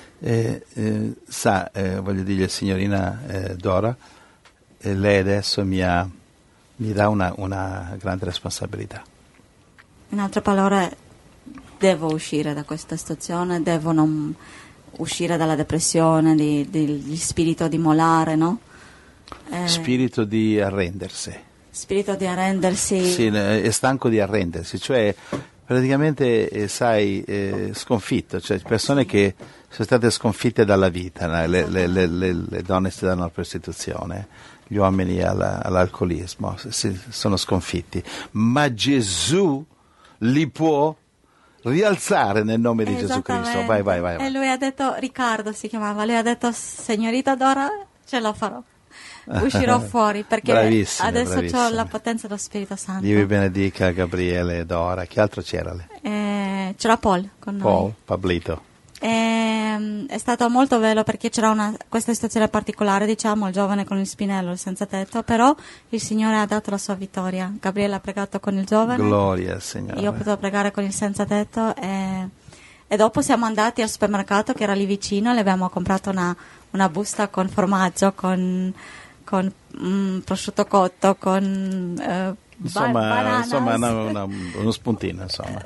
Voglio dire signorina Dora, lei adesso mi dà una grande responsabilità. In altre parole, devo uscire da questa situazione, devo non uscire dalla depressione, di spirito di molare, no? Spirito di arrendersi. Spirito di arrendersi. Sì, è stanco di arrendersi, cioè praticamente sconfitto, cioè persone che sono state sconfitte dalla vita, le donne si danno alla prostituzione, gli uomini all'alcolismo, sono sconfitti, ma Gesù li può rialzare nel nome di Gesù Cristo. Vai. E lui ha detto, Riccardo si chiamava, lui ha detto signorita Dora ce la farò, uscirò fuori perché adesso ho la potenza dello Spirito Santo. Dio vi benedica Gabriele e Dora. Chi altro c'era lì? C'era Paul con noi. Pablito. È stato molto bello perché c'era questa situazione particolare, diciamo, il giovane con il spinello, il senza tetto, però il Signore ha dato la sua vittoria. Gabriele ha pregato con il giovane, gloria al Signore. Io ho potuto pregare con il senza tetto e dopo siamo andati al supermercato che era lì vicino, le abbiamo comprato una busta con formaggio, con prosciutto cotto, con insomma uno spuntino, insomma.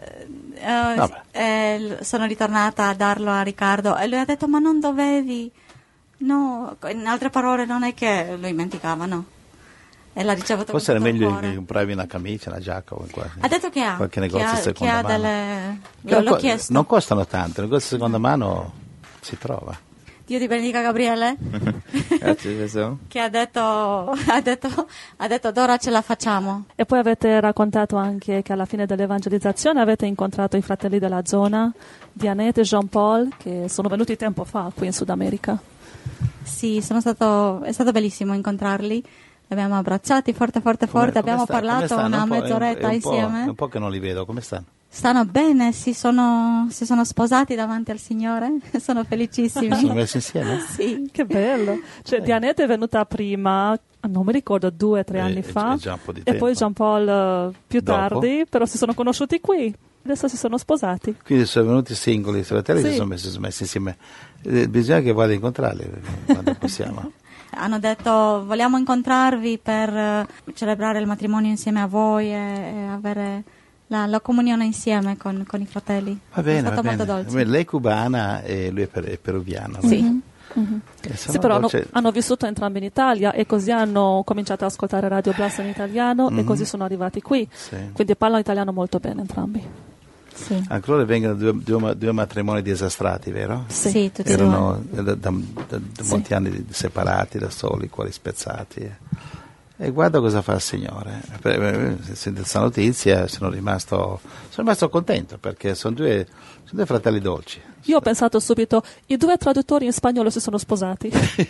Sono ritornata a darlo a Riccardo e lui ha detto ma non dovevi, no, in altre parole non è che lui dimenticava, no, e l'ha ricevuto. Forse era meglio che compravi una camicia, una giacca o ha detto che ha qualche negozio seconda mano. L'ho chiesto. Non costano tanto, il negozio seconda mano si trova. Dio ti benedica Gabriele. Grazie Gesù. Che ha detto Dora ce la facciamo. E poi avete raccontato anche che alla fine dell'evangelizzazione avete incontrato i fratelli della zona, Dianette e Jean Paul, che sono venuti tempo fa qui in Sud America. Sì, è stato bellissimo incontrarli. Li abbiamo abbracciati forte, abbiamo parlato una mezz'oretta insieme. È un po' che non li vedo, come stanno? Stanno bene, si sono sposati davanti al Signore, sono felicissimi. Sono messi insieme? Sì. Che bello. Cioè Dianette è venuta prima, non mi ricordo, 2 o 3 anni fa, e poi Jean Paul più tardi, però si sono conosciuti qui. Adesso si sono sposati. Quindi sono venuti singoli, i fratelli si sono messi insieme. Bisogna che vada a incontrarli quando possiamo. Hanno detto vogliamo incontrarvi per celebrare il matrimonio insieme a voi e avere la comunione insieme con i fratelli. Va bene, è stato molto dolce. Lei è cubana e lui è peruviano. Sì. Sì, però hanno vissuto entrambi in Italia e così hanno cominciato ad ascoltare Radio Blast in italiano e così sono arrivati qui. Sì. Quindi parlano italiano molto bene entrambi. Sì. Anche loro vengono due matrimoni disastrati, vero? Sì, tutti erano da molti anni separati, da soli, cuori spezzati. E guarda cosa fa il Signore. Sento questa notizia, sono rimasto contento perché sono due fratelli dolci. Io ho pensato subito, i 2 traduttori in spagnolo si sono sposati.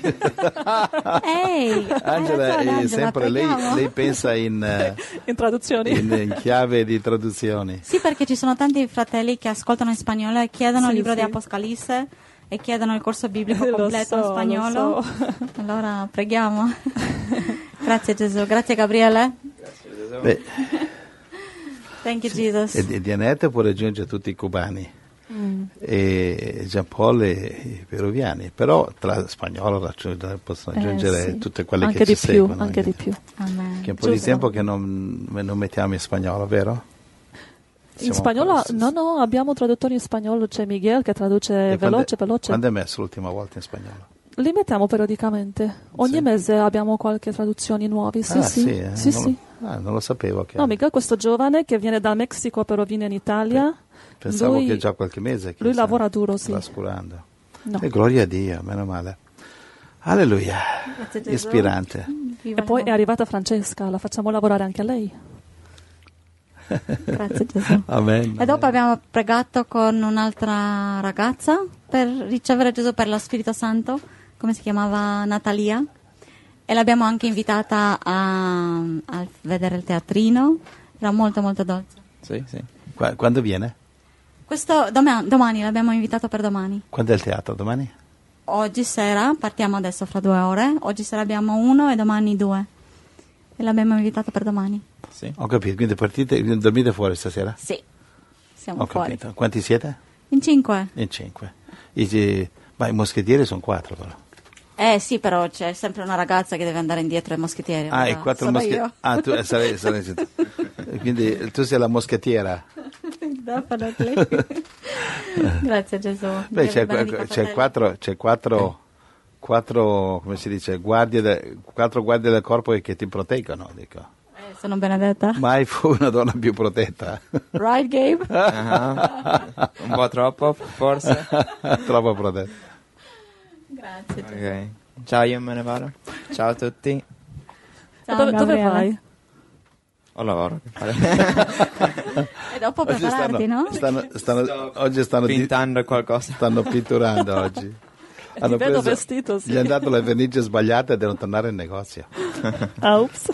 Ehi, Angela, sempre lei pensa in traduzioni, in chiave di traduzioni. Sì, perché ci sono tanti fratelli che ascoltano in spagnolo e chiedono il libro di Apocalisse e chiedono il corso biblico completo in spagnolo. Allora preghiamo. Grazie Gesù, grazie Gabriele. Beh, thank you Jesus. E Dianette può raggiungere tutti i cubani e Jean Paul i peruviani, però tra spagnolo possono raggiungere tutte quelle anche che di ci più, seguono. Anche di più. Amen. Che è un po' di tempo che non mettiamo in spagnolo, vero? In spagnolo? No, abbiamo traduttori in spagnolo, c'è Miguel che traduce veloce. Quando hai messo l'ultima volta in spagnolo? Li mettiamo periodicamente. Ogni mese abbiamo qualche traduzione nuova. Sì. Non lo sapevo. No, Miguel, questo giovane che viene dal Messico però viene in Italia. Pensavo che già qualche mese. Lui lavora duro, sì. Trascurando. No. E gloria a Dio, meno male. Alleluia. Ispirante. E poi è arrivata Francesca, la facciamo lavorare anche a lei. Grazie Gesù. Amen. E dopo abbiamo pregato con un'altra ragazza per ricevere Gesù per lo Spirito Santo, come si chiamava, Natalia, e l'abbiamo anche invitata a vedere il teatrino. Era molto molto dolce. Sì. Quando viene? Questo domani, l'abbiamo invitato per domani. Quando è il teatro? Domani? Oggi sera, partiamo adesso fra 2 ore, oggi sera abbiamo 1 e domani 2. E l'abbiamo invitato per domani. Sì. Ho capito, quindi dormite fuori stasera? Sì, siamo fuori. Capito. Quanti siete? In 5. In 5. Ma i moschettieri sono 4 però. Sì, però c'è sempre una ragazza che deve andare indietro ai moschettieri. I 4 moschettieri. Tu sarai. Quindi tu sei la moschettiera. Grazie Gesù. Beh, c'è 4 come si dice, 4 guardie del corpo che ti proteggono, dico. Sono benedetta. Mai fu una donna più protetta. Right, Gabe? Un po' troppo, forse. Troppo protetta. Grazie. Okay. Ciao, io me ne vado. Ciao a tutti. Ciao, dove vai? Ho lavoro. E dopo prepararti, no? Oggi stanno pintando qualcosa. Stanno pitturando oggi. Ti vedo vestito, sì. Gli hanno dato le vernici sbagliate e devono tornare in negozio. Ops.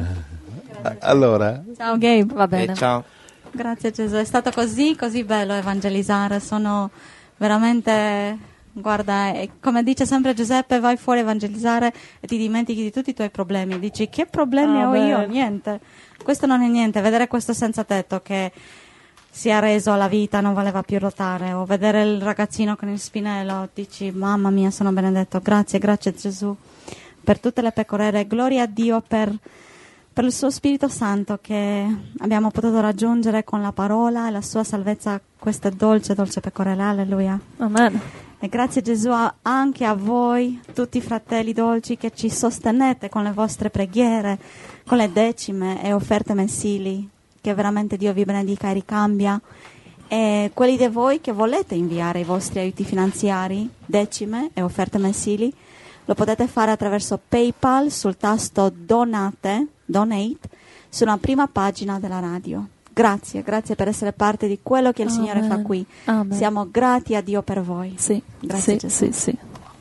Allora. Ciao Gabe, va bene. Ciao. Grazie Gesù, è stato così bello evangelizzare, sono veramente, guarda, come dice sempre Giuseppe, vai fuori a evangelizzare e ti dimentichi di tutti i tuoi problemi, dici che problemi ho io? Niente, questo non è niente, vedere questo senza tetto che si è reso alla vita, non voleva più ruotare, o vedere il ragazzino con il spinello, dici mamma mia sono benedetto, grazie Gesù per tutte le pecorelle, gloria a Dio per il suo Spirito Santo che abbiamo potuto raggiungere con la parola e la sua salvezza, queste dolce pecorelle, alleluia. Amen. E grazie Gesù anche a voi, tutti i fratelli dolci che ci sostenete con le vostre preghiere, con le decime e offerte mensili, che veramente Dio vi benedica e ricambia. E quelli di voi che volete inviare i vostri aiuti finanziari, decime e offerte mensili, lo potete fare attraverso PayPal sul tasto Donate, sulla prima pagina della radio. Grazie per essere parte di quello che il Signore fa qui. Amen. Siamo grati a Dio per voi. Sì, grazie Gesù. Sì.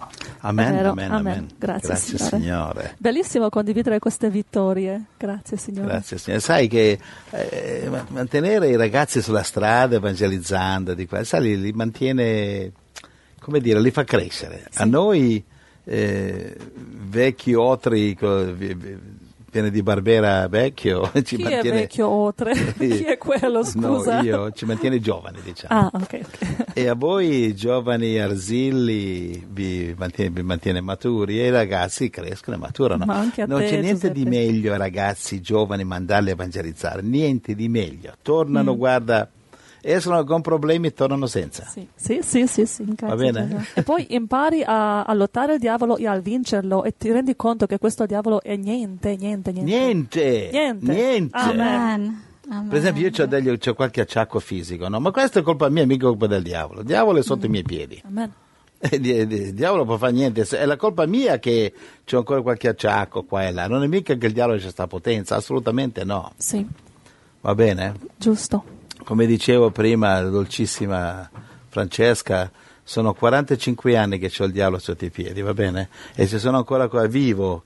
Amen. Grazie Signore. Bellissimo condividere queste vittorie. Grazie Signore. Grazie Signore. Sai che mantenere i ragazzi sulla strada evangelizzando, li mantiene, come dire, li fa crescere. Sì. A noi vecchi otri pieni di Barbera vecchio ci chi mantiene... è vecchio oltre? Chi è quello, scusa? No, ci mantiene giovani, diciamo. Ok. E a voi giovani arsilli vi mantiene maturi e i ragazzi crescono e maturano. Ma anche a non te, c'è niente Giuseppe. di meglio ai ragazzi giovani mandarli a evangelizzare, niente di meglio. Tornano, guarda, escono con problemi e tornano senza. Sì. Va bene? E poi impari a lottare il diavolo e a vincerlo e ti rendi conto che questo diavolo è niente. Amen. Per esempio io c'ho qualche acciacco fisico, no? Ma questo è colpa mia, mica colpa del diavolo. Il diavolo è sotto i miei piedi. Amen. Il diavolo può fare niente, è la colpa mia che c'ho ancora qualche acciacco qua e là. Non è mica che il diavolo c'è sta potenza, assolutamente no. Sì. Va bene? Giusto. Come dicevo prima, la dolcissima Francesca, sono 45 anni che c'ho il diavolo sotto i piedi, va bene? E se sono ancora qua vivo,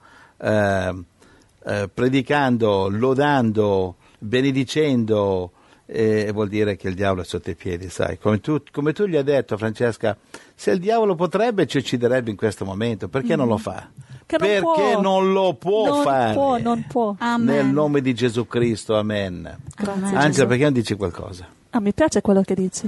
predicando, lodando, benedicendo, vuol dire che il diavolo è sotto i piedi, sai? Come tu gli hai detto, Francesca, se il diavolo potrebbe ci ucciderebbe in questo momento, perché non lo fa? Perché non lo può fare. Non può. Amen. Nel nome di Gesù Cristo, amen. Grazie, Angela, perché non dici qualcosa? Mi piace quello che dici.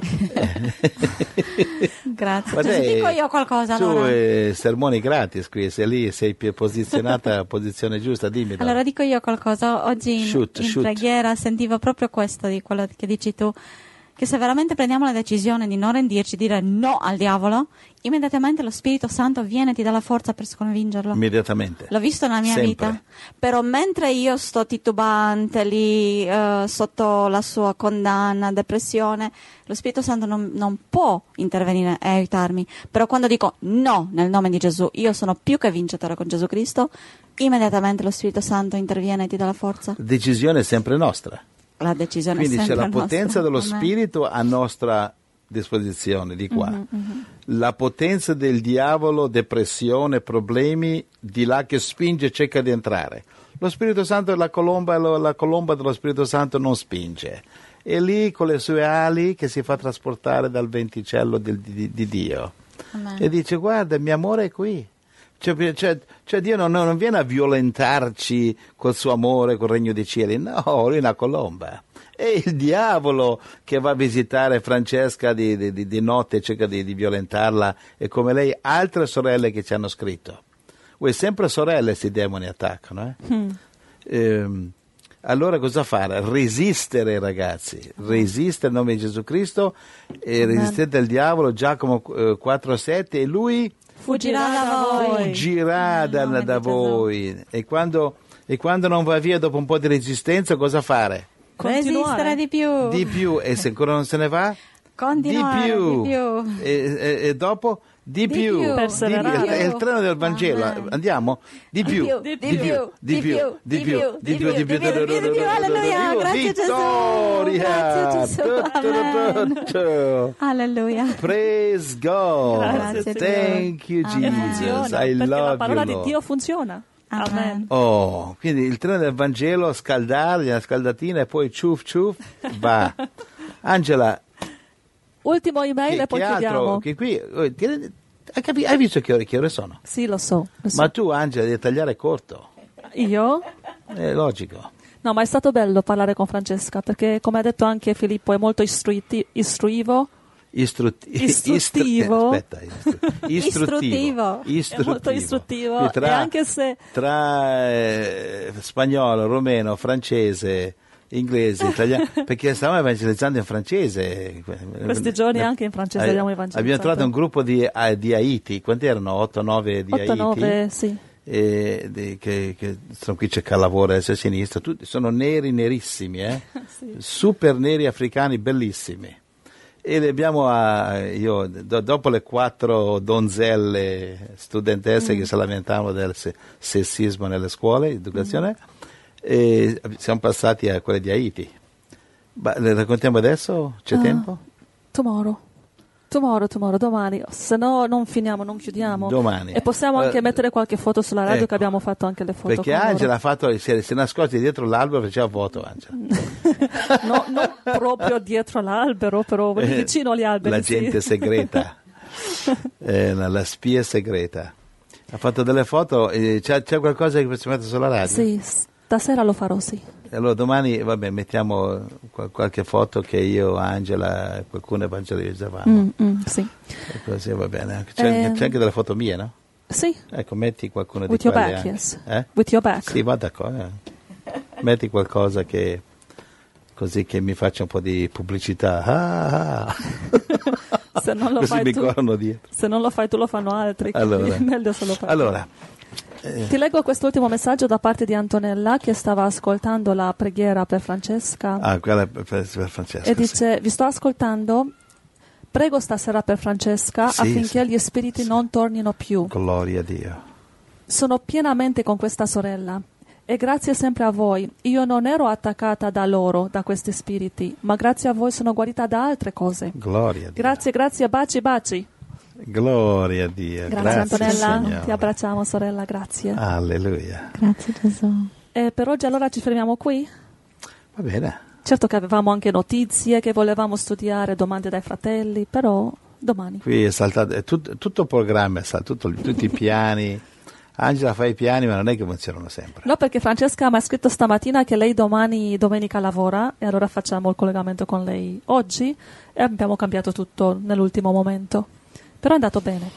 Grazie. Dico io qualcosa tu allora. Sermoni gratis qui, sei lì, sei posizionata a posizione giusta, dimmi. Allora dico io qualcosa. Oggi in preghiera sentivo proprio questo di quello che dici tu, che se veramente prendiamo la decisione di non rendirci, dire no al diavolo, immediatamente lo Spirito Santo viene e ti dà la forza per sconfiggerlo. Immediatamente. L'ho visto nella mia vita. Però mentre io sto titubante lì, sotto la sua condanna, depressione, lo Spirito Santo non può intervenire e aiutarmi. Però quando dico no nel nome di Gesù, io sono più che vincitore con Gesù Cristo, immediatamente lo Spirito Santo interviene e ti dà la forza. La decisione è sempre nostra. La decisione Quindi è sempre c'è la potenza dello Amen. Spirito a nostra disposizione di qua. La potenza del diavolo, depressione, problemi, di là che spinge, cerca di entrare. Lo Spirito Santo è la colomba dello Spirito Santo non spinge. È lì con le sue ali che si fa trasportare dal venticello di Dio. Amen. E dice: guarda, il mio amore è qui. Cioè Dio non viene a violentarci col suo amore, col regno dei cieli. No, lui è una colomba. È il diavolo che va a visitare Francesca di notte e cerca di violentarla, e come lei altre sorelle che ci hanno scritto. Sempre sorelle questi demoni attaccano. Allora cosa fare? Resistere, ragazzi, resistere nel nome di Gesù Cristo, e resistete al diavolo. Giacomo 4,7, e lui fuggirà da voi. Fuggirà da voi. E quando non va via dopo un po' di resistenza, cosa fare? Resistere di più. Di più. E se ancora non se ne va? Continuare di più. E dopo? Di più. Perseverare. È il treno del Vangelo. Amen. Andiamo? Di più. Alleluia. Grazie Gesù. Grazie Gesù. Alleluia. Praise God. Grazie, Thank you, Amen. Jesus. Funziona, I perché love la parola you, di Lord. Dio funziona. Amen. Oh, quindi il treno del Vangelo, scaldargli una scaldatina e poi ciuff ciuff, va. Angela, Ultimo email e poi che chiudiamo. altro? Che qui, hai visto che ore sono? Sì, lo so. Ma tu, Angela, devi tagliare corto. Io? È logico. No, ma è stato bello parlare con Francesca, perché come ha detto anche Filippo è molto istruivo. Istruttivo. Aspetta, istruttivo. È molto istruttivo. Quindi E anche se tra spagnolo, romeno, francese, inglese, italiano, perché stavamo evangelizzando in francese. questi giorni anche in francese abbiamo evangelizzato. Abbiamo trovato un gruppo di Haiti. Quanti erano? 8-9 di Haiti? 8-9, sì. Che sono qui, c'è Calavora adesso a sinistra, tutti sono neri, nerissimi, Sì. super neri africani, bellissimi. E li abbiamo dopo le 4 donzelle studentesse che si lamentavano del sessismo nelle scuole di educazione, e siamo passati a quelle di Haiti. Le raccontiamo adesso? C'è tempo? Tomorrow, domani. Se no non finiamo, non chiudiamo. Domani. E possiamo anche mettere qualche foto sulla radio, ecco. che abbiamo fatto anche le foto. Perché con Angela loro. ha fatto, si è nascosta dietro l'albero e faceva foto, Angela. No, non proprio dietro l'albero, però vicino agli alberi. La gente sì. segreta, la spia segreta. Ha fatto delle foto, c'è qualcosa che possiamo mettere sulla radio? Sì, stasera lo farò, sì. Allora domani, vabbè, mettiamo qualche foto che io, Angela, qualcuno evangelizzavamo. Sì. Così va bene. C'è anche delle foto mie, no? Sì. Ecco, metti qualcuno With di your quelle back, anche. yes. With your back. Sì, va d'accordo. Metti qualcosa che così che mi faccia un po' di pubblicità. Se non lo così fai mi tu, corrono dietro. se non lo fai tu, lo fanno altri. Allora. Meglio se lo fai. Allora, ti leggo quest'ultimo messaggio da parte di Antonella, che stava ascoltando la preghiera per Francesca. quella è per Francesca. E dice: vi sto ascoltando, prego stasera per Francesca, Sì, affinché sì. gli spiriti non tornino più. Gloria a Dio. Sono pienamente con questa sorella e grazie sempre a voi. Io non ero attaccata da loro, da questi spiriti, ma grazie a voi sono guarita da altre cose. Gloria a Dio. Grazie, baci. Gloria a Dio. Grazie Antonella, Signore. ti abbracciamo sorella, grazie. Alleluia. Grazie Gesù. E per oggi allora ci fermiamo qui? Va bene. Certo che avevamo anche notizie che volevamo studiare, domande dai fratelli, però domani. Qui è saltato, è tutto il programma, è saltato, tutti i piani. Angela fa i piani, ma non è che funzionano sempre. No, perché Francesca mi ha scritto stamattina che lei domani, domenica, lavora, e allora facciamo il collegamento con lei oggi, e abbiamo cambiato tutto nell'ultimo momento. Però è andato bene.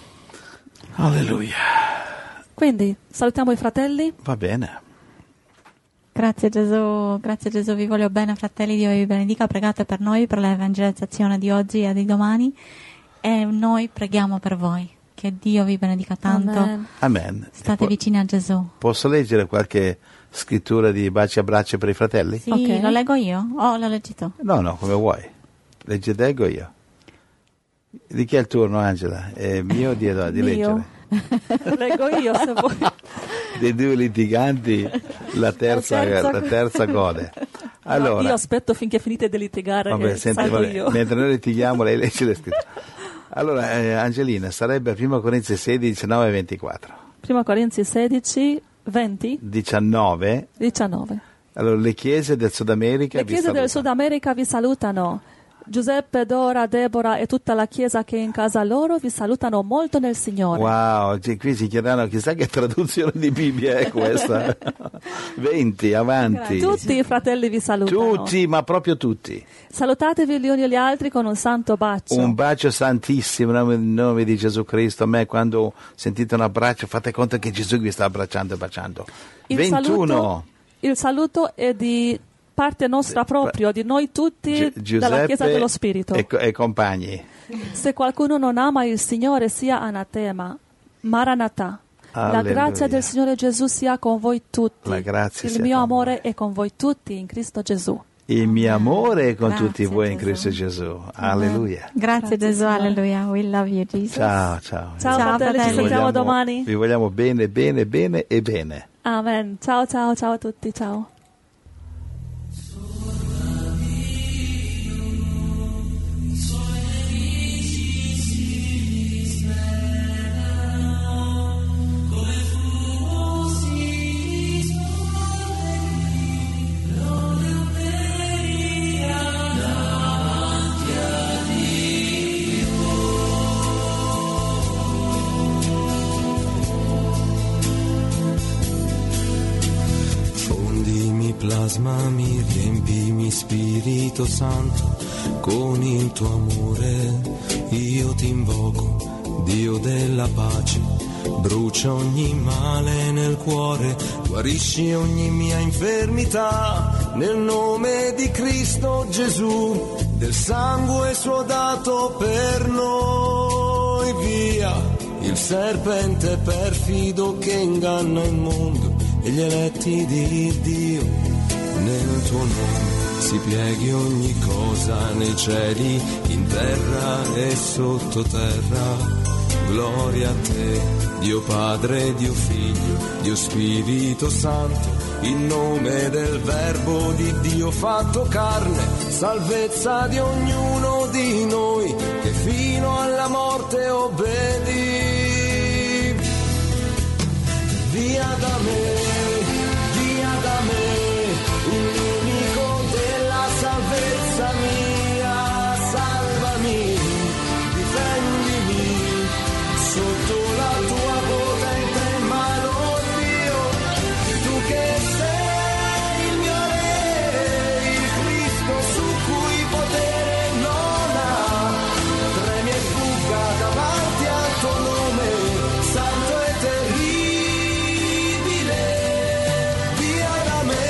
Alleluia. Quindi salutiamo i fratelli. Va bene. Grazie Gesù, vi voglio bene fratelli, Dio vi benedica, pregate per noi, per l'evangelizzazione di oggi e di domani e noi preghiamo per voi, che Dio vi benedica tanto. Amen. State vicini a Gesù. Posso leggere qualche scrittura di baci e abbracci per i fratelli? Sì, okay. Lo leggo io o lo leggi tu? No, come vuoi. Leggo io. Di chi è il turno, Angela? È mio o di leggere? Leggo io se vuoi. Dei due litiganti la terza gode. Allora, io aspetto finché finite di litigare. Io. Mentre noi litighiamo lei legge le scritture. Allora Angelina, sarebbe 1 Corinzi 16, 19 e 24. 1 Corinzi 16, 20? 19. Allora le chiese del Sud America vi salutano. Giuseppe, Dora, Deborah e tutta la chiesa che è in casa loro vi salutano molto nel Signore. Wow, qui si chiedono chissà che traduzione di Bibbia è questa. 20, avanti. Tutti i fratelli vi salutano. Tutti, ma proprio tutti. Salutatevi gli uni e gli altri con un santo bacio. Un bacio santissimo nel nome di Gesù Cristo. A me quando sentite un abbraccio fate conto che Gesù vi sta abbracciando e baciando. 21. Il saluto è di parte nostra proprio, di noi tutti, dalla Chiesa dello Spirito. E compagni. Se qualcuno non ama il Signore sia anatema. Maranatha. La grazia del Signore Gesù sia con voi tutti. Il mio amore è con voi tutti in Cristo Gesù. Il mio amore è con tutti voi in Cristo Gesù. Alleluia. Grazie Gesù, alleluia. We love you, Jesus. Ciao. Ciao fratelli, ci sentiamo domani. Vi vogliamo bene, bene, bene e bene. Amen. Ciao a tutti, ciao. Plasmami, riempimi Spirito Santo con il tuo amore, io ti invoco, Dio della pace, brucia ogni male nel cuore, guarisci ogni mia infermità, nel nome di Cristo Gesù, del sangue suodato per noi, via il serpente perfido che inganna il mondo e gli eletti di Dio. Nel tuo nome si pieghi ogni cosa nei cieli, in terra e sottoterra. Gloria a te, Dio Padre, Dio Figlio, Dio Spirito Santo, in nome del Verbo di Dio fatto carne, salvezza di ognuno di noi che fino alla morte obbedì. Via da me, il nemico della salvezza mia, salvami, difendimi, sotto la tua potente mano, Dio, tu che sei il mio Re, il Cristo su cui potere non ha, tremi e fugga davanti al tuo nome, santo e terribile, via da me.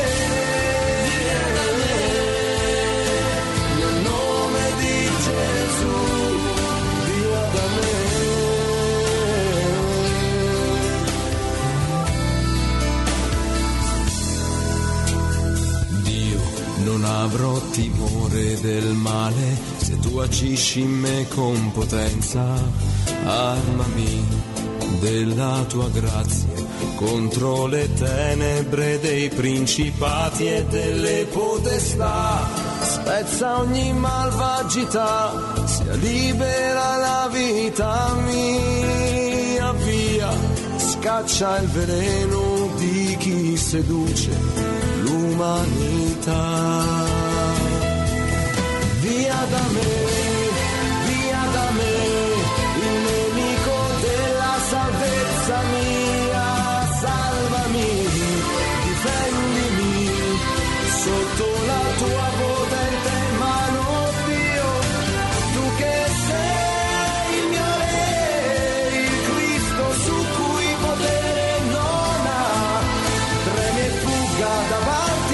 Non avrò timore del male se tu agisci in me con potenza. Armami della tua grazia contro le tenebre dei principati e delle potestà. Spezza ogni malvagità, sia libera la vita mia, via. Scaccia il veleno di chi seduce l'umanità. Via da me, il nemico della salvezza mia, salvami, difendimi, sotto la tua potente mano, Dio, tu che sei il mio Re, il Cristo su cui potere non ha, tremi e fugga davanti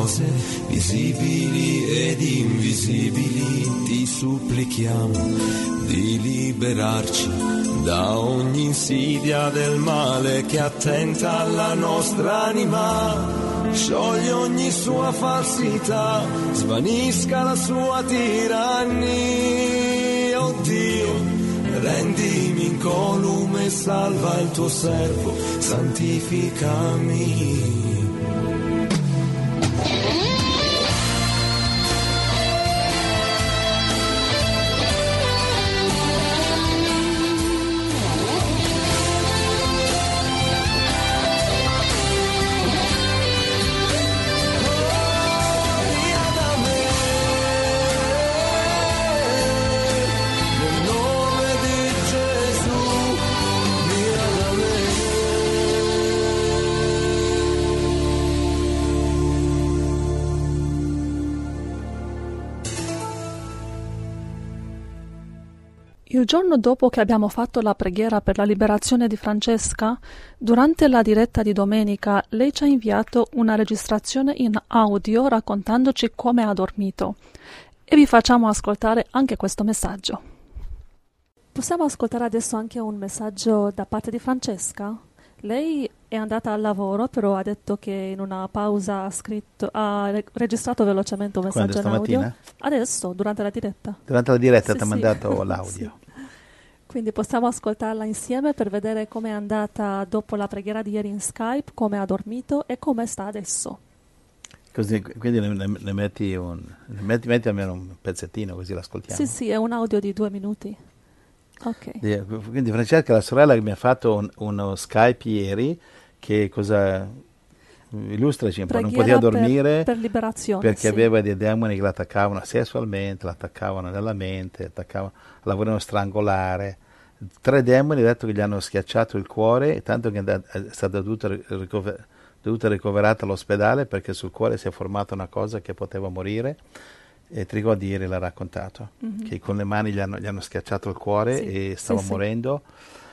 cose visibili ed invisibili, ti supplichiamo di liberarci da ogni insidia del male che attenta alla nostra anima. Sciogli ogni sua falsità, svanisca la sua tirannia. Oh Dio, rendimi incolume, salva il tuo servo, santificami. Il giorno dopo che abbiamo fatto la preghiera per la liberazione di Francesca, durante la diretta di domenica, lei ci ha inviato una registrazione in audio raccontandoci come ha dormito. E vi facciamo ascoltare anche questo messaggio. Possiamo ascoltare adesso anche un messaggio da parte di Francesca? Lei è andata al lavoro, però ha detto che in una pausa ha registrato velocemente un messaggio in audio. Adesso, durante la diretta. Durante la diretta sì, ti ha mandato l'audio. Sì. Quindi possiamo ascoltarla insieme per vedere come è andata dopo la preghiera di ieri in Skype, come ha dormito e come sta adesso. Così, quindi ne metti almeno un pezzettino così l'ascoltiamo. Sì, è un audio di 2 minuti. Ok. Quindi Francesca, la sorella che mi ha fatto uno Skype ieri, che cosa illustraci un po', non poteva dormire per liberazione, perché aveva dei demoni che l'attaccavano sessualmente, l'attaccavano nella mente, la volevano strangolare. 3 demoni ha detto che gli hanno schiacciato il cuore, tanto che è stata dovuta ricoverata all'ospedale perché sul cuore si è formata una cosa che poteva morire. E ti ricordi ieri l'ha raccontato, che con le mani gli hanno schiacciato il cuore e stava morendo.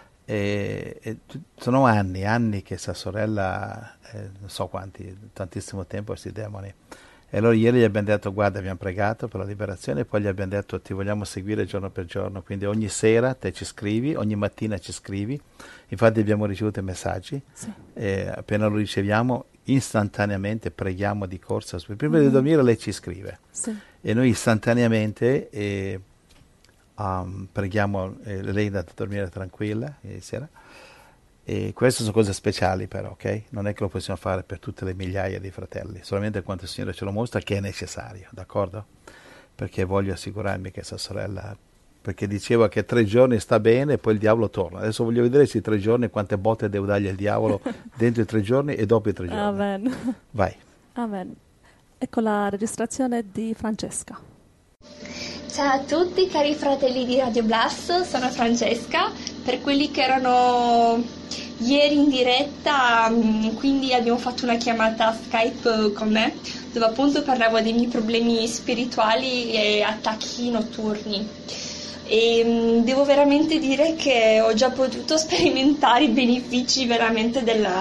E sono anni che sua sorella, non so quanti, tantissimo tempo questi demoni. E allora ieri gli abbiamo detto: guarda, abbiamo pregato per la liberazione, e poi gli abbiamo detto: ti vogliamo seguire giorno per giorno, quindi ogni sera te ci scrivi, ogni mattina ci scrivi. Infatti abbiamo ricevuto i messaggi, appena lo riceviamo istantaneamente preghiamo di corsa. Prima di dormire lei ci scrive e noi istantaneamente preghiamo, lei è andata a dormire tranquilla ieri sera. E queste sono cose speciali però, ok? Non è che lo possiamo fare per tutte le migliaia di fratelli, solamente quando il Signore ce lo mostra che è necessario, d'accordo? Perché voglio assicurarmi che sua sorella, perché diceva che 3 giorni sta bene e poi il diavolo torna. Adesso voglio vedere questi 3 giorni quante botte devo dargli al diavolo dentro i 3 giorni e dopo i 3 giorni. Amen. Vai. Amen. Ecco la registrazione di Francesca. Ciao a tutti cari fratelli di Radio Blast, sono Francesca. Per quelli che erano ieri in diretta, quindi abbiamo fatto una chiamata Skype con me, dove appunto parlavo dei miei problemi spirituali e attacchi notturni. E devo veramente dire che ho già potuto sperimentare i benefici veramente della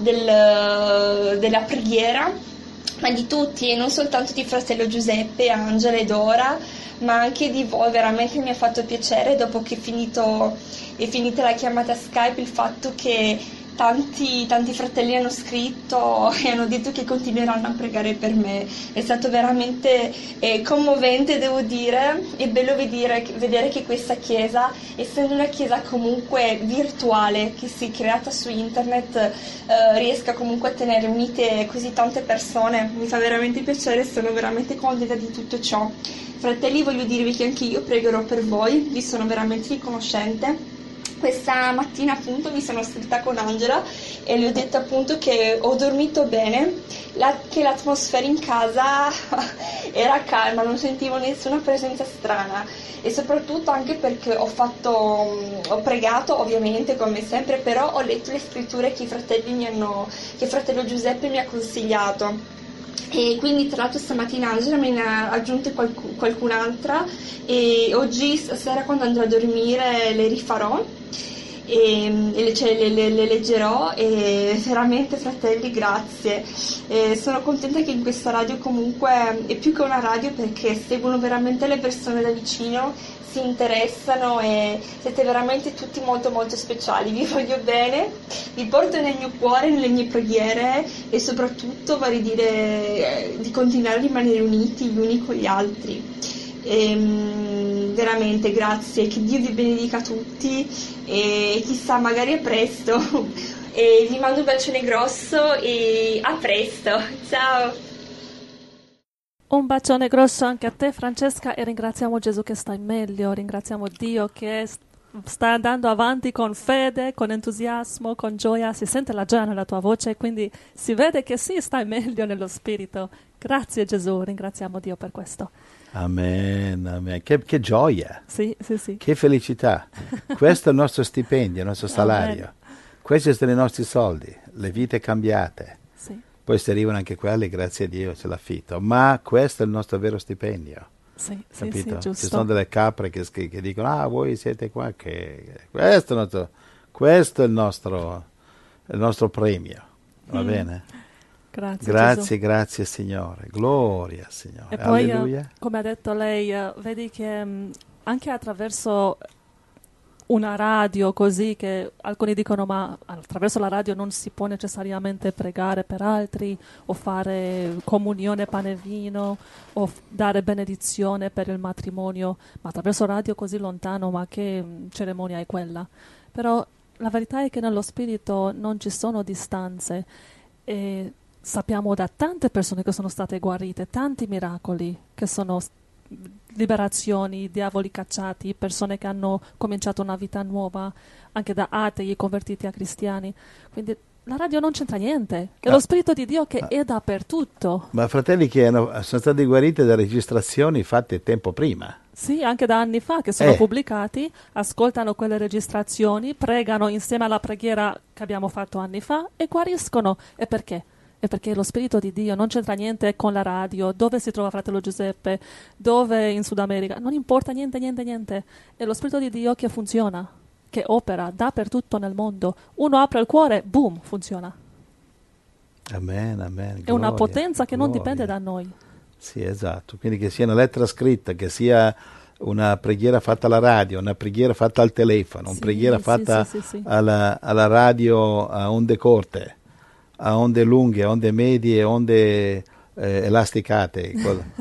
preghiera, ma di tutti, e non soltanto di fratello Giuseppe, Angela e Dora, ma anche di voi. Veramente mi ha fatto piacere, dopo che è finita la chiamata Skype, il fatto che tanti fratelli hanno scritto e hanno detto che continueranno a pregare per me. È stato veramente commovente, devo dire. È bello vedere che questa chiesa, essendo una chiesa comunque virtuale, che si è creata su internet, riesca comunque a tenere unite così tante persone. Mi fa veramente piacere, sono veramente contenta di tutto ciò. Fratelli, voglio dirvi che anche io pregherò per voi, vi sono veramente riconoscente. Questa mattina appunto mi sono scritta con Angela e le ho detto appunto che ho dormito bene, che l'atmosfera in casa era calma, non sentivo nessuna presenza strana, e soprattutto anche perché ho pregato ovviamente come sempre, però ho letto le scritture che fratello Giuseppe mi ha consigliato. E quindi tra l'altro stamattina Angela me ne ha aggiunte qualcun'altra, e oggi stasera quando andrò a dormire le rifarò. le leggerò, e veramente, fratelli, grazie. Sono contenta che in questa radio comunque è più che una radio, perché seguono veramente le persone da vicino, si interessano, e siete veramente tutti molto molto speciali. Vi voglio bene, vi porto nel mio cuore, nelle mie preghiere, e soprattutto vorrei dire di continuare a rimanere uniti gli uni con gli altri. Veramente grazie, che Dio vi benedica tutti, e chissà, magari a presto. E vi mando un bacione grosso, e a presto, ciao. Un bacione grosso anche a te, Francesca, e ringraziamo Gesù che stai meglio, ringraziamo Dio che sta andando avanti con fede, con entusiasmo, con gioia. Si sente la gioia nella tua voce, quindi si vede che sì, stai meglio nello spirito. Grazie Gesù, ringraziamo Dio per questo. Amen, amen. Che gioia, sì. Che felicità. Questo è il nostro stipendio, il nostro salario. Amen. Questi sono i nostri soldi, le vite cambiate. Sì. Poi se arrivano anche quelli, grazie a Dio, c'è l'affitto. Ma questo è il nostro vero stipendio. Sì, capito? Giusto. Ci sono delle capre che dicono, voi siete qua, questo è il nostro premio, va bene? Grazie Signore, gloria Signore. E poi, alleluia. Come ha detto lei, vedi che anche attraverso una radio così, che alcuni dicono ma attraverso la radio non si può necessariamente pregare per altri o fare comunione pane e vino o dare benedizione per il matrimonio, ma attraverso radio così lontano, ma che cerimonia è quella? Però la verità è che nello spirito non ci sono distanze, e sappiamo da tante persone che sono state guarite, tanti miracoli, che sono liberazioni, diavoli cacciati, persone che hanno cominciato una vita nuova, anche da atei convertiti a cristiani. Quindi la radio non c'entra niente, è lo Spirito di Dio che è dappertutto. Ma fratelli che sono stati guariti da registrazioni fatte tempo prima. Sì, anche da anni fa, che sono pubblicati, ascoltano quelle registrazioni, pregano insieme alla preghiera che abbiamo fatto anni fa e guariscono. E perché? È perché lo Spirito di Dio non c'entra niente con la radio, dove si trova fratello Giuseppe, dove in Sud America, non importa niente. È lo Spirito di Dio che funziona, che opera dappertutto nel mondo. Uno apre il cuore, boom, funziona. Amen. È gloria, una potenza che non dipende da noi. Sì, esatto. Quindi che sia una lettera scritta, che sia una preghiera fatta alla radio, una preghiera fatta al telefono, una preghiera fatta alla radio a onde corte, a onde lunghe, onde medie, onde elasticate,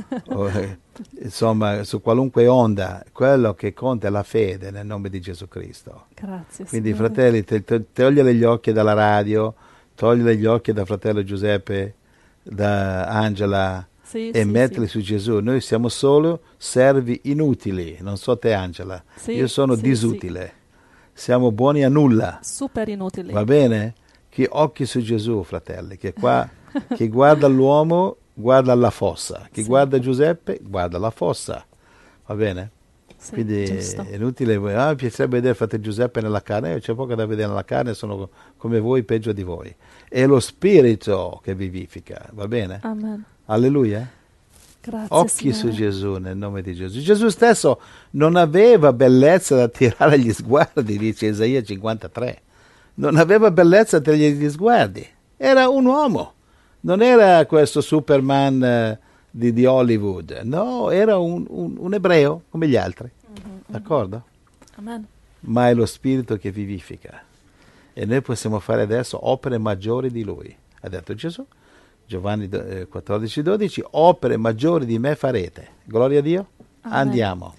insomma su qualunque onda. Quello che conta è la fede nel nome di Gesù Cristo. Grazie. Quindi Signore. Fratelli, togliere gli occhi dalla radio, togliere gli occhi da fratello Giuseppe, da Angela, e metterli su Gesù. Noi siamo solo servi inutili, non so te Angela, io sono disutile, siamo buoni a nulla, super inutili, va bene? Che occhi su Gesù, fratelli, che qua chi guarda l'uomo guarda alla fossa, chi guarda Giuseppe guarda la fossa, va bene? Quindi è inutile, mi piacerebbe vedere fratello Giuseppe nella carne, c'è poco da vedere nella carne, sono come voi, peggio di voi. È lo spirito che vivifica, va bene? Amen. Alleluia. Grazie, occhi Signore. su Gesù nel nome di Gesù. Gesù stesso non aveva bellezza da tirare gli sguardi, dice Isaia 53. Non aveva bellezza da tirare gli sguardi. Era un uomo. Non era questo Superman di Hollywood. No, era un ebreo come gli altri. D'accordo? Amen. Ma è lo spirito che vivifica. E noi possiamo fare adesso opere maggiori di lui. Ha detto Gesù. Giovanni 14,12, opere maggiori di me farete. Gloria a Dio. Amen. Andiamo.